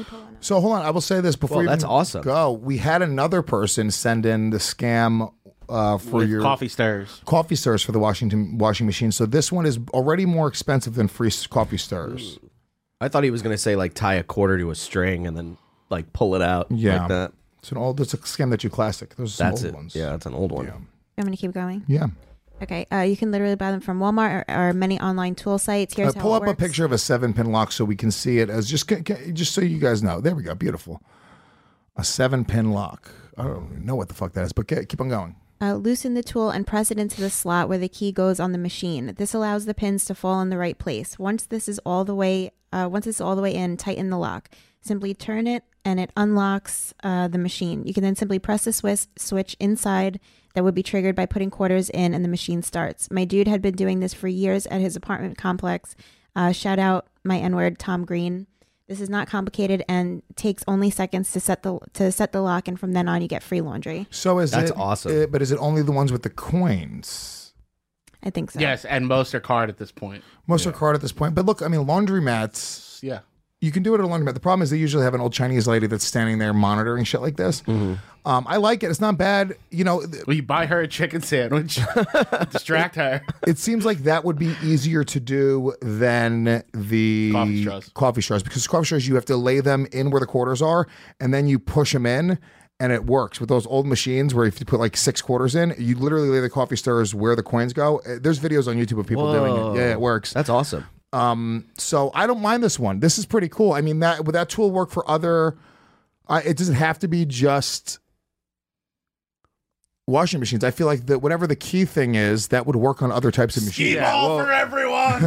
Speaker 3: So hold on, I will say this before
Speaker 1: Well,
Speaker 3: you
Speaker 1: that's
Speaker 3: even
Speaker 1: awesome.
Speaker 3: go. We had another person send in the scam uh, for
Speaker 5: With
Speaker 3: your
Speaker 5: coffee stirs.
Speaker 3: coffee stirs for the Washington washing machine. So this one is already more expensive than free s- coffee stirs.
Speaker 1: I thought he was going to say like tie a quarter to a string and then like pull it out
Speaker 3: Yeah,
Speaker 1: like that.
Speaker 3: It's an old. It's a scam that you classic. Those are some
Speaker 1: That's
Speaker 3: old
Speaker 1: it.
Speaker 3: ones.
Speaker 1: Yeah, that's an old one.
Speaker 9: I'm going to keep going.
Speaker 3: Yeah.
Speaker 9: Okay, uh, you can literally buy them from Walmart or, or many online tool sites. Here's
Speaker 3: Uh,
Speaker 9: how
Speaker 3: pull
Speaker 9: it
Speaker 3: up a
Speaker 9: works.
Speaker 3: picture of a seven-pin lock so we can see it as just ca- ca- just so you guys know. There we go. Beautiful. A seven-pin lock. I don't even know what the fuck that is, but ke- keep on going.
Speaker 9: Uh, loosen the tool and press it into the slot where the key goes on the machine. This allows the pins to fall in the right place. Once this is all the way, uh, once it's all the way in, tighten the lock. Simply turn it, and it unlocks uh, the machine. You can then simply press the switch switch inside. That would be triggered by putting quarters in, and the machine starts. My dude had been doing this for years at his apartment complex. Uh, shout out my N-word, Tom Green. This is not complicated and takes only seconds to set the to set the lock, and from then on, you get free laundry.
Speaker 3: So is
Speaker 1: That's
Speaker 3: it,
Speaker 1: awesome.
Speaker 3: uh, but is it only the ones with the coins?
Speaker 9: I think so.
Speaker 5: Yes, and most are card at this point.
Speaker 3: Most are card at this point. But look, I mean, laundromats.
Speaker 5: Yeah.
Speaker 3: You can do it at a laundromat. The problem is they usually have an old Chinese lady that's standing there monitoring shit like this.
Speaker 1: Mm-hmm.
Speaker 3: Um, I like it. It's not bad. You know, th-
Speaker 5: Well, you buy her a chicken sandwich, distract her.
Speaker 3: it seems like that would be easier to do than the
Speaker 5: Coffee straws.
Speaker 3: coffee straws because coffee straws you have to lay them in where the quarters are and then you push them in and it works. With those old machines where if you put like six quarters in, you literally lay the coffee stirrers where the coins go. Uh, There's videos on YouTube of people doing
Speaker 1: Whoa.
Speaker 3: it. Yeah, it works.
Speaker 1: That's awesome.
Speaker 3: Um, so I don't mind this one. This is pretty cool. I mean, that would that tool work for other? Uh, it doesn't have to be just washing machines. I feel like that whatever the key thing is, that would work on other types of machines.
Speaker 8: Yeah, well-
Speaker 5: for everyone.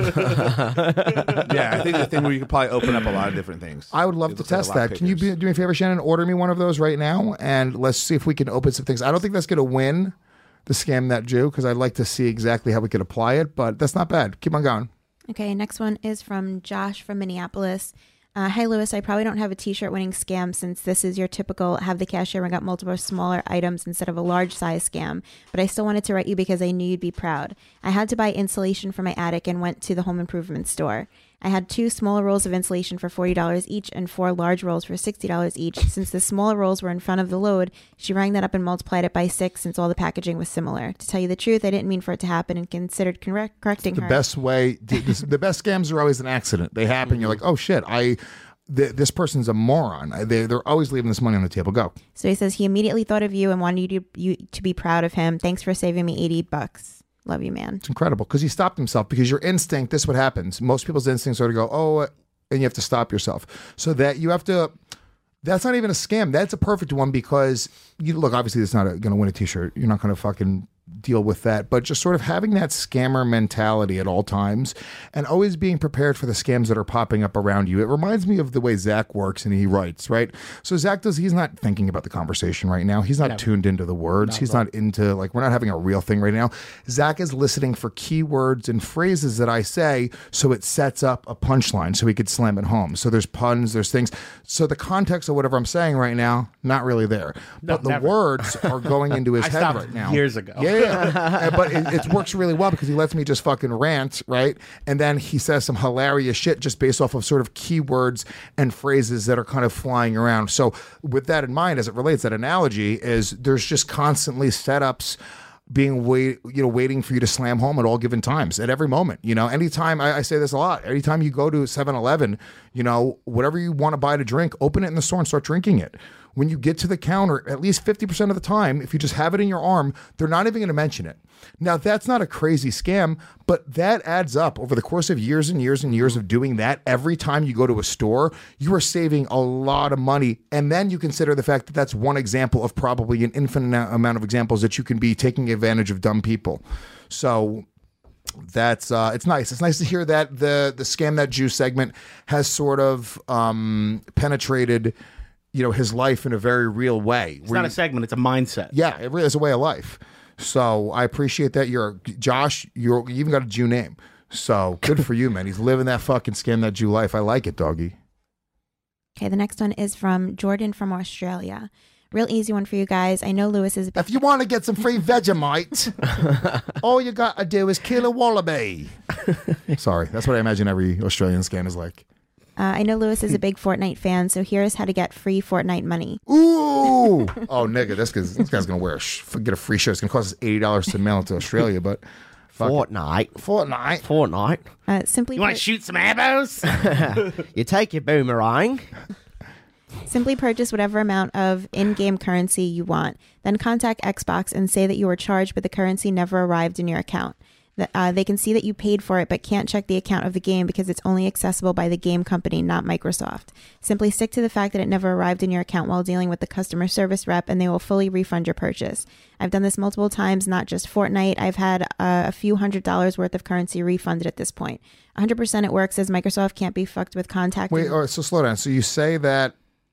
Speaker 8: Yeah, I think the thing where you could probably open up a lot of different things.
Speaker 3: I would love
Speaker 8: It
Speaker 3: to
Speaker 8: looks like a
Speaker 3: test
Speaker 8: lock
Speaker 3: that. Can you
Speaker 8: pickers.
Speaker 3: be, do me a favor, Shannon? Order me one of those right now, and let's see if we can open some things. I don't think that's going to win the Scam That Jew because I'd like to see exactly how we could apply it, but that's not bad. Keep on going.
Speaker 9: Okay, next one is from Josh from Minneapolis. Uh, Hi, Lewis. I probably don't have a t-shirt winning scam since this is your typical have the cashier ring up multiple smaller items instead of a large size scam, but I still wanted to write you because I knew you'd be proud. I had to buy insulation for my attic and went to the home improvement store. I had two smaller rolls of insulation for forty dollars each and four large rolls for sixty dollars each. Since the smaller rolls were in front of the load, she rang that up and multiplied it by six since all the packaging was similar. To tell you the truth, I didn't mean for it to happen and considered correct- correcting
Speaker 3: The
Speaker 9: her.
Speaker 3: best way, the, the best scams are always an accident. They happen. You're like, oh shit, I, th- this person's a moron. I, they, they're always leaving this money on the table. Go.
Speaker 9: So he says he immediately thought of you and wanted you to, you to be proud of him. Thanks for saving me eighty bucks. Love you, man.
Speaker 3: It's incredible because he stopped himself because your instinct, this is what happens. Most people's instincts are to go, oh, and you have to stop yourself. So that you have to, that's not even a scam. That's a perfect one because you look, obviously it's not going to win a t-shirt. You're not going to fucking deal with that, but just sort of having that scammer mentality at all times and always being prepared for the scams that are popping up around you. It reminds me of the way Zach works and he writes, right? So Zach does, he's not thinking about the conversation right now. He's not
Speaker 5: Never.
Speaker 3: tuned into the words.
Speaker 5: Not
Speaker 3: he's
Speaker 5: at all.
Speaker 3: not into, like, we're not having a real thing right now. Zach is listening for keywords and phrases that I say so it sets up a punchline so he could slam it home. So there's puns, there's things. So the context of whatever I'm saying right now, not really there.
Speaker 5: No,
Speaker 3: but the
Speaker 5: never.
Speaker 3: words are going into his
Speaker 5: I
Speaker 3: head
Speaker 5: stopped
Speaker 3: right now.
Speaker 5: years ago.
Speaker 3: Yeah, yeah. Uh, but it, it works really well because he lets me just fucking rant, right? And then he says some hilarious shit just based off of sort of keywords and phrases that are kind of flying around. So with that in mind, as it relates, that analogy is there's just constantly setups being wait, you know, waiting for you to slam home at all given times, at every moment. You know, anytime I, I say this a lot, anytime you go to seven eleven, you know, whatever you want to buy to drink, open it in the store and start drinking it. When you get to the counter, at least fifty percent of the time, if you just have it in your arm, they're not even going to mention it. Now, that's not a crazy scam, but that adds up over the course of years and years and years of doing that. Every time you go to a store, you are saving a lot of money. And then you consider the fact that that's one example of probably an infinite amount of examples that you can be taking advantage of dumb people. So that's uh it's nice. It's nice to hear that the the Scam That Jew segment has sort of um penetrated, you know, his life in a very real way.
Speaker 5: It's not a segment; it's a mindset.
Speaker 3: Yeah, it really is a way of life. So I appreciate that. You're Josh. You're you even got a Jew name. So good for you, man. He's living that fucking scam that Jew life. I like it, doggy.
Speaker 9: Okay, the next one is from Jordan from Australia. Real easy one for you guys. I know Lewis is a big
Speaker 3: If you want to get some free Vegemite, all you got to do is kill a wallaby. Sorry, that's what I imagine every Australian scam is like.
Speaker 9: Uh, I know Lewis is a big Fortnite fan, so here's how to get free Fortnite money.
Speaker 3: Ooh! Oh, nigga, this guy's, this guy's going to wear a sh- get a free shirt. It's going to cost us eighty dollars to mail it to Australia, but...
Speaker 1: Fortnite.
Speaker 3: Fortnite.
Speaker 1: Fortnite.
Speaker 9: Uh, simply
Speaker 5: You want
Speaker 9: put-
Speaker 5: to shoot some arrows?
Speaker 1: You take your boomerang.
Speaker 9: Simply purchase whatever amount of in-game currency you want. Then contact Xbox and say that you were charged, but the currency never arrived in your account. That uh, they can see that you paid for it, but can't check the account of the game because it's only accessible by the game company, not Microsoft. Simply stick to the fact that it never arrived in your account while dealing with the customer service rep, and they will fully refund your purchase. I've done this multiple times, not just Fortnite. I've had uh, a few hundred dollars worth of currency refunded at this point. one hundred percent it works, as Microsoft can't be fucked with contacting.
Speaker 3: Wait, all right, so slow down. So you say that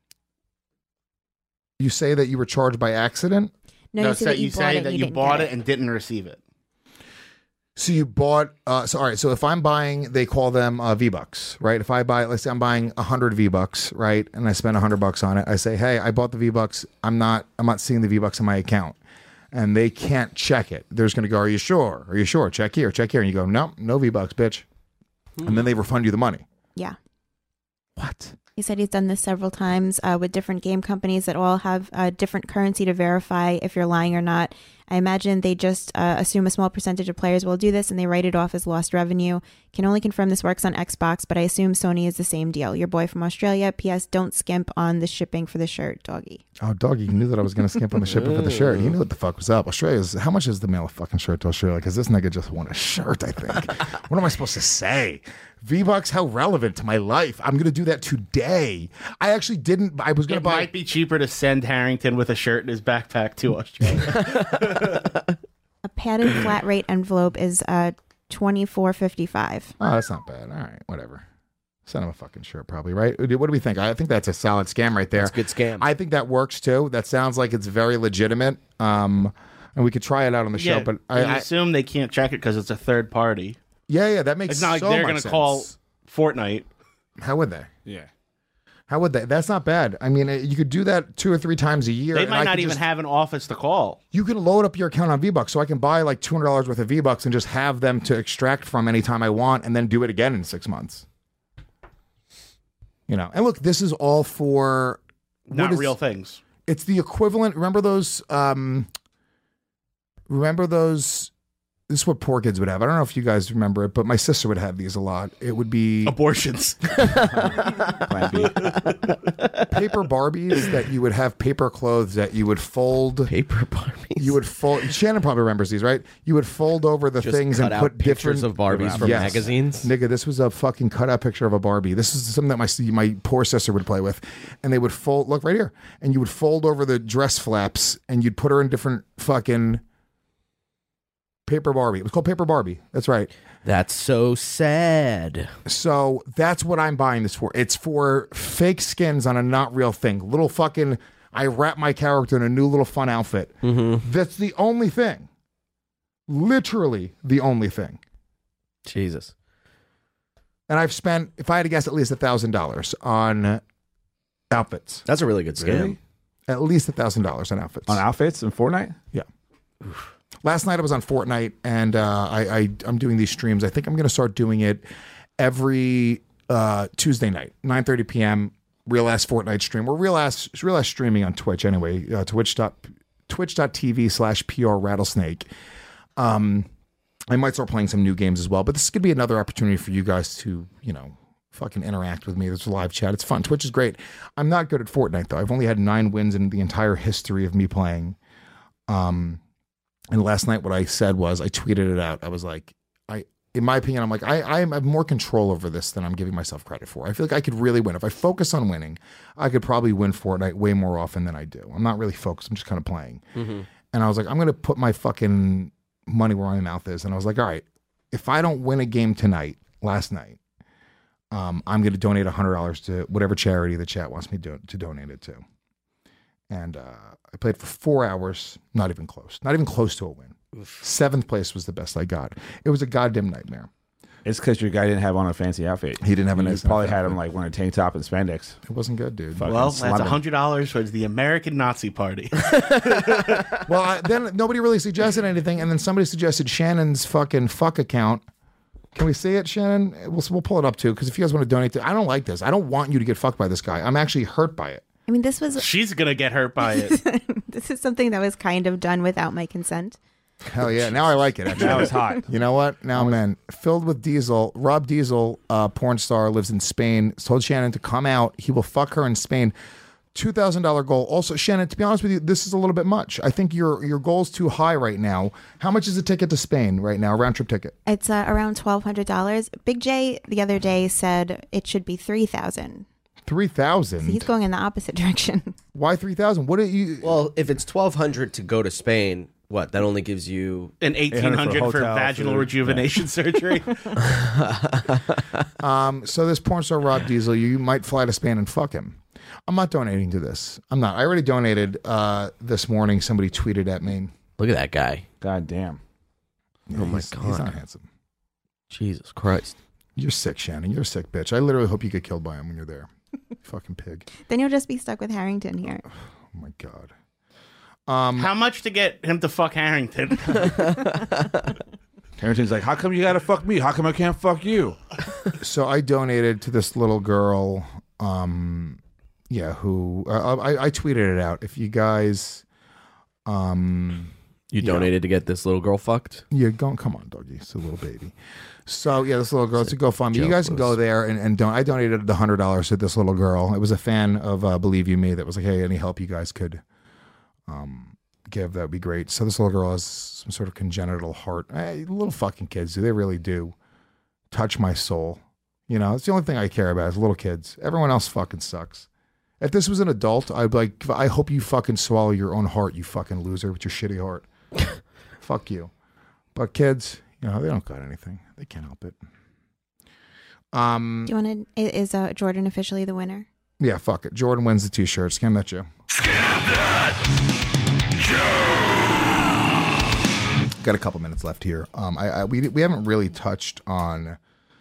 Speaker 3: you say that you were charged by accident?
Speaker 9: No, you say that you
Speaker 5: you
Speaker 9: bought
Speaker 5: say
Speaker 9: it,
Speaker 5: that
Speaker 9: you
Speaker 5: you
Speaker 9: didn't
Speaker 5: bought
Speaker 9: get
Speaker 5: it and didn't receive it.
Speaker 3: So you bought, uh, so all right, so if I'm buying, they call them uh, V-Bucks, right? If I buy, let's say I'm buying one hundred V-Bucks, right? And I spend one hundred bucks on it. I say, hey, I bought the V-Bucks. I'm not, I'm not seeing the V-Bucks in my account. And they can't check it. They're just going to go, are you sure? Are you sure? Check here, check here. And you go, no, no V-Bucks, bitch. And then they refund you the money.
Speaker 9: Yeah.
Speaker 3: What?
Speaker 9: He said he's done this several times uh, with different game companies that all have a different currency to verify if you're lying or not. I imagine they just uh, assume a small percentage of players will do this and they write it off as lost revenue. Can only confirm this works on Xbox, but I assume Sony is the same deal. Your boy from Australia. P S. Don't skimp on the shipping for the shirt, doggy.
Speaker 3: Oh, doggy, you knew that I was going to skimp on the shipping for the shirt. You knew what the fuck was up. Australia's, how much is the mail a fucking shirt to Australia? Because this nigga just won a shirt, I think. What am I supposed to say? V-Bucks, how relevant to my life? I'm going to do that today. I actually didn't, I was going
Speaker 5: It
Speaker 3: to buy.
Speaker 5: might be cheaper to send Harrington with a shirt in his backpack to Australia.
Speaker 9: A padded flat rate envelope is uh, twenty-four fifty-five.
Speaker 3: Oh, that's not bad. All right, whatever. Send him a fucking shirt, probably, right? What do we think? I think that's a solid scam right there.
Speaker 1: That's a good scam.
Speaker 3: I think that works too. That sounds like it's very legitimate. Um, and we could try it out on the show.
Speaker 5: Yeah,
Speaker 3: But I,
Speaker 5: and
Speaker 3: I
Speaker 5: assume they can't check it because it's a third party.
Speaker 3: yeah, yeah, that makes
Speaker 5: It's not like
Speaker 3: so
Speaker 5: they're
Speaker 3: much
Speaker 5: going to
Speaker 3: sense.
Speaker 5: call Fortnite.
Speaker 3: How would they?
Speaker 5: Yeah.
Speaker 3: How would they? That's not bad. I mean, you could do that two or three times a year.
Speaker 5: They
Speaker 3: and
Speaker 5: might
Speaker 3: I
Speaker 5: not
Speaker 3: could
Speaker 5: even
Speaker 3: just-
Speaker 5: have an office to call.
Speaker 3: You can load up your account on V-Bucks, so I can buy like two hundred dollars worth of V-Bucks and just have them to extract from anytime I want, and then do it again in six months. You know, and look, this is all for what
Speaker 5: Not
Speaker 3: is-
Speaker 5: real things.
Speaker 3: It's the equivalent. Remember those? Um, remember those? This is what poor kids would have. I don't know if you guys remember it, but my sister would have these a lot. It would be
Speaker 5: abortions.
Speaker 3: Paper Barbies that you would have paper clothes that you would fold.
Speaker 1: Paper Barbies.
Speaker 3: You would fold. Shannon probably remembers these, right? You would fold over the
Speaker 1: Just
Speaker 3: things
Speaker 1: cut
Speaker 3: and
Speaker 1: out
Speaker 3: put
Speaker 1: pictures
Speaker 3: different
Speaker 1: of Barbies from
Speaker 3: Yes.
Speaker 1: magazines?
Speaker 3: Nigga, this was a fucking cutout picture of a Barbie. This is something that my my poor sister would play with, and they would fold. Look right here, and you would fold over the dress flaps, and you'd put her in different fucking paper Barbie. It was called Paper Barbie. That's right.
Speaker 1: That's so sad.
Speaker 3: So that's what I'm buying this for. It's for fake skins on a not real thing. Little fucking, I wrap my character in a new little fun outfit.
Speaker 1: Mm-hmm.
Speaker 3: That's the only thing. Literally the only thing.
Speaker 1: Jesus.
Speaker 3: And I've spent, if I had to guess, at least a thousand dollars on outfits.
Speaker 1: That's a really good scam.
Speaker 8: Really?
Speaker 3: At least a thousand dollars on outfits.
Speaker 8: On outfits in Fortnite?
Speaker 3: Yeah. Last night I was on Fortnite, and uh, I, I I'm doing these streams. I think I'm going to start doing it every uh, Tuesday night, nine thirty p.m. Real Ass Fortnite stream. We're Real Ass Real Ass streaming on Twitch anyway. Uh, Twitch dot twitch.tv slash pr rattlesnake. Um, I might start playing some new games as well, but this is going to be another opportunity for you guys to, you know, fucking interact with me. There's a live chat. It's fun. Twitch is great. I'm not good at Fortnite though. I've only had nine wins in the entire history of me playing. Um. And last night, what I said was, I tweeted it out. I was like, I, in my opinion, I'm like, I, I have more control over this than I'm giving myself credit for. I feel like I could really win. If I focus on winning, I could probably win Fortnite way more often than I do. I'm not really focused. I'm just kind of playing.
Speaker 1: Mm-hmm.
Speaker 3: And I was like, I'm going to put my fucking money where my mouth is. And I was like, all right, if I don't win a game tonight, last night, um, I'm going to donate one hundred dollars to whatever charity the chat wants me to, to donate it to. and uh, I played for four hours. Not even close. Not even close to a win. Seventh place was the best I got. It was a goddamn nightmare.
Speaker 8: It's because your guy didn't have on a fancy outfit.
Speaker 3: He didn't have a
Speaker 8: You
Speaker 3: nice
Speaker 8: probably
Speaker 3: outfit.
Speaker 8: had him like wearing a tank top and spandex.
Speaker 3: It wasn't good, dude.
Speaker 8: Fucking
Speaker 5: Well, that's
Speaker 8: slumming.
Speaker 5: one hundred dollars towards the American Nazi Party.
Speaker 3: Well, I, then nobody really suggested anything, and then somebody suggested Shannon's fucking fuck account. Can we see it, Shannon? We'll, we'll pull it up too, because if you guys want to donate to, I don't like this. I don't want you to get fucked by this guy. I'm actually hurt by it.
Speaker 9: I mean, this was
Speaker 5: She's going to get hurt by it.
Speaker 9: this is something that was kind of done without my consent.
Speaker 3: Hell yeah! Now I like it. Actually.
Speaker 8: Now it's hot.
Speaker 3: You know what? Now, man, filled with Diesel. Rob Diesel, uh, porn star, lives in Spain. Told Shannon to come out. He will fuck her in Spain. Two thousand dollar goal. Also, Shannon, to be honest with you, this is a little bit much. I think your your goal's too high right now. How much is a ticket to Spain right now? A round trip ticket.
Speaker 9: It's uh, around twelve hundred dollars. Big J the other day said it should be three thousand.
Speaker 3: Three thousand.
Speaker 9: He's going in the opposite direction.
Speaker 3: Why three thousand? What are you?
Speaker 1: Well, if it's twelve hundred to go to Spain, what? That only gives you
Speaker 5: An eighteen hundred for,
Speaker 8: hotel,
Speaker 5: vaginal
Speaker 8: food.
Speaker 5: rejuvenation surgery.
Speaker 3: Um, so this porn star Rob Diesel, you might fly to Spain and fuck him. I'm not donating to this. I'm not. I already donated uh, this morning. Somebody tweeted at me.
Speaker 1: Look at that guy.
Speaker 8: God damn.
Speaker 3: Yeah,
Speaker 1: Oh my
Speaker 3: he's,
Speaker 1: God.
Speaker 3: he's not handsome.
Speaker 1: Jesus Christ.
Speaker 3: You're sick, Shannon. You're a sick bitch. I literally hope you get killed by him when you're there. Fucking pig.
Speaker 9: Then you'll just be stuck with Harrington here.
Speaker 3: Oh my God. Um,
Speaker 5: How much to get him to fuck Harrington?
Speaker 8: Harrington's like, how come you gotta fuck me? How come I can't fuck you?
Speaker 3: so I donated to this little girl. Um, yeah, who uh, I, I tweeted it out. If you guys, um,
Speaker 1: You donated to get this little girl fucked?
Speaker 3: yeah, go come on, doggy. It's a little baby. So yeah, this little girl. It's a GoFundMe. You
Speaker 1: joke
Speaker 3: guys can go
Speaker 1: was-
Speaker 3: there and, and don't. I donated the hundred dollars to this little girl. It was a fan of uh, Believe You Me that was like, hey, any help you guys could um, give, that would be great. So this little girl has some sort of congenital heart. Hey, little fucking kids, do they really do touch my soul? You know, it's the only thing I care about is little kids. Everyone else fucking sucks. If this was an adult, I'd be like, I hope you fucking swallow your own heart, you fucking loser with your shitty heart. Fuck you. But kids, you know, they don't got anything. They can't help it. Um,
Speaker 9: Do you want to? Is uh, Jordan officially the winner?
Speaker 3: yeah, fuck it. Jordan wins the t-shirt. Scam that Joe. Got a couple minutes left here. Um, I, I we we haven't really touched on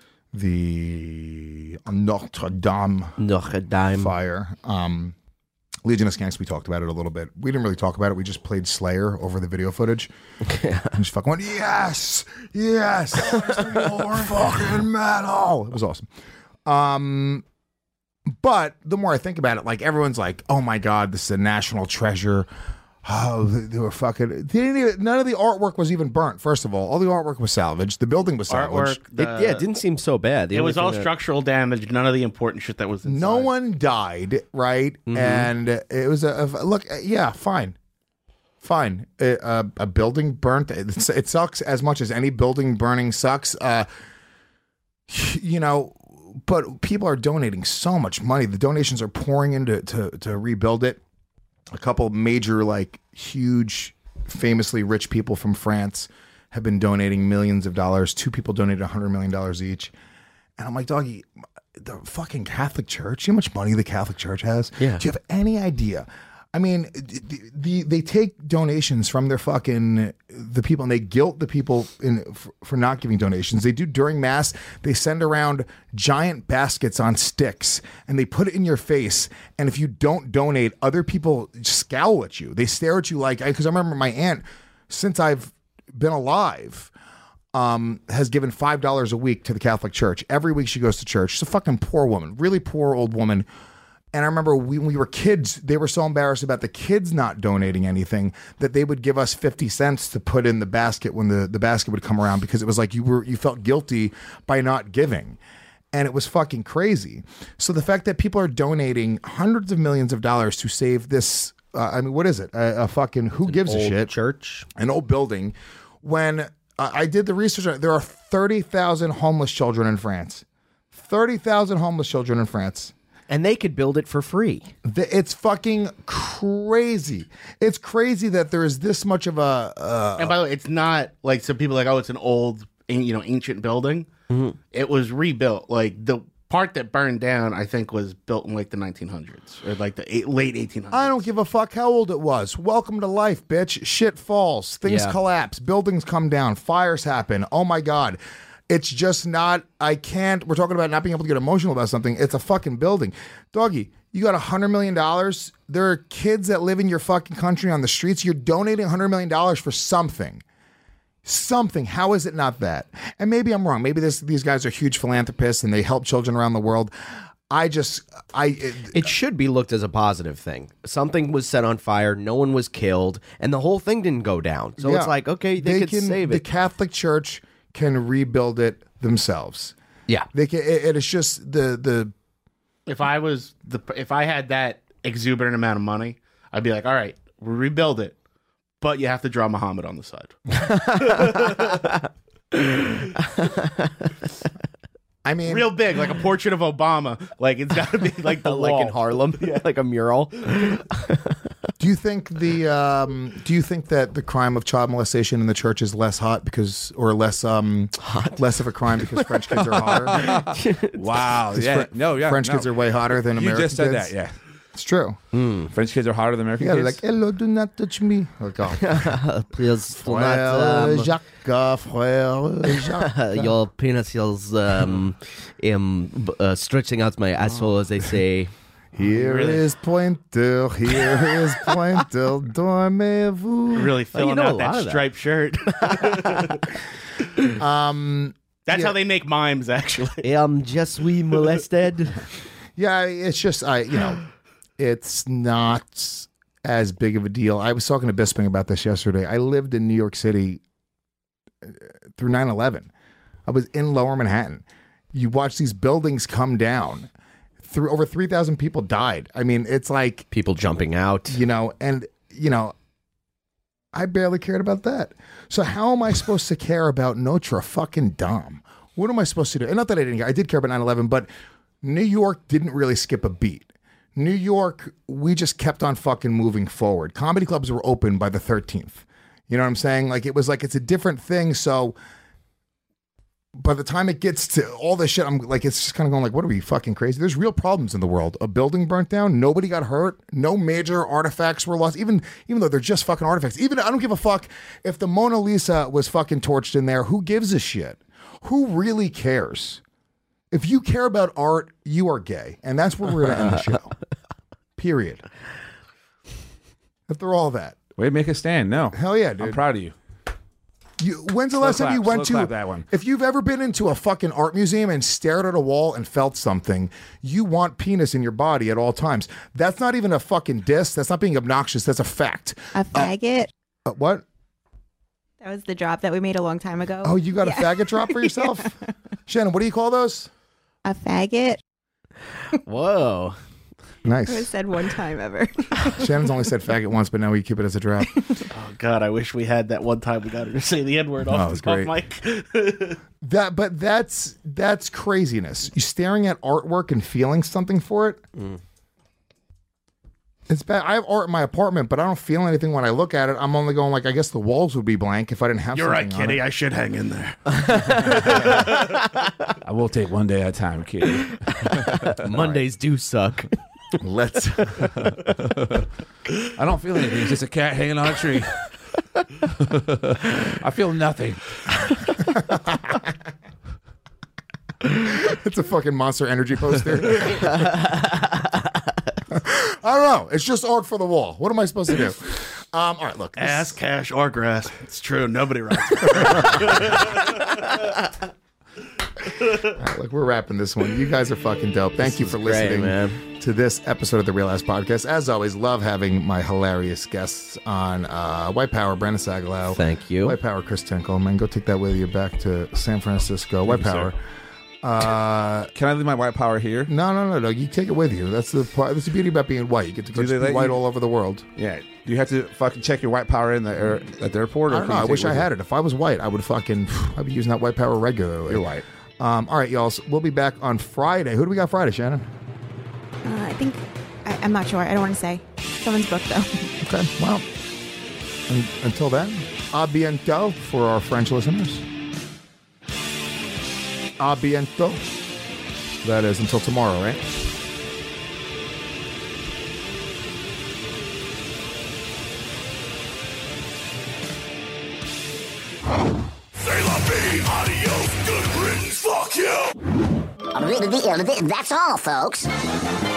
Speaker 3: the on Notre Dame
Speaker 1: Notre Dame
Speaker 3: fire. Um, Legion of Skanks, we talked about it a little bit. We didn't really talk about it. We just played Slayer over the video footage. And just fucking went, yes, yes, more fucking metal. It was awesome. Um, but the more I think about it, like everyone's like, oh my God, this is a national treasure. Oh, they, they were fucking. They didn't even, none of the artwork was even burnt. First of all, all the artwork was salvaged. The building was salvaged.
Speaker 5: Artwork, the-
Speaker 1: It, yeah, it didn't seem so bad. The
Speaker 5: it
Speaker 1: only
Speaker 5: was all
Speaker 1: thing that-
Speaker 5: structural damage. None of the important shit that was inside.
Speaker 3: No one died, right?
Speaker 1: Mhm.
Speaker 3: And it was a, a look. Yeah, fine, fine. A, a, a building burnt. It, it sucks as much as any building burning sucks. Uh, you know, but people are donating so much money. The donations are pouring into to, to rebuild it. A couple major, like huge, famously rich people from France have been donating millions of dollars. Two people donated a hundred million dollars each. And I'm like, doggy, the fucking Catholic Church, you know how much money the Catholic Church has?
Speaker 1: Yeah.
Speaker 3: Do you have any idea? I mean, the, the they take donations from their fucking the people, and they guilt the people in for, for not giving donations. They do during mass. They send around giant baskets on sticks, and they put it in your face. And if you don't donate, other people scowl at you. They stare at you like, because I remember my aunt, since I've been alive, um, has given five dollars a week to the Catholic Church. Every week she goes to church. She's a fucking poor woman, really poor old woman. And I remember we, when we were kids, they were so embarrassed about the kids not donating anything that they would give us fifty cents to put in the basket when the, the basket would come around, because it was like you were you felt guilty by not giving. And it was fucking crazy. So the fact that people are donating hundreds of millions of dollars to save this, uh, I mean, what is it? A, a fucking, who gives a
Speaker 1: old
Speaker 3: shit?
Speaker 1: church.
Speaker 3: An old building. When uh, I did the research, on it, there are thirty thousand homeless children in France. thirty thousand homeless children in France.
Speaker 1: And they could build it for free.
Speaker 3: It's fucking crazy. It's crazy that there is this much of a. Uh,
Speaker 5: And by the way, it's not like some people are like, oh, it's an old, you know, ancient building.
Speaker 1: Mm-hmm.
Speaker 5: It was rebuilt. Like the part that burned down, I think, was built in like the nineteen hundreds or like the eight, late eighteen hundreds.
Speaker 3: I don't give a fuck how old it was. Welcome to life, bitch. Shit falls. Things
Speaker 5: Yeah.
Speaker 3: collapse. Buildings come down. Fires happen. Oh my God. It's just not, I can't, we're talking about not being able to get emotional about something. It's a fucking building. Doggy, you got a hundred million dollars. There are kids that live in your fucking country on the streets. You're donating a hundred million dollars for something. Something. How is it not that? And maybe I'm wrong. Maybe this, these guys are huge philanthropists and they help children around the world. I just, I. It,
Speaker 1: it should be looked as a positive thing. Something was set on fire, no one was killed, and the whole thing didn't go down. So
Speaker 3: Yeah.
Speaker 1: it's like, okay, they, could
Speaker 3: can,
Speaker 1: save
Speaker 3: The
Speaker 1: it.
Speaker 3: Catholic Church can rebuild it themselves.
Speaker 1: Yeah,
Speaker 3: they can. It, it is just the the.
Speaker 5: If I was the, if I had that exuberant amount of money, I'd be like, all right, we'll rebuild it, but you have to draw Muhammad on the side.
Speaker 3: I mean,
Speaker 5: real big, like a portrait of Obama. Like it's got to be like the
Speaker 1: like
Speaker 5: wall.
Speaker 1: in Harlem, like a mural.
Speaker 3: Do you think the um, do you think that the crime of child molestation in the church is less hot because, or less um, hot. less of a crime because French kids are hotter?
Speaker 8: Wow.
Speaker 3: 'Cause
Speaker 8: Yeah.
Speaker 3: Fr-
Speaker 8: no. Yeah.
Speaker 3: French
Speaker 8: no.
Speaker 3: kids are way hotter than
Speaker 8: You
Speaker 3: American
Speaker 8: just said
Speaker 3: kids.
Speaker 8: that. Yeah.
Speaker 3: It's true.
Speaker 8: French kids are hotter than American
Speaker 3: Yeah, they're
Speaker 8: kids.
Speaker 3: like, hello, do not touch me. Like, oh.
Speaker 1: Please do
Speaker 3: Frère
Speaker 1: not. Um,
Speaker 3: Jacques, frère Jacques.
Speaker 1: your penis is um, um, b- uh, stretching out my asshole, as they say.
Speaker 3: Here
Speaker 5: Really?
Speaker 3: is Pointer, here is Pointer, dormez-vous.
Speaker 5: Really filling
Speaker 1: you know
Speaker 5: out
Speaker 1: a lot
Speaker 5: that
Speaker 1: of that.
Speaker 5: striped shirt.
Speaker 3: Um,
Speaker 5: That's
Speaker 3: yeah.
Speaker 5: how they make mimes, actually.
Speaker 1: Um, just we molested.
Speaker 3: Yeah, it's just, I, you know, it's not as big of a deal. I was talking to Bisping about this yesterday. I lived in New York City uh, through nine eleven. I was in Lower Manhattan. You watch these buildings come down. Through over three thousand people died. I mean, it's like
Speaker 1: people jumping out,
Speaker 3: you know, and, you know, I barely cared about that. So how am I supposed to care about Notre fucking Dame? What am I supposed to do? And not that I didn't care. I did care about nine eleven, but New York didn't really skip a beat. New York, we just kept on fucking moving forward. Comedy clubs were open by the thirteenth. You know what I'm saying? Like, it was like, it's a different thing. So by the time it gets to all this shit, I'm like, it's just kind of going like, what are we, fucking crazy? There's real problems in the world. A building burnt down. Nobody got hurt. No major artifacts were lost. Even even though they're just fucking artifacts. Even I don't give a fuck if the Mona Lisa was fucking torched in there. Who gives a shit? Who really cares? If you care about art, you are gay. And that's where we're going to end the show. Period. After all that.
Speaker 8: Way to make a stand. No.
Speaker 3: Hell yeah, dude.
Speaker 8: I'm proud of you.
Speaker 3: You, when's the
Speaker 8: Slow
Speaker 3: last time
Speaker 8: clap,
Speaker 3: you went
Speaker 8: slow
Speaker 3: to
Speaker 8: clap that one.
Speaker 3: If you've ever been into a fucking art museum and stared at a wall and felt something, you want penis in your body at all times. That's not even a fucking diss. That's not being obnoxious. That's a fact.
Speaker 9: A faggot.
Speaker 3: Uh, what?
Speaker 9: That was the drop that we made a long time ago.
Speaker 3: Oh, you got
Speaker 9: Yeah.
Speaker 3: a faggot drop for yourself? Shannon, what do you call those?
Speaker 9: A faggot.
Speaker 1: Whoa.
Speaker 3: Nice.
Speaker 9: It was said one time ever.
Speaker 3: Shannon's only said faggot once, but now we keep it as a drop.
Speaker 5: Oh God, I wish we had that one time we got her to say the N word
Speaker 3: Oh, it
Speaker 5: off,
Speaker 3: was
Speaker 5: off
Speaker 3: great.
Speaker 5: mic.
Speaker 3: That, but that's that's craziness. You staring at artwork and feeling something for it.
Speaker 1: Mm.
Speaker 3: It's bad. I have art in my apartment, but I don't feel anything when I look at it. I'm only going like, I guess the walls would be blank if I didn't have.
Speaker 5: You're right,
Speaker 3: something on
Speaker 5: Kitty.
Speaker 3: it.
Speaker 5: I should hang in there.
Speaker 8: I will take one day at a time, kid.
Speaker 1: Mondays do suck.
Speaker 3: Let's.
Speaker 8: I don't feel anything. It's just a cat hanging on a tree. I feel nothing.
Speaker 3: It's a fucking Monster Energy poster. I don't know. It's just art for the wall. What am I supposed to do? Um, all right, look. this-
Speaker 5: Ass, cash, or grass. It's true. Nobody writes.
Speaker 3: All right, look, we're wrapping this one. You guys are fucking dope. Thank you for
Speaker 1: was great,
Speaker 3: listening
Speaker 1: man.
Speaker 3: to this episode of the Real Ass Podcast. As always, love having my hilarious guests on uh, White Power, Brandon Sagalow.
Speaker 1: Thank you.
Speaker 3: White Power, Chris Tinkle. Man, go take that with you back to San Francisco. White
Speaker 8: you,
Speaker 3: Power.
Speaker 8: sir.
Speaker 3: Uh,
Speaker 8: Can I leave my white power here?
Speaker 3: no, no, no, no. You take it with you. That's the part. That's the beauty about being white. You get to go
Speaker 8: Do they
Speaker 3: just be
Speaker 8: let
Speaker 3: white
Speaker 8: you-
Speaker 3: all over the world.
Speaker 8: Yeah. Do you have to fucking check your white power in the air, at the airport? Or
Speaker 3: I don't
Speaker 8: can
Speaker 3: know.
Speaker 8: you
Speaker 3: I
Speaker 8: take
Speaker 3: wish
Speaker 8: it
Speaker 3: I
Speaker 8: with
Speaker 3: had
Speaker 8: you?
Speaker 3: it. If I was white, I would fucking. I'd be using that white power regularly.
Speaker 8: You're white.
Speaker 3: Um, all right, y'all. So we'll be back on Friday. Who do we got Friday, Shannon?
Speaker 9: Uh, I think I, I'm not sure. I don't want to say. Someone's booked though.
Speaker 3: Okay. Well, un- until then, a bientôt for our French listeners. A bientôt. That is until tomorrow, right?
Speaker 17: Adios, good riddance, fuck you! That's all, folks.